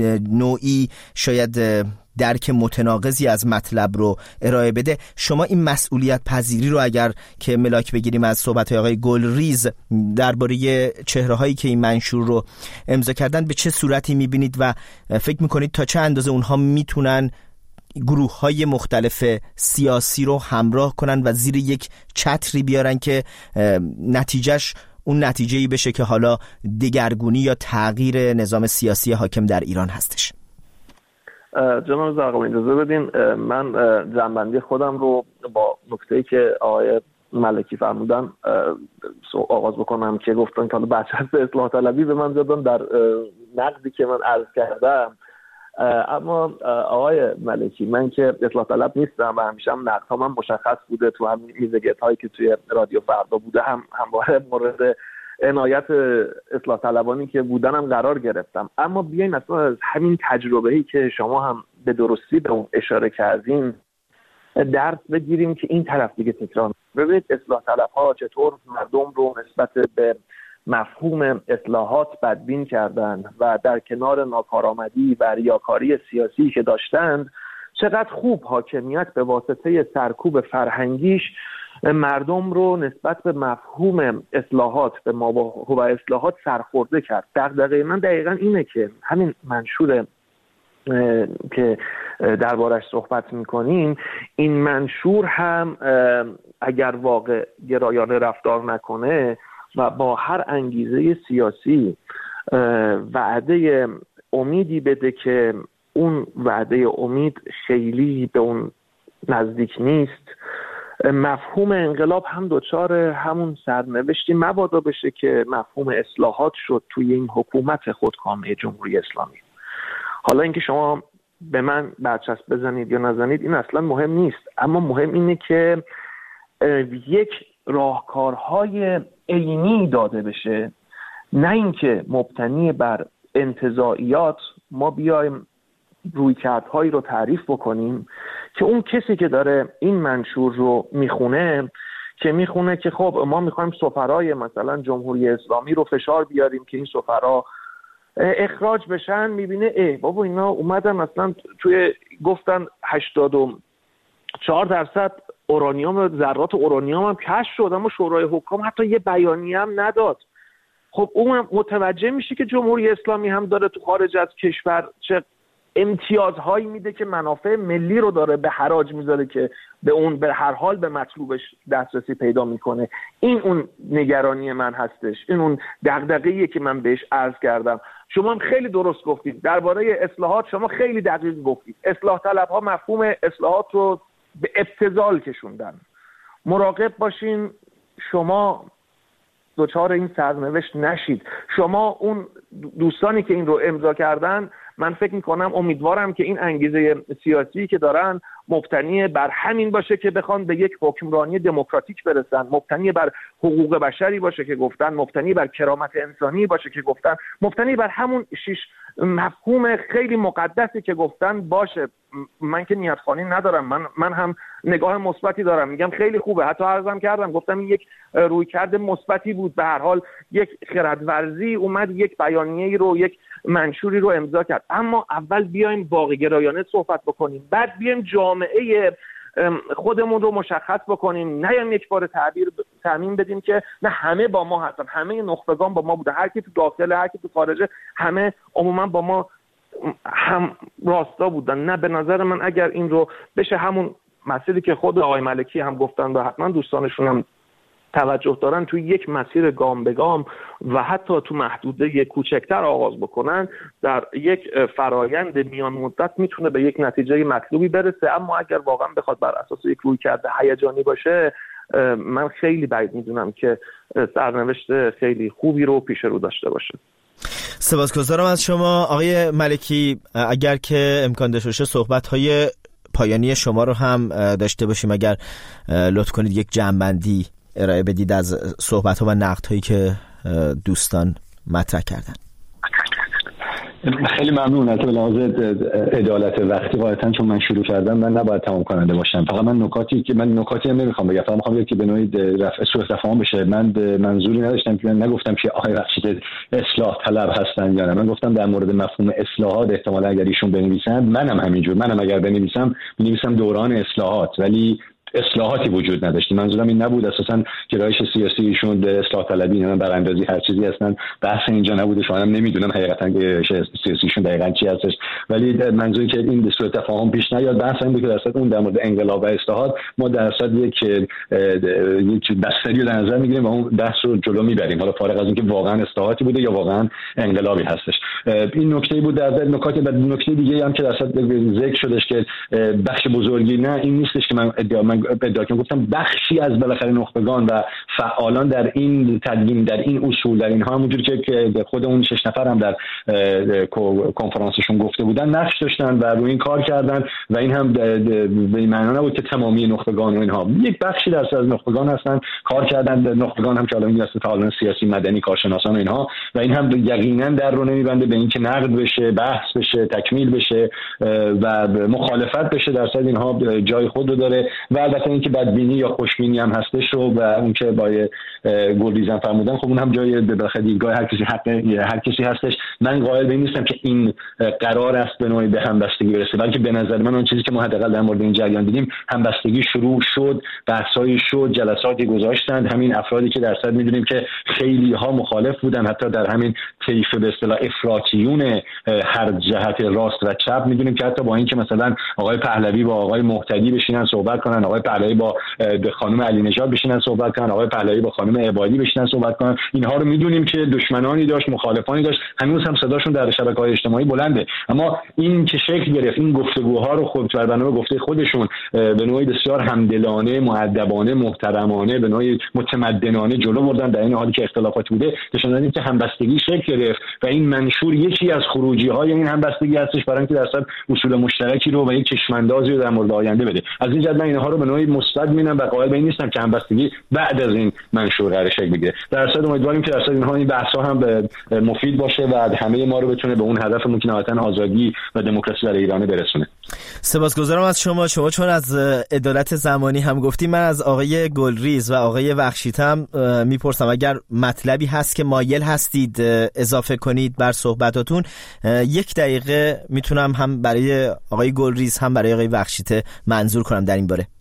نوعی شاید درک متناقضی از مطلب رو ارائه بده. شما این مسئولیت پذیری رو اگر که ملاک بگیریم از صحبت‌های آقای گلریز درباره چهره‌هایی که این منشور رو امضا کردن به چه صورتی می‌بینید و فکر می‌کنید تا چه اندازه اونها میتونن گروه‌های مختلف سیاسی رو همراه کنن و زیر یک چتری بیارن که نتیجهش اون نتیجه‌ای بشه که حالا دگرگونی یا تغییر نظام سیاسی حاکم در ایران هستش؟ جناب زرقامی اجازه بدین من جنبندی خودم رو با نکته‌ای که آقای ملکی فرمودن آغاز بکنم که گفتن که برچسب اصلاح طلبی به من زدن در نقدی که من عرض کردم. اما آقای ملکی، من که اصلاح طلب نیستم و همیشه هم نقدها من مشخص بوده، تو همین میزگت هایی که توی رادیو فردا بوده همواره مورد عنایت اصلاح طلبانی که بودنم قرار گرفتم. اما بیاین اصلا از همین تجربه‌ای که شما هم به درستی به اون اشاره کردین درس بگیریم که این طرف دیگه تکرار. ببینید اصلاح طلب‌ها چطور مردم رو نسبت به مفهوم اصلاحات بدبین کردن و در کنار ناکارآمدی و ریاکاری سیاسی که داشتند چقدر خوب حاکمیت به واسطه سرکوب فرهنگیش مردم رو نسبت به مفهوم اصلاحات به و اصلاحات سرخورده کرد. دغدغه من دقیقاً اینه که همین منشور که دربارش صحبت میکنیم، این منشور هم اگر واقع گرایانه رفتار نکنه و با هر انگیزه سیاسی وعده امیدی بده که اون وعده امید خیلی به اون نزدیک نیست، مفهوم انقلاب هم دچار همون سرنوشتی مبادا بشه که مفهوم اصلاحات شد توی این حکومت خودکامه جمهوری اسلامی. حالا اینکه شما به من برچسب بزنید یا نزنید این اصلا مهم نیست، اما مهم اینه که یک راهکارهای عینی داده بشه، نه اینکه مبتنی بر انتزاعیات ما بیایم رویکردهایی رو تعریف بکنیم که اون کسی که داره این منشور رو میخونه که خب ما میخوایم سفرای مثلا جمهوری اسلامی رو فشار بیاریم که این سفرا اخراج بشن، میبینه بابا اینا اومدن مثلا توی گفتن 84% اورانیوم، ذرات اورانیوم هم کشف شد، اما شورای حکام حتی یه بیانیه هم نداد. خب اون متوجه میشه که جمهوری اسلامی هم داره تو خارج از کشور چه امتیازهایی میده که منافع ملی رو داره به حراج میذاره که به اون به هر حال به مطلوبش دسترسی پیدا میکنه. این اون نگرانی من هستش، این اون دغدغه‌ایه که من بهش عرض کردم. شما هم خیلی درست گفتید درباره اصلاحات، شما خیلی دقیق گفتید. اصلاح طلب‌ها مفهوم اصلاحات رو به ابتذال کشوندن. مراقب باشین شما دچار این سرنوشت نشید. شما اون دوستانی که این رو امضا کردن، من فکر میکنم امیدوارم که این انگیزه سیاسی که دارن مبتنی بر همین باشه که بخوان به یک حکمرانی دموکراتیک برسن، مبتنی بر حقوق بشری باشه که گفتن، مبتنی بر کرامت انسانی باشه که گفتن، مبتنی بر همون 6 مفهوم خیلی مقدسی که گفتن باشه. من که نیت‌خوانی ندارم، من هم نگاه مثبتی دارم، میگم خیلی خوبه. حتی عرضم کردم گفتم این یک رویکرد مثبتی بود، به هر حال یک خردورزی اومد یک بیانیه‌ای رو، یک منشوری رو امضا کرد. اما اول بیایم واقع گرایانه صحبت بکنیم، بعد بیایم جامعه خودمون رو مشخص بکنیم، نیایم یک بار تعمیم بدیم که نه همه با ما هستن، همه نخبگان با ما بوده، هر کی تو داخل هر کی تو خارجه همه عموما با ما هم راستا بودن. نه، به نظر من اگر این رو بشه همون مسیری که خود آقای ملکی هم گفتن و حتما دوستانشون هم توجه دارن، توی یک مسیر گام به گام و حتی تو محدوده کوچکتر آغاز بکنن، در یک فرایند میان مدت میتونه به یک نتیجه مطلوبی برسه. اما اگر واقعا بخواد بر اساس یک رویکرد هیجانی باشه، من خیلی بعید میدونم که سرنوشت خیلی خوبی رو پیش رو داشته باشه. سپاسگزارم از شما آقای ملکی. اگر که امکان داشته باشه صحبت‌های پایانی شما رو هم داشته باشیم، اگر لطف کنید یک جمع‌بندی ارائه بدید از صحبت‌ها و نقدهایی که دوستان مطرح کردن. خیلی ممنون. از لحاظ عدالت وقتی قاعدتاً چون من شروع کردم من نباید تمام کننده باشم. فقط من نکاتی هم نمیخوام بگم، فقط میخوام که به نوعی رفع سوء تفاهم بشه. من منظوری نداشتم که من نگفتم که آقای بخشیده اصلاح طلب هستن یا نه. من گفتم در مورد مفهوم اصلاحات احتمالاً اگر ایشون بنویسن، منم همینجور، منم اگر بنویسم دوران اصلاحات، ولی اصلاحاتی وجود نداشت. منظورم این نبود اساساً گرایش سیاسی ایشون به اصلاح طلبی نه براندازی هر چیزی اصلا بحث اینجا نبوده. شما هم نمیدونم حقیقتا گرایش سیاسیشون دقیقاً چی هستش، ولی منظوری که این سوء تفاهم پیش نیاد. بحث این بود که درصد اون در مورد انقلاب و اصلاحات ما درصد یک بستری رو در نظر میگیریم و اون بحث رو جلو میبریم، حالا فارغ از اینکه واقعا اصلاحاتی بوده یا واقعا انقلابی هستش. این نکته بود. در نکات بعد نکته دیگه هم که درصد ذکر شدش که بخش بزرگی نه این نیستش که من ادعا کردم، گفتم بخشی از بالاخره نخبگان و فعالان در این تدوین، در این اصول، در اینها، همونجوری که خود اون 6 نفر هم در کنفرانسشون گفته بودن، نقش داشتن و روی این کار کردن و این هم به این معنی نبود که تمامی نخبگان و اینها، یک بخشی درصد از نخبگان هستن کار کردن، نخبگان هم که الان میاد فعالان سیاسی، مدنی، کارشناسان و اینها، و این هم یقینا در رو نمیبنده به اینکه نقد بشه، بحث بشه، تکمیل بشه و مخالفت بشه. درصد اینها جای خود رو داره و البته اینکه بدبینی یا خوشبینی هم هستش و اون که با گلریزم فرمودن، خب اون هم جای به دیدگاه هر کسی هستش. من قائل به این نیستم که این قرار است به نوعی به همبستگی برسه، بلکه به نظر من اون چیزی که ما حداقل در مورد این جریان دیدیم، همبستگی شروع شد، بحث‌های شد، جلساتی گذاشتند. همین افرادی که درصد می‌دونیم که خیلی ها مخالف بودن، حتی در همین طیف به اصطلاح افراطیون هر جهت راست و چپ، می‌دونیم که حتی با اینکه مثلا آقای پهلوی با آقای مهتدی بشینن صحبت کنن، آقای پهلوی با خانم علی نژاد بشینن صحبت کنن، آقای پهلوی با خانم عبادی بشینن صحبت کنن، اینها رو می‌دونیم که دشمنانی داشت، مخالفانی داشت، هنوز هم صداشون در شبکه‌های اجتماعی بلنده. اما این که شکل گرفت، این گفتگوها رو خود در برنامه گفته خودشون به نوعی بسیار همدلانه، مؤدبانه، محترمانه، به نوعی متمدنانه جلو بردن، در این حالی که اختلافات بوده، نشون دادن که همبستگی شکل گرفت و این منشور یکی از خروجی‌های این همبستگی هستش، برای اینکه درصد اصول مشترکی رو و یک چشم‌اندازی رو در مورد آینده بده. از این جهت من اینها رو به نوعی مثبت می‌بینم و قائل به این نیستم که همبستگی بعد از این منشور قرار شکل بگیره. درصد امیدواریم که درصد اینها، این بحث‌ها هم مفید باشه و همه ما رو بتونه به اون هدفمون که نهایتاً آزادی و دموکراسی در ایران برسونه. سپاسگزارم از شما چون از عدالت زمانی هم گفتیم، من از آقای گلریز و آقای بخشیتم میپرسم اگر مطلبی هست که مایل هستید اضافه کنید بر صحبتاتون، 1 دقیقه میتونم هم برای آقای گلریز هم برای آقای بخشیته منظور کنم در این باره.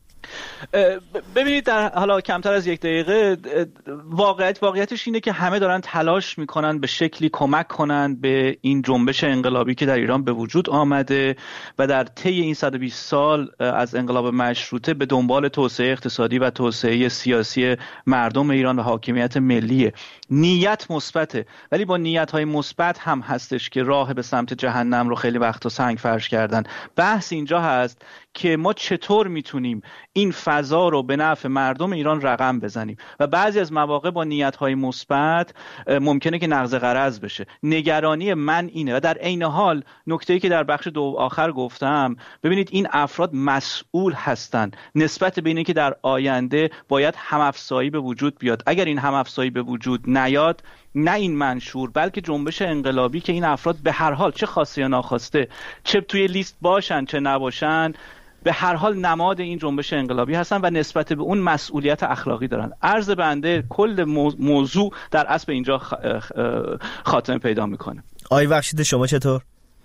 ببینید، در حالا کمتر از 1 دقیقه، واقعیتش اینه که همه دارن تلاش میکنن به شکلی کمک کنن به این جنبش انقلابی که در ایران به وجود آمده و در طی این 120 سال از انقلاب مشروطه به دنبال توسعه اقتصادی و توسعه سیاسی مردم ایران و حاکمیت ملیه. نیت مثبته، ولی با نیت‌های مثبت هم هستش که راه به سمت جهنم رو خیلی وقتا سنگ فرش کردن. بحث اینجا هست که ما چطور میتونیم این فضا رو به نفع مردم ایران رقم بزنیم و بعضی از مواقع با نیت‌های مثبت ممکنه که نقض غرض بشه. نگرانی من اینه و در عین حال نکته‌ای که در بخش آخر گفتم، ببینید این افراد مسئول هستند نسبت به اینه که در آینده باید هم‌افزایی به وجود بیاد. اگر این هم‌افزایی به وجود نیاد، نه این منشور بلکه جنبش انقلابی که این افراد به هر حال چه خواسته یا ناخواسته، چه توی لیست باشن چه نباشن، به هر حال نماد این جنبش انقلابی هستن و نسبت به اون مسئولیت اخلاقی دارن. عرض بنده کل موضوع در اصل اینجا خاتمه پیدا میکنه. آقای بخشیده شما چطور؟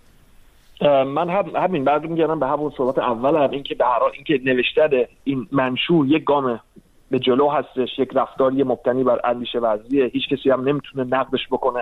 من همین بعد میگم به همون صحبت اولم، این که به هر حال این که نوشتن این منشور یک گام به جلو هستش، یک رفتاری مبتنی بر اندیشه وضعیه، هیچ کسی هم نمیتونه نقدش بکنه،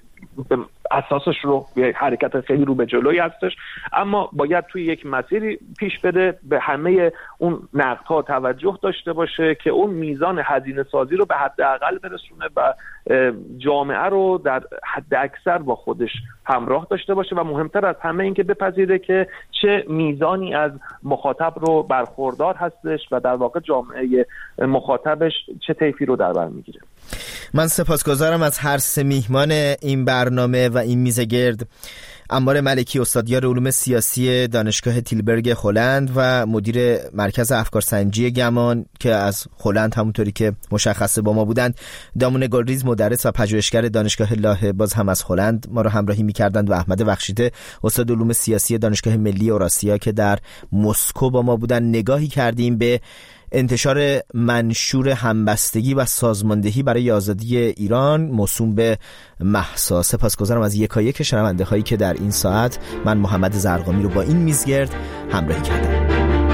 اساسش رو حرکت خیلی رو به جلوی هستش، اما باید توی یک مسیری پیش بده، به همه اون نقدها توجه داشته باشه که اون میزان هزینه سازی رو به حداقل برسونه و جامعه رو در حد اکثر با خودش همراه داشته باشه و مهمتر از همه این که بپذیره که چه میزانی از مخاطب رو برخوردار هستش و در واقع جامعه مخاطبش چه طیفی رو در بر میگیره. من سپاسگزارم از هر 3 میهمان این برنامه و این میز گرد. انبار ملکی، استادیار علوم سیاسی دانشگاه تیلبرگ هلند و مدیر مرکز افکارسنجی گمان که از هلند همونطوری که مشخصه با ما بودند. دامون گلریز، مدرس و پژوهشگر دانشگاه لاهه، باز هم از هلند ما رو همراهی می‌کردند و احمد بخشیده، استاد علوم سیاسی دانشگاه ملی اوراسیا که در مسکو با ما بودند. نگاهی کردیم به انتشار منشور همبستگی و سازماندهی برای آزادی ایران موسوم به مهسا. سپاسگزارم از یکایک شنونده هایی که در این ساعت من محمد زرقامی رو با این میزگرد همراهی کردم.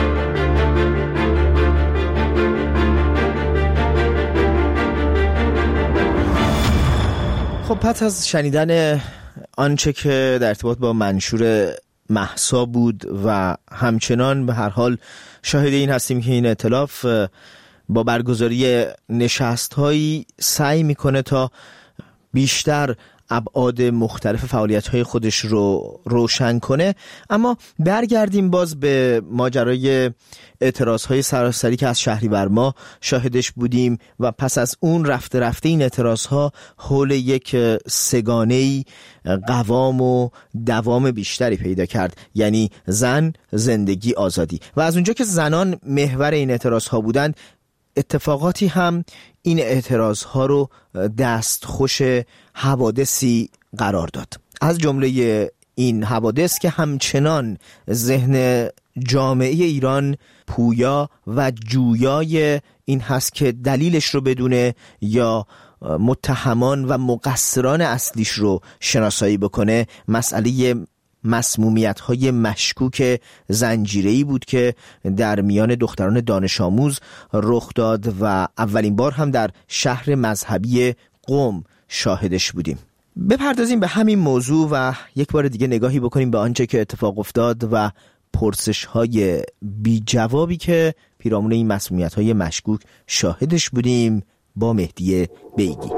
خب پس از شنیدن آنچه که در ارتباط با منشور مهسا بود و همچنان به هر حال شاهد این هستیم که این ائتلاف با برگزاری نشست‌هایی سعی میکنه تا بیشتر ابعاد مختلف فعالیت‌های خودش رو روشن کنه. اما برگردیم باز به ماجرای اعتراض‌های سراسری که از شهریور ماه شاهدش بودیم و پس از اون رفته رفته این اعتراض‌ها حول یک سگانه‌ای قوام و دوام بیشتری پیدا کرد، یعنی زن، زندگی، آزادی. و از اونجا که زنان محور این اعتراض‌ها بودند، اتفاقاتی هم این اعتراض‌ها رو دستخوش حوادثی قرار داد. از جمله این حوادث که همچنان ذهن جامعه ایران پویا و جویای این هست که دلیلش رو بدونه یا متهمان و مقصران اصلیش رو شناسایی بکنه، مسئله مسمومیت‌های مشکوک زنجیره‌ای بود که در میان دختران دانش آموز رخ داد و اولین بار هم در شهر مذهبی قم شاهدش بودیم. بپردازیم به همین موضوع و یک بار دیگه نگاهی بکنیم به آنچه که اتفاق افتاد و پرسش‌های بی جوابی که پیرامون این مسمومیت‌های مشکوک شاهدش بودیم با مهدی بیگی.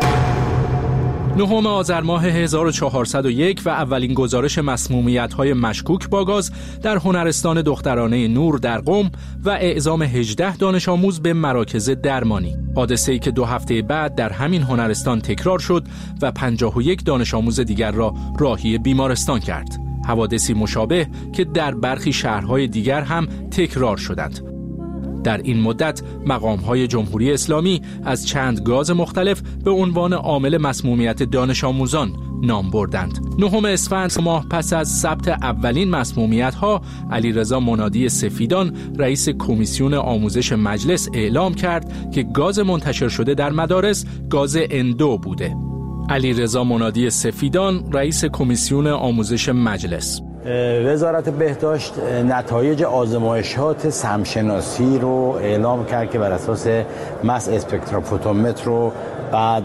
9 آذر ماه 1401 و اولین گزارش مسمومیت‌های مشکوک با گاز در هنرستان دخترانه نور در قم و اعزام 18 دانش آموز به مراکز درمانی. حادثه‌ای که 2 هفته بعد در همین هنرستان تکرار شد و 51 دانش آموز دیگر را راهی بیمارستان کرد. حوادثی مشابه که در برخی شهرهای دیگر هم تکرار شدند. در این مدت مقام‌های جمهوری اسلامی از چند گاز مختلف به عنوان عامل مسمومیت دانش آموزان نام بردند. 9 اسفند ماه پس از ثبت اولین مسمومیت‌ها، علیرضا منادی سفیدان رئیس کمیسیون آموزش مجلس اعلام کرد که گاز منتشر شده در مدارس گاز اندو بوده. علیرضا منادی سفیدان رئیس کمیسیون آموزش مجلس: وزارت بهداشت نتایج آزمایشات سمشناسی رو اعلام کرد که بر اساس مس اسپکتروفوتومتر رو بعد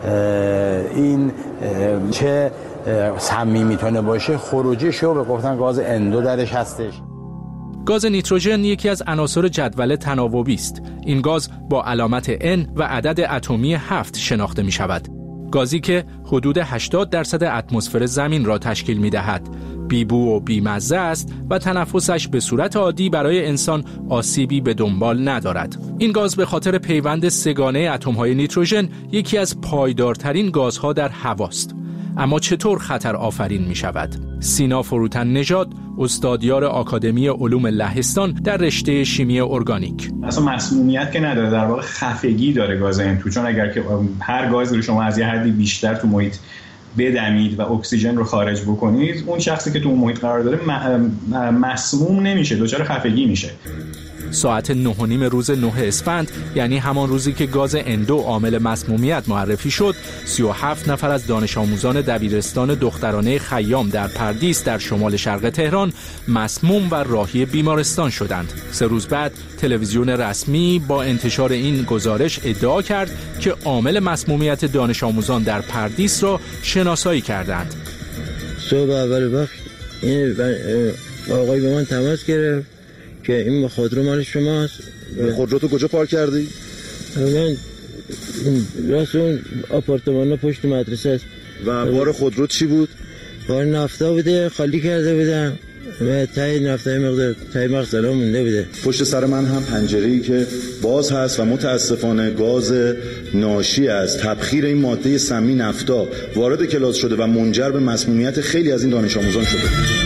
این چه سمی میتونه باشه خروجیش رو به گفتن گاز اندو درش هستش. گاز نیتروژن یکی از عناصر جدول تناوبی است. این گاز با علامت N و عدد اتمی 7 شناخته می شود. گازی که حدود 80% اتمسفر زمین را تشکیل می دهد. بیبو و بیمزه است و تنفسش به صورت عادی برای انسان آسیبی به دنبال ندارد. این گاز به خاطر پیوند سه‌گانه اتم‌های نیتروژن یکی از پایدارترین گازها در هواست. اما چطور خطر آفرین می شود؟ سینا فروتن نژاد، استادیار آکادمی علوم لهستان در رشته شیمی ارگانیک: اصلا مسمومیت که نداره، در واقع خفگی داره گاز این تو، چون اگر که هر گازی رو شما از یه حدی بیشتر تو محیط بدمید و اکسیژن رو خارج بکنید، اون شخصی که تو اون محیط قرار داره مسموم نمیشه، دچار خفگی میشه. ساعت 9:30 روز 9 اسفند، یعنی همان روزی که گاز اندو عامل مسمومیت معرفی شد، 37 نفر از دانش آموزان دبیرستان دخترانه خیام در پردیس در شمال شرق تهران مسموم و راهی بیمارستان شدند. 3 روز بعد تلویزیون رسمی با انتشار این گزارش ادعا کرد که عامل مسمومیت دانش آموزان در پردیس را شناسایی کردند. صبح اول وقت این آقای به من تماس گرفت که این خودرو مال شماست. خودرو تو کجا پارک کردی؟ من راست اون آپارتمان پشت مدرسه است. و بار خودرو چی بود؟ بار نفتا بوده، خالی کرده بودم و تای نفتای مقدار تای مغزلا مونده بوده. پشت سر من هم پنجره‌ای که باز هست و متاسفانه گاز ناشی از تبخیر این ماده سمی نفتا وارد کلاس شده و منجر به مسمومیت خیلی از این دانش آموزان شده.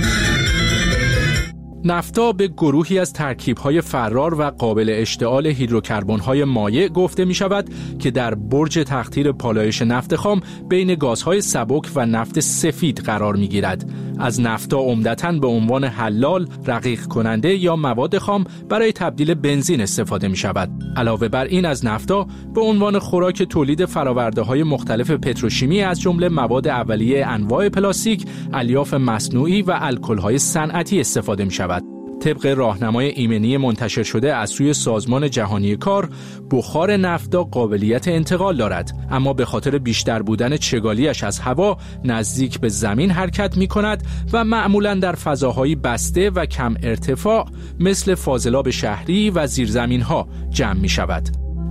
نفتا به گروهی از ترکیب‌های فرار و قابل اشتعال هیدروکربن‌های مایع گفته می‌شود که در برج تخدیر پالایش نفت خام بین گازهای سبک و نفت سفید قرار می‌گیرد. از نفتا عمدتاً به عنوان حلال، رقیق کننده یا مواد خام برای تبدیل بنزین استفاده می‌شود. علاوه بر این از نفتا به عنوان خوراک تولید فرآورده‌های مختلف پتروشیمی از جمله مواد اولیه انواع پلاستیک، الیاف مصنوعی و الکل‌های صنعتی استفاده می‌شود. طبق راهنمای ایمنی منتشر شده از سوی سازمان جهانی کار، بخار نفتا قابلیت انتقال دارد، اما به خاطر بیشتر بودن چگالیش از هوا نزدیک به زمین حرکت می کند و معمولاً در فضاهای بسته و کم ارتفاع مثل فاضلاب شهری و زیرزمین‌ها جمع می شود.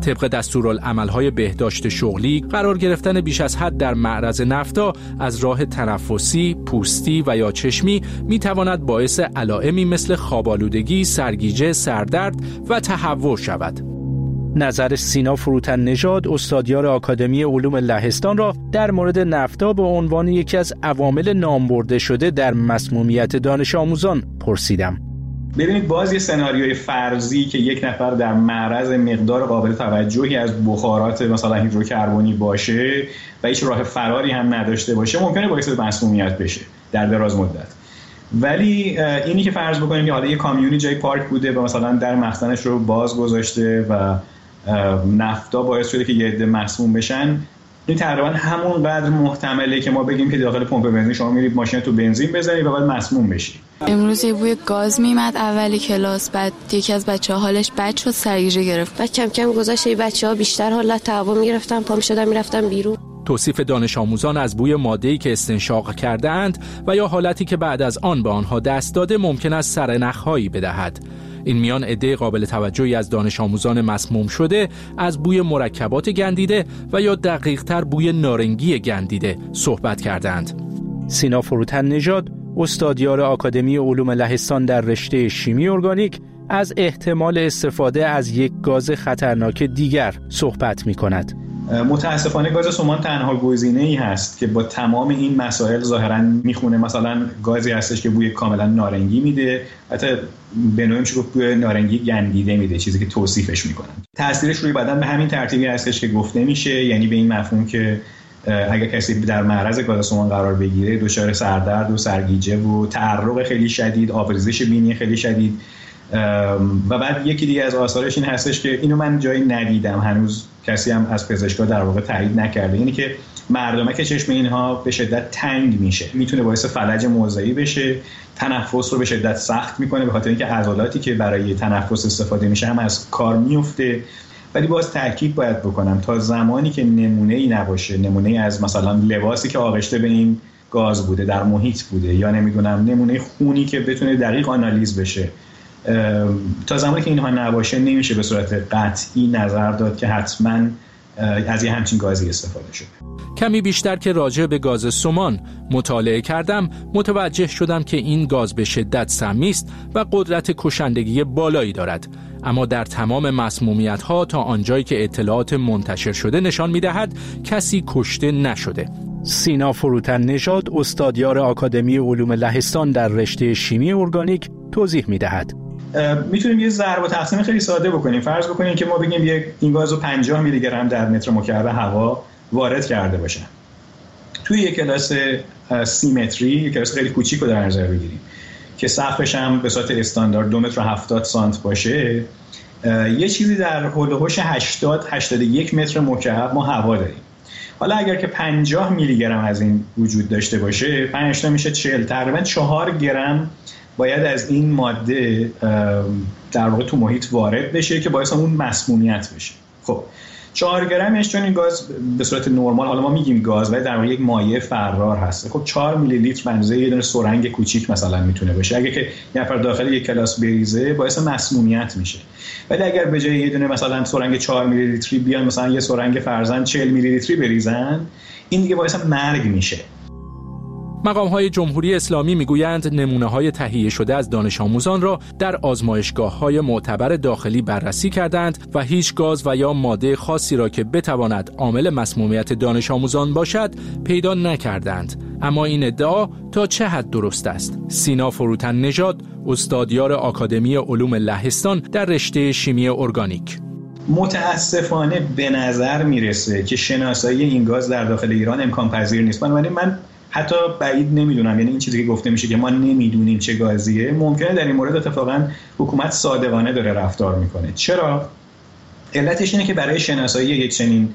طبق دستورالعمل‌های بهداشت شغلی قرار گرفتن بیش از حد در معرض نفتا از راه تنفسی، پوستی و یا چشمی میتواند باعث علائمی مثل خواب‌آلودگی، سرگیجه، سردرد و تهوع شود. نظر سینا فروتن نژاد، استادیار آکادمی علوم لهستان را در مورد نفتا به عنوان یکی از عوامل نامبرده شده در مسمومیت دانش آموزان پرسیدم. ببینید باز یه سناریوی فرضی که یک نفر در معرض مقدار قابل توجهی از بخارات مثلا هیدروکربنی باشه و هیچ راه فراری هم نداشته باشه ممکنه باعث مسمومیت بشه در دراز مدت. ولی اینی که فرض بکنیم که حالا یه کامیونی جای پارک بوده و مثلا در مخزنش رو باز گذاشته و نفتا باعث شده که یه عده مسموم بشن، این تقریبا همون قدر محتمله که ما بگیم که داخل پمپ بنزین شما میرید ماشین تو بنزین بزنی و بعد مسموم بشی. امروز یه بوی گاز میمد اولی کلاس، بعد یکی از بچه‌ها حالش بد شد، سرگیجه گرفت. بعد کم کم گذشت بچه‌ها بیشتر حالت تهوع میگرفتن، پا میشدن میرفتن بیرون. توصیف دانش آموزان از بوی ماده‌ای که استنشاق کرده‌اند و یا حالتی که بعد از آن به آنها دست داده ممکن است سرنخ‌هایی بدهد. این میان عده قابل توجهی از دانش آموزان مسموم شده از بوی مرکبات گندیده و یا دقیق‌تر بوی نارنگی گندیده صحبت کردند. سینا فروتن نژاد، استادیار آکادمی علوم لهستان در رشته شیمی ارگانیک، از احتمال استفاده از یک گاز خطرناک دیگر صحبت می‌کند. متاسفانه گاز سمان تنها گزینه‌ای هست که با تمام این مسائل ظاهراً میخونه. مثلا گازی هستش که بوی کاملا نارنگی میده، حتی به نوعی میشه گفت بوی نارنگی گندیده میده، چیزی که توصیفش میکنن. تاثیرش روی بدن به همین ترتیبی هستش که گفته میشه، یعنی به این مفهوم که اگر کسی در معرض گاز سمان قرار بگیره دچار سردرد و سرگیجه و تعرق خیلی شدید، آبریزش بینی خیلی شدید و بعد یکی دیگه از آثارش این هستش که اینو من جایی ندیدم، هنوز کسی هم از پزشکا در واقع تایید نکرده، اینی که مردمک چشم اینها به شدت تنگ میشه، میتونه باعث فلج موضعی بشه، تنفس رو به شدت سخت میکنه به خاطر اینکه عضلاتی که برای تنفس استفاده میشه هم از کار میفته. ولی باز تاکید باید بکنم تا زمانی که نمونه‌ای نباشه، نمونه از مثلا لباسی که آغشته به این گاز بوده در محیط بوده یا نمیدونم نمونه خونی که بتونه دقیق آنالیز بشه، تا زمانی که اینها نباشه نمیشه به صورت قطعی نظر داد که حتما از یه همچین گازی استفاده شده. کمی بیشتر که راجع به گاز سمان مطالعه کردم متوجه شدم که این گاز به شدت سمی است و قدرت کشندگی بالایی دارد، اما در تمام مسمومیت‌ها تا آنجایی که اطلاعات منتشر شده نشان می‌دهد کسی کشته نشده. سینا فروتن نژاد، استادیار آکادمی علوم لهستان در رشته شیمی ارگانیک، توضیح می‌دهد. میتونیم یه ضرب و تقسیم خیلی ساده بکنیم. فرض بکنیم که ما بگیم این گاز رو 50 میلی گرم در متر مکعب هوا وارد کرده باشن. توی یک کلاس 30 متری، یک کلاس خیلی کوچیک رو در نظر بگیریم که سقفش هم به صورت استاندارد 2 متر و 70 سانت باشه، یه چیزی در حول و حوش 80-81 متر مکعب ما هوا داریم. حالا اگر که 50 میلی گرم از این وجود داشته باشه، 5 تا میشه 40، تقریبا 4 گرم باید از این ماده در واقع تو محیط وارد بشه که باعث اون مسمومیت بشه. خب 4 گرمش چون این گاز به صورت نرمال، حالا ما میگیم گاز ولی در واقع یک مایع فرار هست، خب 4 میلی لیتر به اندازه یه دونه سرنگ کوچیک مثلا میتونه باشه. اگه که یه نفر داخل یک کلاس بریزه باعث مسمومیت میشه. ولی اگر به جای یه دونه مثلا سرنگ 4 میلی لیتری بیان مثلا یه سرنگ فرضاً 40 میلی لیتری بریزن، این دیگه باعث مرگ میشه. مقام‌های جمهوری اسلامی میگویند نمونه‌های تهیه شده از دانش آموزان را در آزمایشگاه‌های معتبر داخلی بررسی کردند و هیچ گاز و یا ماده خاصی را که بتواند عامل مسمومیت دانش آموزان باشد پیدا نکردند. اما این ادعا تا چه حد درست است؟ سینا فروتن نژاد، استادیار آکادمی علوم لهستان در رشته شیمی ارگانیک: متاسفانه به نظر میرسه که شناسایی این گاز در داخل ایران امکان پذیر نیست. بنابراین من حتی بعید نمیدونم، یعنی این چیزی که گفته میشه که ما نمیدونیم چه گازیه، ممکنه در این مورد اتفاقا حکومت صادقانه داره رفتار میکنه. چرا؟ علتش اینه که برای شناسایی یک چنین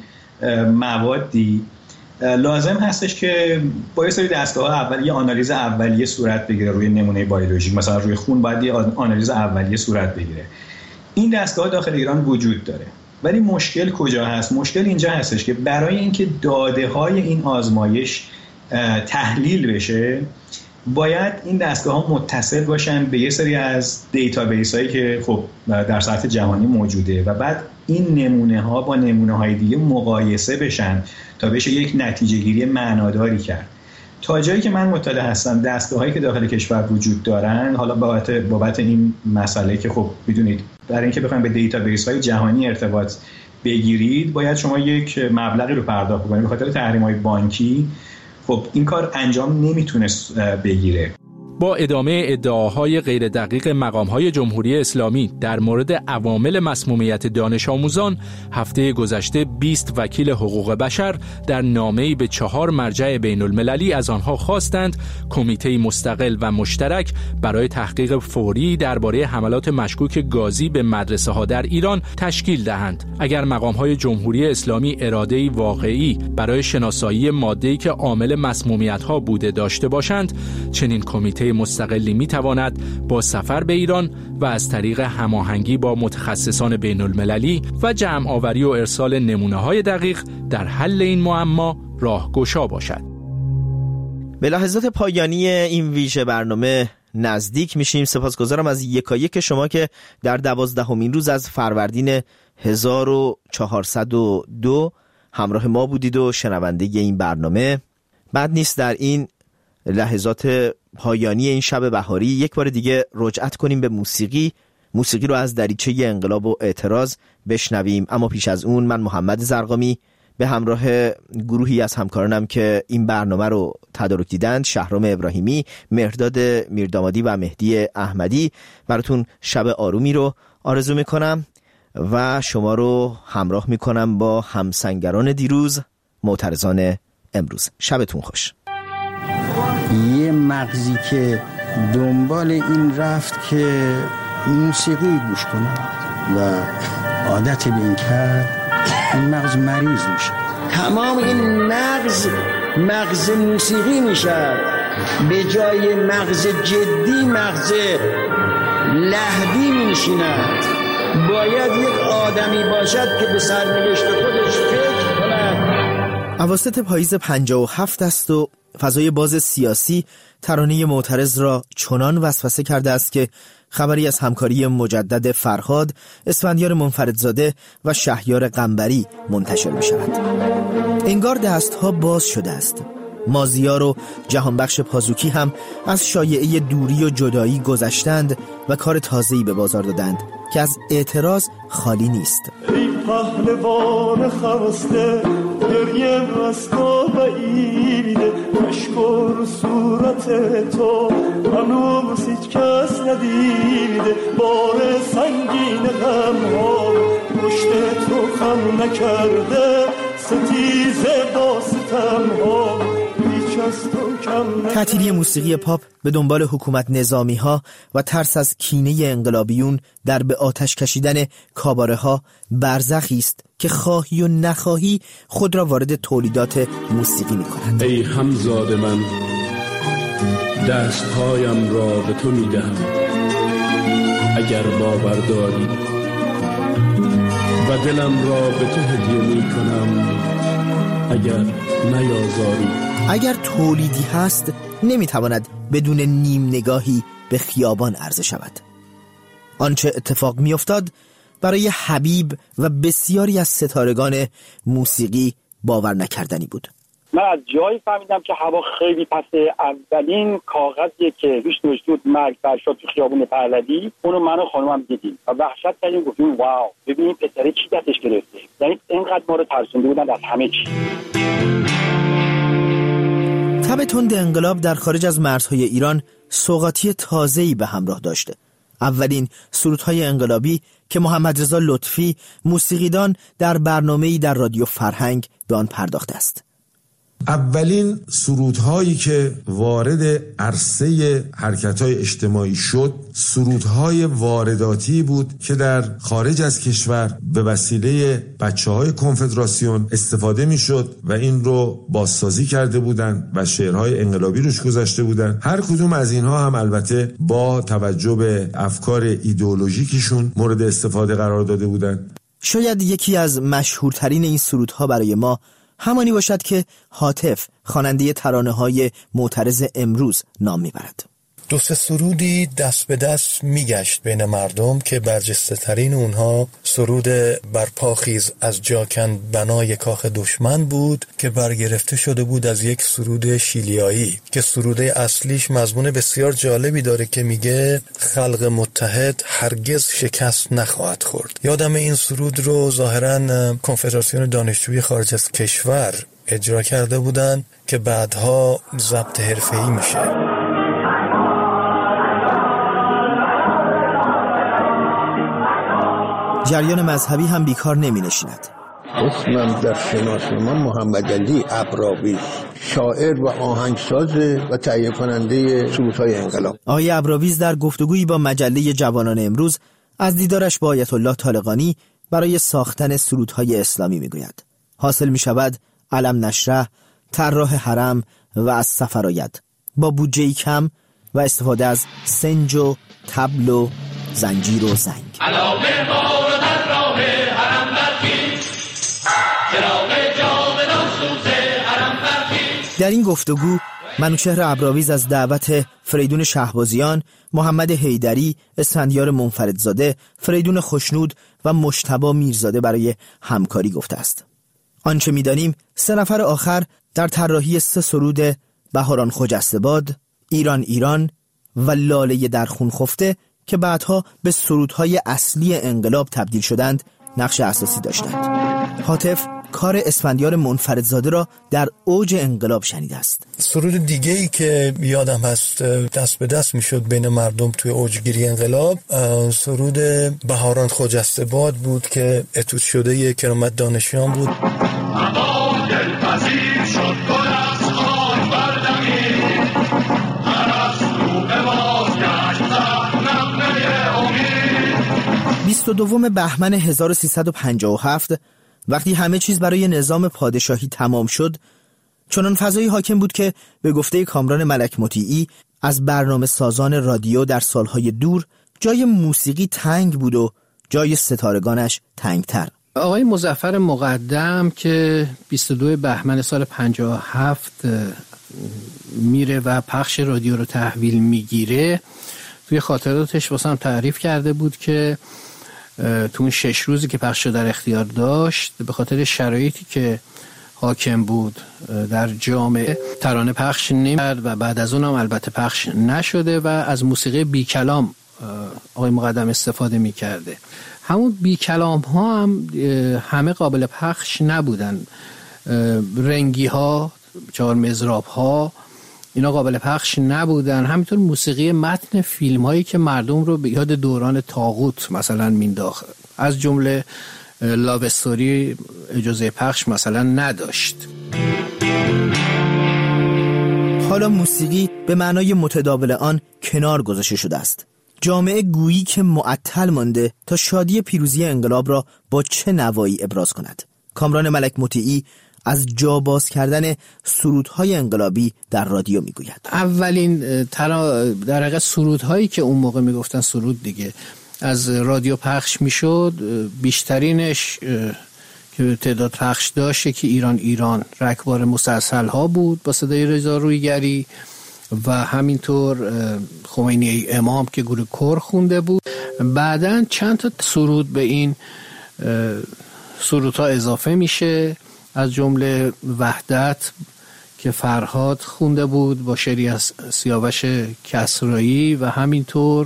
موادی لازم هستش که با یه سری دستگاه اولیه آنالیز اولیه صورت بگیره روی نمونه بیولوژیک، مثلا روی خون باید یه آنالیز اولیه صورت بگیره. این دستگاه داخل ایران وجود داره، ولی مشکل کجا هست؟ مشکل اینجا هستش که برای اینکه داده های این آزمایش تحلیل بشه باید این دستگاه‌ها متصل باشن به یه سری از دیتابیس هایی که خب در سطح جهانی موجوده و بعد این نمونه ها با نمونه های دیگه مقایسه بشن تا بشه یک نتیجه گیری معناداری کرد. تا جایی که من مطلع هستم دستگاهایی که داخل کشور وجود دارن، حالا بابت این مسئله که خب بدونید در اینکه بخواید به دیتابیس های جهانی ارتباط بگیرید باید شما یک مبلغی رو پرداخت کنید. به خاطر تحریم‌های بانکی خب این کار انجام نمیتونست بگیره. با ادامه ادعاهای غیر دقیق مقام‌های جمهوری اسلامی در مورد عوامل مسمومیت دانش آموزان، هفته گذشته 20 وکیل حقوق بشر در نامه‌ای به 4 مرجع بین‌المللی از آنها خواستند کمیته مستقل و مشترک برای تحقیق فوری درباره حملات مشکوک گازی به مدرسه‌ها در ایران تشکیل دهند. اگر مقام‌های جمهوری اسلامی اراده‌ای واقعی برای شناسایی ماده‌ای که عامل مسمومیت‌ها بوده داشته باشند، چنین کمیته مستقلی میتواند با سفر به ایران و از طریق هماهنگی با متخصصان بین‌المللی و جمع آوری و ارسال نمونه‌های دقیق در حل این معما راهگشا باشد. به لحظات پایانی این ویژه برنامه نزدیک میشیم. سپاسگزارم از یکایک شما که در 12مین روز از فروردین 1402 همراه ما بودید و شنونده این برنامه. بعد نیست در این لحظات پایانی این شب بهاری یک بار دیگه رجعت کنیم به موسیقی رو از دریچه انقلاب و اعتراض بشنویم. اما پیش از اون من محمد زرقامی به همراه گروهی از همکارانم که این برنامه رو تدارک دیدند، شهرام ابراهیمی، مهرداد میردامادی و مهدی احمدی، براتون شب آرومی رو آرزو میکنم و شما رو همراه میکنم با همسنگران دیروز، معترضان امروز. شبتون خوش. یه مغزی که دنبال این رفت که موسیقی گوش کنه و عادت به این کرد، این مغز مریض میشه. تمام این مغز موسیقی میشه، به جای مغز جدی مغز لحدی میشیند. باید یک آدمی باشد که به سرنوشت خودش فکر کند. اواسط پاییز 57 است و فضای باز سیاسی ترانه معترض را چنان وسوسه کرده است که خبری از همکاری مجدد فرهاد، اسفندیار منفردزاده و شهریار قنبری منتشر می شود. انگار دستها باز شده است. مازیار و جهانبخش پازوکی هم از شایعه دوری و جدایی گذشتند و کار تازه‌ای به بازار دادند که از اعتراض خالی نیست. ای پهلوان خسته گریم از تو بعیده، مشکر صورت تو هنوز هیچ کس ندیده. بار سنگین غم ها پشت تو خم نکرده، ستیز با ستم ها تعطیلی موسیقی پاپ به دنبال حکومت نظامی ها و ترس از کینه انقلابیون در به آتش کشیدن کاباره ها برزخی است که خواهی و نخواهی خود را وارد تولیدات موسیقی می کنند. ای همزاد من، دستهایم را به تو می دهم اگر باور داری، و دلم را به تو هدیه می کنم اگر نیازاری. اگر تولیدی هست نمیتواند بدون نیم نگاهی به خیابان عرضه شود. آنچه اتفاق میافتاد برای حبیب و بسیاری از ستارگان موسیقی باور نکردنی بود. من از جایی فهمیدم که هوا خیلی پسه. اولین کاغذی که روش نوشته بود مرگ فرشاد تو خیابون پهلوی، اونو من و خانومم دیدیم و وحشت کردیم، گفتیم واو، ببین پسره چی دستش گرفته. یعنی اینقدر ما رو ترسونده بودن از همه چی. تب تند انقلاب در خارج از مرزهای ایران سوغاتی تازه‌ای به همراه داشته. اولین سرودهای انقلابی که محمد رضا لطفی موسیقیدان در برنامه‌ای در رادیو فرهنگ به آن پرداخته است. اولین سرودهایی که وارد عرصه حرکت‌های اجتماعی شد، سرودهای وارداتی بود که در خارج از کشور به وسیله بچه‌های کنفدراسیون استفاده می‌شد و این رو بازسازی کرده بودند و شعرهای انقلابی روش گذاشته بودند. هر کدوم از اینها هم البته با توجه به افکار ایدئولوژیکشون مورد استفاده قرار داده بودند. شاید یکی از مشهورترین این سرودها برای ما همانی باشد که هاتف خواننده ترانه‌های معترض امروز نام میبرد. دو سه سرودی دست به دست میگشت بین مردم که برجسته ترین اونها سرود برپاخیز از جاکند بنای کاخ دشمن بود که برگرفته شده بود از یک سرود شیلیایی که سروده اصلیش مضمون بسیار جالبی داره که میگه خلق متحد هرگز شکست نخواهد خورد. یادم این سرود رو ظاهراً کنفدراسیون دانشجوی خارج از کشور اجرا کرده بودن که بعدها ضبط حرفه‌ای میشه. جریان مذهبی هم بیکار نمی نشیند. اسمم در شناسنامه محمد علی ابراویز، شاعر و آهنگساز و تهیه کننده سرودهای انقلاب. آقای ابراویز در گفتگویی با مجله جوانان امروز از دیدارش با آیت الله طالقانی برای ساختن سرودهای اسلامی میگوید. حاصل می شود علم نشره، طراح حرم و از سفر آید با بودجه کم و استفاده از سنج و طبل و زنجیر و زنگ. در این گفتگو منوچهر ابراویز از دعوت فریدون شهبازیان، محمد حیدری، اسفندیار منفردزاده، فریدون خوشنود و مجتبی میرزاده برای همکاری گفته است. آنچه می‌دانیم 3 نفر آخر در طراحی 3 سرود بهاران خجسته‌باد، ایران ایران و لاله در خون خفته که بعدها به سرودهای اصلی انقلاب تبدیل شدند نقش اساسی داشتند. هاتف کار اسفندیار منفردزاده را در اوج انقلاب شنیده است. سرود دیگه‌ای که یادم هست دست به دست میشد بین مردم توی اوجگیری انقلاب، سرود بهاران خجسته‌باد بود که اتود شده کرامت دانشیان بود. 22 بهمن 1357 وقتی همه چیز برای نظام پادشاهی تمام شد، چنان فضایی حاکم بود که به گفته کامران ملک مطیعی از برنامه سازان رادیو در سالهای دور جای موسیقی تنگ بود و جای ستارگانش تنگتر. آقای مظفر مقدم که 22 بهمن سال 57 میره و پخش رادیو رو تحویل میگیره، توی خاطراتش واسم تعریف کرده بود که تو اون 6 روزی که پخش در اختیار داشت به خاطر شرایطی که حاکم بود در جامعه ترانه پخش نمی‌کرد و بعد از اونم البته پخش نشده و از موسیقی بی کلام آقای مقدم استفاده می‌کرده. همون بی کلام ها هم همه قابل پخش نبودن. رنگی ها، 4 مضراب ها اینا قابل پخش نبودن. همینطور موسیقی متن فیلم هایی که مردم رو به یاد دوران طاغوت مثلا مینداخت، از جمله لاو استوری اجازه پخش مثلا نداشت. حالا موسیقی به معنای متداول آن کنار گذاشته شده است. جامعه گویی که معطل مانده تا شادی پیروزی انقلاب را با چه نوایی ابراز کند. کامران ملک مطیعی از جا باز کردن سرودهای انقلابی در رادیو میگوید. اولین در حقیقت سرودهایی که اون موقع میگفتن سرود دیگه از رادیو پخش میشد، بیشترینش که تعداد پخش داشته که ایران ایران رکبار مسلسل ها بود با صدای رضا رویگری و همینطور خمینی امام که گروه کور خونده بود. بعدن چند تا سرود به این سرودها اضافه میشه، از جمله وحدت که فرهاد خونده بود با شعری از سیاوش کسرایی و همینطور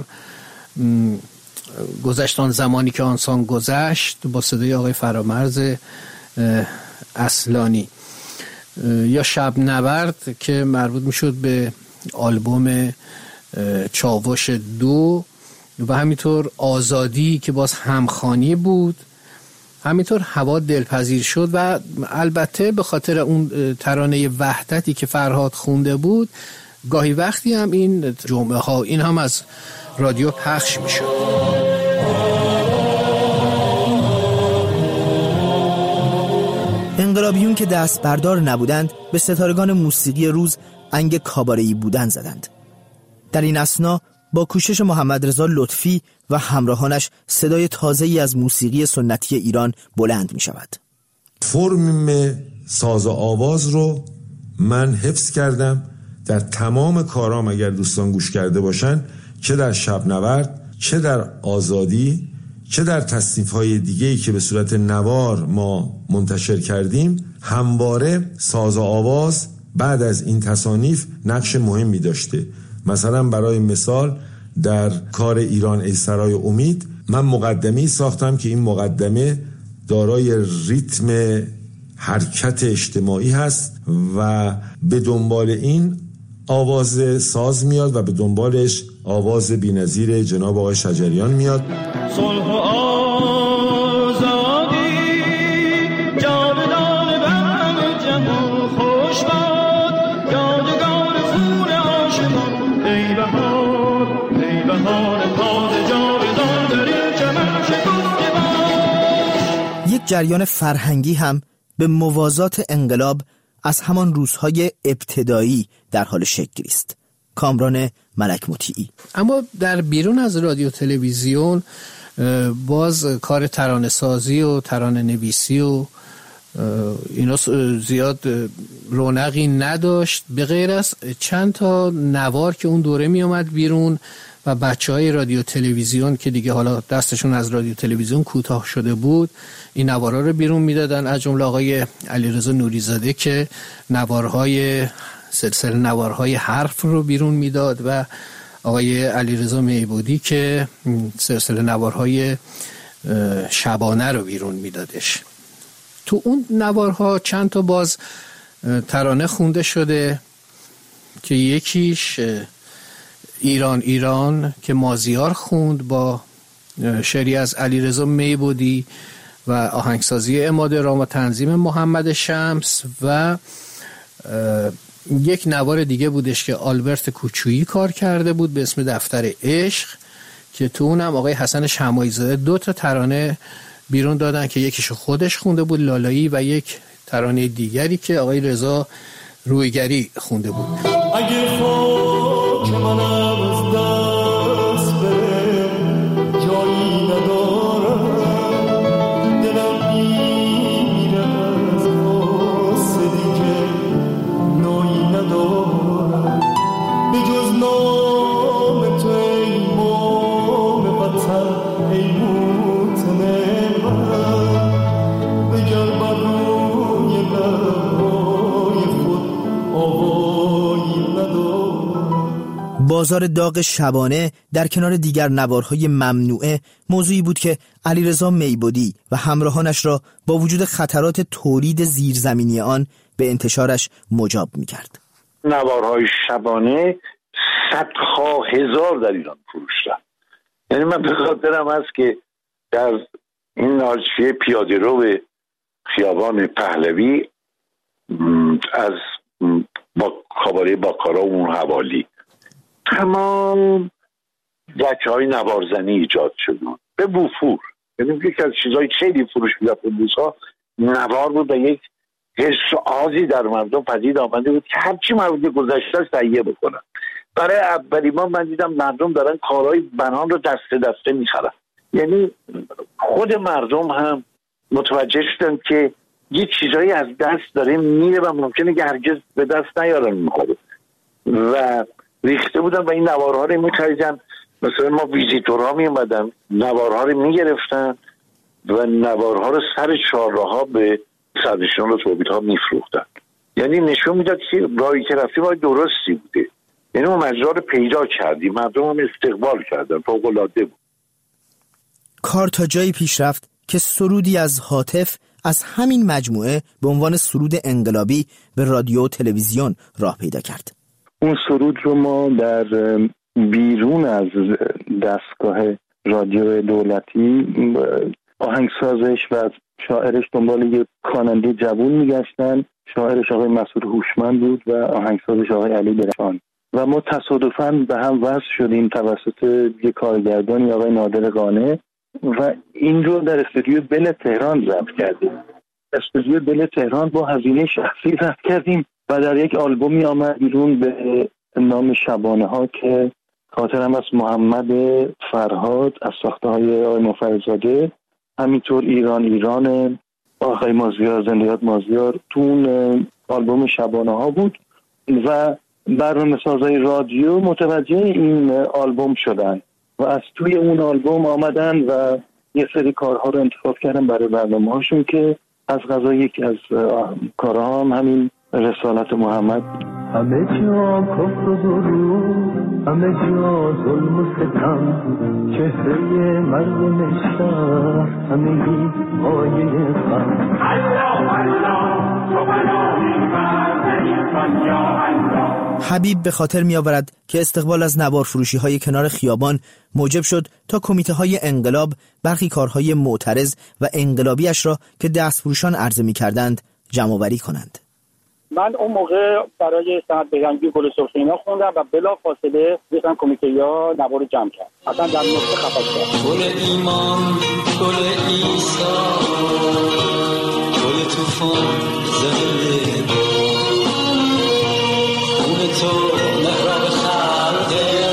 گذشتان زمانی که آنسان گذشت با صدای آقای فرامرز اصلانی، یا شب نبرد که مربوط میشد به آلبوم چاوش 2 و همینطور آزادی که باز همخوانی بود. همینطور هوا دلپذیر شد و البته به خاطر اون ترانه وحدتی که فرهاد خونده بود گاهی وقتی هم این جمعه ها این هم از رادیو پخش می شد. انقلابیون که دست بردار نبودند به ستارگان موسیقی روز انگ کاباره‌ای بودن زدند. در این اثنا با کوشش محمد رضا لطفی و همراهانش صدای تازه‌ای از موسیقی سنتی ایران بلند می شود. فرم ساز و آواز رو من حفظ کردم در تمام کارام. اگر دوستان گوش کرده باشن، چه در شب نورد، چه در آزادی، چه در تصنیف‌های دیگه‌ای که به صورت نوار ما منتشر کردیم، همواره ساز و آواز بعد از این تصانیف نقش مهمی داشته. مثلا برای مثال در کار ایران ای سرای امید من مقدمه‌ای ساختم که این مقدمه دارای ریتم حرکت اجتماعی هست و به دنبال این آواز ساز میاد و به دنبالش آواز بی‌نظیر جناب آقای شجریان میاد. صلح و آزادی جاودان بر جهان خوش باد، یادگار خون عاشقان ای بهار، ای بهار تازه جاودان در این چمن شکفته باش. یک جریان فرهنگی هم به موازات انقلاب از همان روزهای ابتدایی در حال شکل است. کامران ملک مطیعی. اما در بیرون از رادیو تلویزیون باز کار ترانه سازی و ترانه نویسی و اینا زیاد رونقی نداشت، به غیر از چند تا نوار که اون دوره می اومد بیرون و بچهای رادیو تلویزیون که دیگه حالا دستشون از رادیو تلویزیون کوتاه شده بود این نوارها رو بیرون میدادن، از جمله آقای علیرضا نوری‌زاده که نوارهای سلسله نوارهای حرف رو بیرون میداد و آقای علیرضا میبودی که سلسله نوارهای شبانه رو بیرون میدادش. تو اون نوارها چند تا باز ترانه خونده شده که یکیش ایران ایران که مازیار خوند با شعری از علیرضا میبودی و آهنگسازی عماد رام و تنظیم محمد شمس، و یک نوار دیگه بودش که آلبرت کوچویی کار کرده بود به اسم دفتر عشق که تو اونم آقای حسن شماعی زاده 2 تا ترانه بیرون دادن که یکیشو خودش خونده بود لالایی و یک ترانه دیگری که آقای رضا رویگری خونده بود. اگه خاک منم از دست بره جایی ندارم، دلم میمیره از واسه دیگه نایی ندارم، به جز نام تو ای مام وطن ای موطن من، بگر بر روی لبهای خود آوایی ندارم. بازار داغ شبانه در کنار دیگر نوارهای ممنوعه موضوعی بود که علیرضا میبودی و همراهانش را با وجود خطرات تولید زیرزمینی آن به انتشارش مجاب می‌کرد. نوارهای شبانه صدها هزار در ایران فروشتن. یعنی من به خاطرم هست که در این ناشیه پیاده رو به خیابان پهلوی از با کاباره باکارا و اون حوالی تمام دکه‌های نوارزنی ایجاد شد به وفور. یعنی یکی از چیزهای خیلی فروش می‌رفت اون روزها نوار بود و یک حس و آزی در مردم پدید آمده بود که هرچی مربوط به گذشته است تهیه بکنن. برای اولین بار من دیدم مردم دارن کارهای بنان رو دسته دسته می‌خرن. یعنی خود مردم هم متوجه شدن که یه چیزایی از دست داره میره و ممکنه که هرگز به دست نیارن می‌خوره و ریخته بودن و این نوارها رو می‌خریدن. مثلا ما ویزیتورها می‌اومدن نوارها رو می‌گرفتن و نوارها رو سر چهارراه‌ها به صدرشون رو توبیدها می‌فروختن. یعنی نشون میداد که راهی که رفتیم راه درستی بوده. یعنی ما مجرا رو پیدا کردیم، مردم هم استقبال کردن، فوق‌العاده بود. کار تا جایی پیش رفت که سرودی از هاتف از همین مجموعه به عنوان سرود انقلابی به رادیو و تلویزیون راه پیدا کرد. اون سرود رو ما در بیرون از دستگاه رادیو دولتی آهنگسازش و شاعرش دنبال یک خواننده جوون میگشتن. شاعرش آقای مسعود هوشمند بود و آهنگسازش آقای علی درخشان و ما تصادفاً به هم وصل شدیم توسط یک کارگردانی آقای نادر قانع و این رو در استودیو بل تهران ضبط کردیم. استودیو بل تهران با هزینه شخصی ضبط کردیم و در یک آلبومی آمد بیرون به نام شبانه ها که خاطرم از محمد فرهاد از ساخته های آقای مفرزاده، همینطور ایران ایران آقای مازیار، زنده یاد مازیار، تو اون آلبوم شبانه ها بود و برنامه‌سازای رادیو متوجه این آلبوم شدن و از توی اون آلبوم آمدن و یه سری کارها رو انتخاب کردن برای برنامه هاشون که از قضا یکی از کارها هم همین رسالت محمد. همه جا کفر و ظلم، همه جا ظلم و ستم، چهره مردم شهر همگی مایه غم. الله الله تو بلایی من یا الله. حبیب به خاطر می آورد که استقبال از نوار فروشی های کنار خیابان موجب شد تا کمیته های انقلاب برخی کارهای معترض و انقلابیش را که دستفروشان عرضه می کردند جمع آوری کنند. من اون موقع برای سند بهرنگی گل سرخ اینا خوندم و بلا فاصله رفتن کمیته یا نوار رو جمع کرد. اصلا در نقطه خفه شد. گل ایمان، گل عیسی، گل طوفان زنده، گل تو محراب خلقه،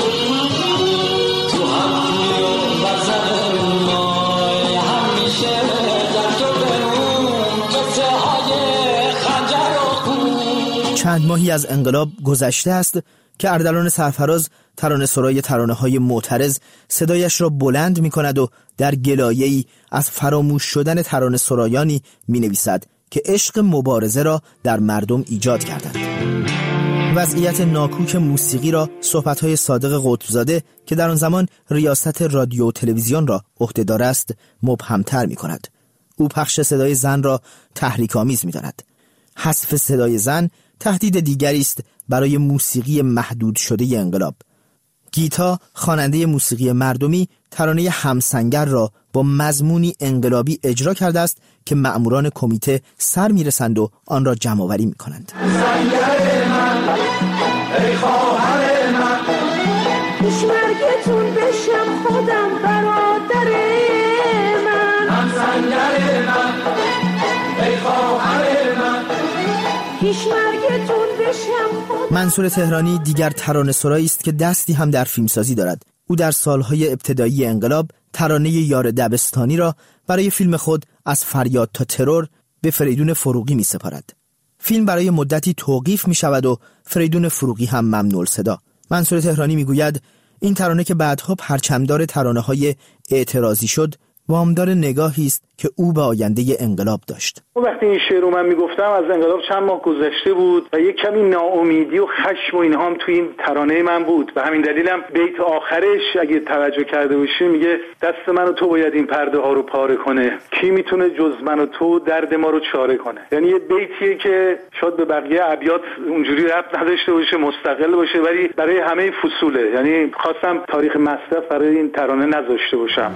تو هم توی و بزن مای همیشه در تو برون قصه های خنجر و خون. چند ماهی از انقلاب گذشته است که اردلان سرفراز ترانه سرای ترانه های معترض صدایش را بلند می کند و در گلایه‌ای از فراموش شدن ترانه سرایانی می نویسد که عشق مبارزه را در مردم ایجاد کردند. وضعیت ناکوک موسیقی را صحبت‌های صادق قطبزاده که در آن زمان ریاست رادیو و تلویزیون را عهده‌دار است مبهم‌تر می‌کند. او پخش صدای زن را تحریک‌آمیز می‌داند. حذف صدای زن تهدید دیگری است برای موسیقی محدود شده انقلاب. گیتا، خواننده موسیقی مردمی، ترانه همسنگر را با مضمونی انقلابی اجرا کرده است که مأموران کمیته سر می‌رسند و آن را جمع‌آوری می‌کنند. سنگر من، ای خواهر من، پیش مرگتون بشم خودم برادر من. همسنگر من، ای خواهر من، پیش مرگتون بشم خودم. منصور تهرانی دیگر ترانه سرایی است که دستی هم در فیلمسازی دارد. او در سالهای ابتدایی انقلاب ترانه یار دبستانی را برای فیلم خود از فریاد تا ترور به فریدون فروغی می سپارد. فیلم برای مدتی توقیف می شود و فریدون فروغی هم ممنوع الصدا. منصور تهرانی می گوید این ترانه که بعدها پرچمدار ترانه های اعتراضی شد وامدار نگاهی است که او به آینده انقلاب داشت. وقتی این شعر رو من میگفتم از انقلاب چند ماه گذشته بود و یک کمی ناامیدی و خشم و اینها هم توی این ترانه من بود و همین دلیلم بیت آخرش اگه توجه کرده باشی میگه دست من و تو باید این پرده ها رو پاره کنه، کی میتونه جز من و تو درد ما رو چاره کنه. یعنی یه بیتیه که شاید به بقیه ابیات اونجوری ربط نداشته باشه، مستقل باشه، ولی برای همه فصوله. یعنی خواستم تاریخ مصرف برای این ترانه نذاشته باشم.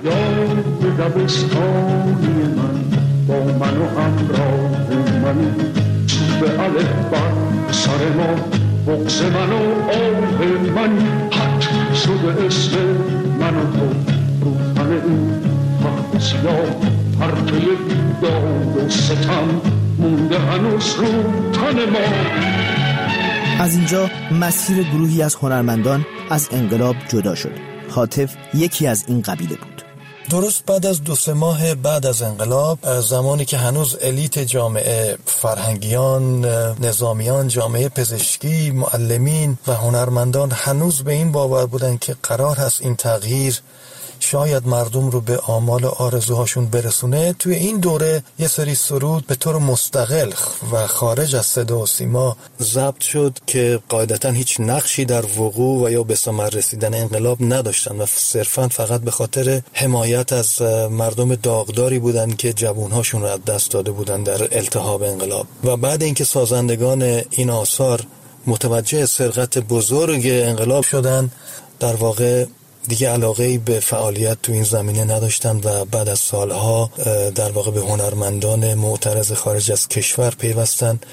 دبستانی من با من و همراه من، چوب الف بر سر ما، بغض من و آه من، حق شده اسم من و تو رو تن این تخت سیاه، پرتوی بیداد و ستم مونده هنوز رو تن ما. از اینجا مسیر گروهی از هنرمندان از انقلاب جدا شد. هاتف یکی از این قبیله بود. درست بعد از 2-3 ماه بعد از انقلاب، زمانی که هنوز الیت جامعه، فرهنگیان، نظامیان، جامعه پزشکی، معلمین و هنرمندان هنوز به این باور بودن که قرار هست این تغییر شاید مردم رو به آمال آرزوهاشون برسونه، توی این دوره یه سری سرود به طور مستقل و خارج از صدا و سیما ضبط شد که قاعدتاً هیچ نقشی در وقوع و یا به ثمر رسیدن انقلاب نداشتن و صرفاً فقط به خاطر حمایت از مردم داغداری بودن که جوانهاشون رو از دست داده بودن در التهاب انقلاب. و بعد اینکه سازندگان این آثار متوجه سرقت بزرگ انقلاب شدن، در واقع دیگه علاقه‌ای به فعالیت تو این زمینه نداشتن و بعد از سالها در واقع به هنرمندان معترض خارج از کشور پیوستن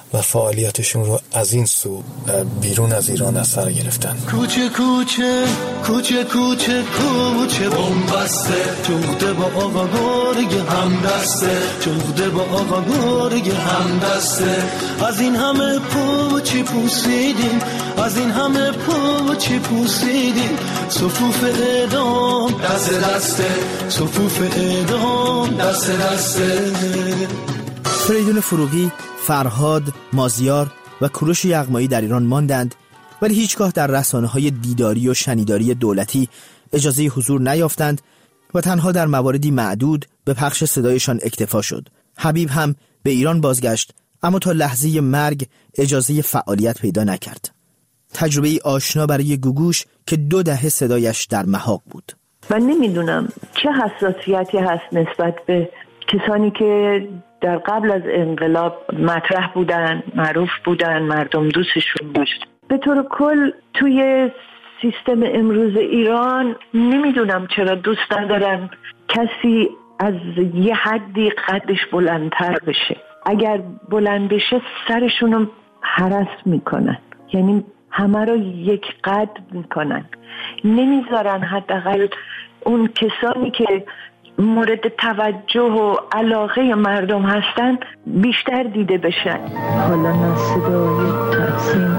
و فعالیتشون رو از این سو بیرون از ایران از سر گرفتن. کوچه کوچه کوچه کوچه کوچه بومبسته جغده با آقا گرگ همدسته جغده با آقا گرگ همدسته از این همه پوچی پوسیدیم از این همه پوچی پوسیدیم صفوف اعدام دست دسته صفوف اعدام دست دسته. فریدون فروغی، فرهاد، مازیار و کوروش یغمایی در ایران ماندند ولی هیچگاه در رسانه‌های دیداری و شنیداری دولتی اجازه حضور نیافتند و تنها در مواردی معدود به پخش صدایشان اکتفا شد. حبیب هم به ایران بازگشت اما تا لحظه مرگ اجازه فعالیت پیدا نکرد. تجربه آشنا برای گوگوش که 2 دهه صدایش در محاق بود. من نمیدونم چه حساسیتی هست نسبت به کسانی که در قبل از انقلاب مطرح بودن، معروف بودن، مردم دوستشون داشت. به طور کل توی سیستم امروز ایران نمیدونم چرا دوست ندارن کسی از یه حدی قدش بلندتر بشه. اگر بلند بشه سرشونو هرس میکنن، یعنی همه رو یک قد میکنن، نمیذارن حداقل اون کسانی که مورد توجه و علاقه مردم هستن بیشتر دیده بشن. حالا نه صدای تقسیم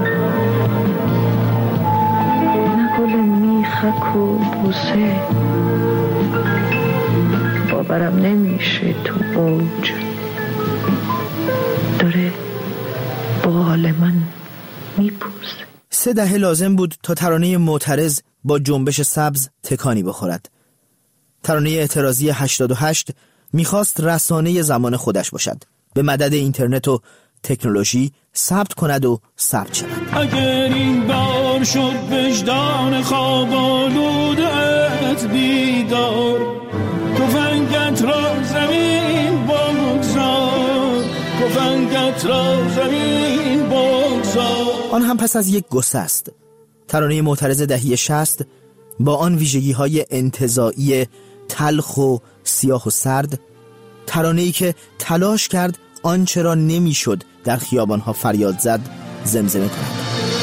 نه گل میخک و بوسه باورم نمیشه تو اوج داره بال من میپوسه. 3 دهه لازم بود تا ترانه معترض با جنبش سبز تکانی بخورد. ترانه اعتراضی 88 میخواست رسانه زمان خودش باشد، به مدد اینترنت و تکنولوژی ثبت کند و ثبت شود. اگر این بار شد وجدان خواب آلودت بیدار تفنگت را زمین بگذار تفنگت را زمین بگذار. آن هم پس از یک گسه است. ترانه معترض دهه 60 با آن ویژگی‌های انتزاعی تلخ و سیاه و سرد، ترانه‌ای که تلاش کرد آنچه را نمی‌شد در خیابان‌ها فریاد زد زمزمه کند.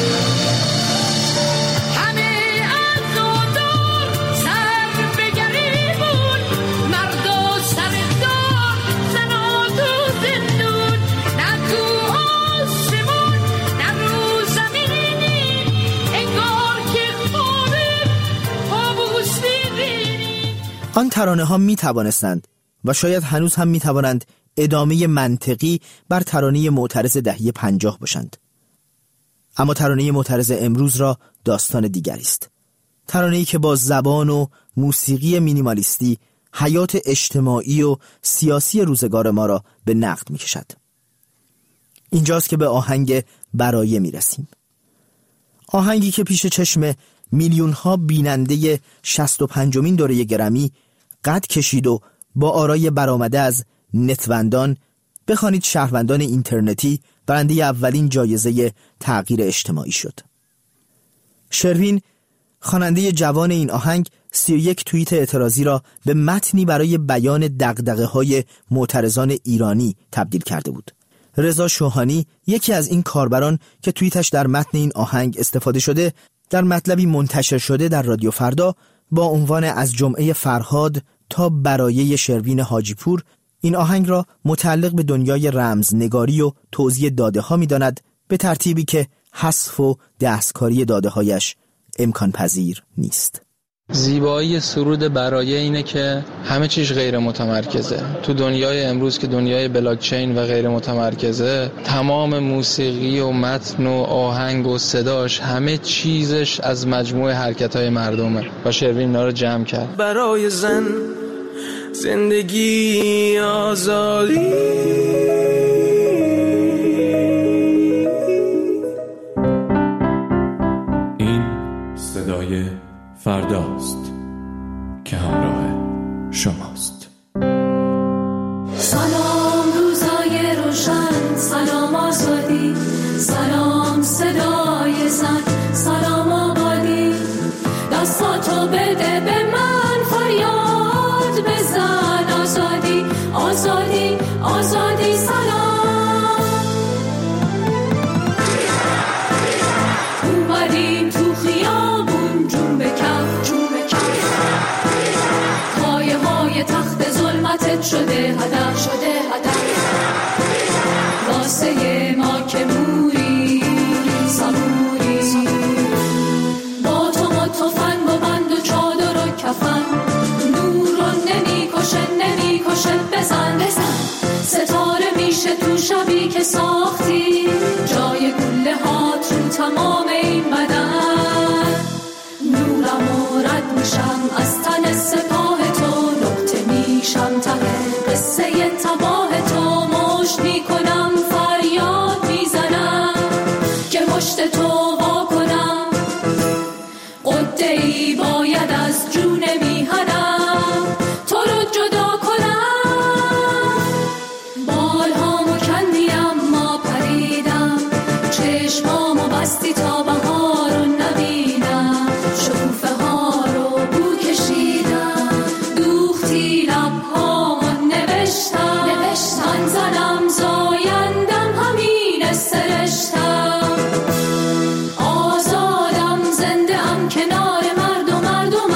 آن ترانه ها می توانستند و شاید هنوز هم می توانند ادامه منطقی بر ترانه معترض دهه 50 باشند. اما ترانه معترض امروز را داستان دیگری است. ترانه‌ای که با زبان و موسیقی مینیمالیستی حیات اجتماعی و سیاسی روزگار ما را به نقد می کشد. اینجاست که به آهنگ برایه می رسیم. آهنگی که پیش چشم میلیون ها بیننده 65مین دوره گرمی قد کشید و با آرای برآمده از نتوندان، بخوانید شهروندان اینترنتی، برنده اولین جایزه تغییر اجتماعی شد. شروین، خواننده جوان این آهنگ، 31 توییت اعتراضی را به متنی برای بیان دغدغه‌های معترضان ایرانی تبدیل کرده بود. رضا شوهانی، یکی از این کاربران که توییتش در متن این آهنگ استفاده شده، در مطلبی منتشر شده در رادیو فردا با عنوان از جمعه فرهاد تا برایه شروین حاجی پور این آهنگ را متعلق به دنیای رمزنگاری و توزیع داده ها می داند، به ترتیبی که حذف و دستکاری داده هایش امکان پذیر نیست. زیبایی سرود برایه اینه که همه چیز غیر متمرکزه. تو دنیای امروز که دنیای بلاکچین و غیر متمرکزه، تمام موسیقی و متن و آهنگ و صداش همه چیزش از مجموع حرکت‌های مردمه و شروین اینا رو جمع کرد. برای زن زندگی آزادی، این صدای فرداست که همراه شماست. سلام روزای روشن، سلام آزادی، سلام صدای زن، سلام آبادی، دستاتو بده به من فریاد بزن، آزادی آزادی آزادی، سلام غده‌ای باید از جون میهنم تو رو جدا کنم. بالهامو کندی اما پریدم، چشمامو بستی تا بهار رو نبینم، شکوفه ها رو بو کشیدم، دوختی لبهامو نوشتم، من زنم زایندم همین سرشتم، آزادم زنده ام کنار مردمم،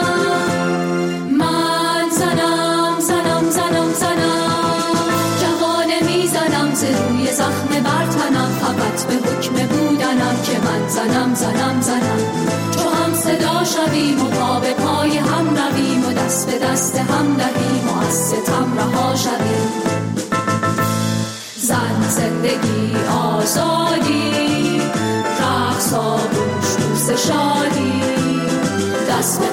من زنم زنم زنم زنم، جوانه میزنم ز روی زخم برتنم، فقط به حکم بودنم که من زنم زنم زنم، چو هم صدا شویم و پا به پای هم رویم و دست به دست هم دهیم و از ستم رها شویم. زن زندگی آزادی، رقص آغوش دوست شادی، دست به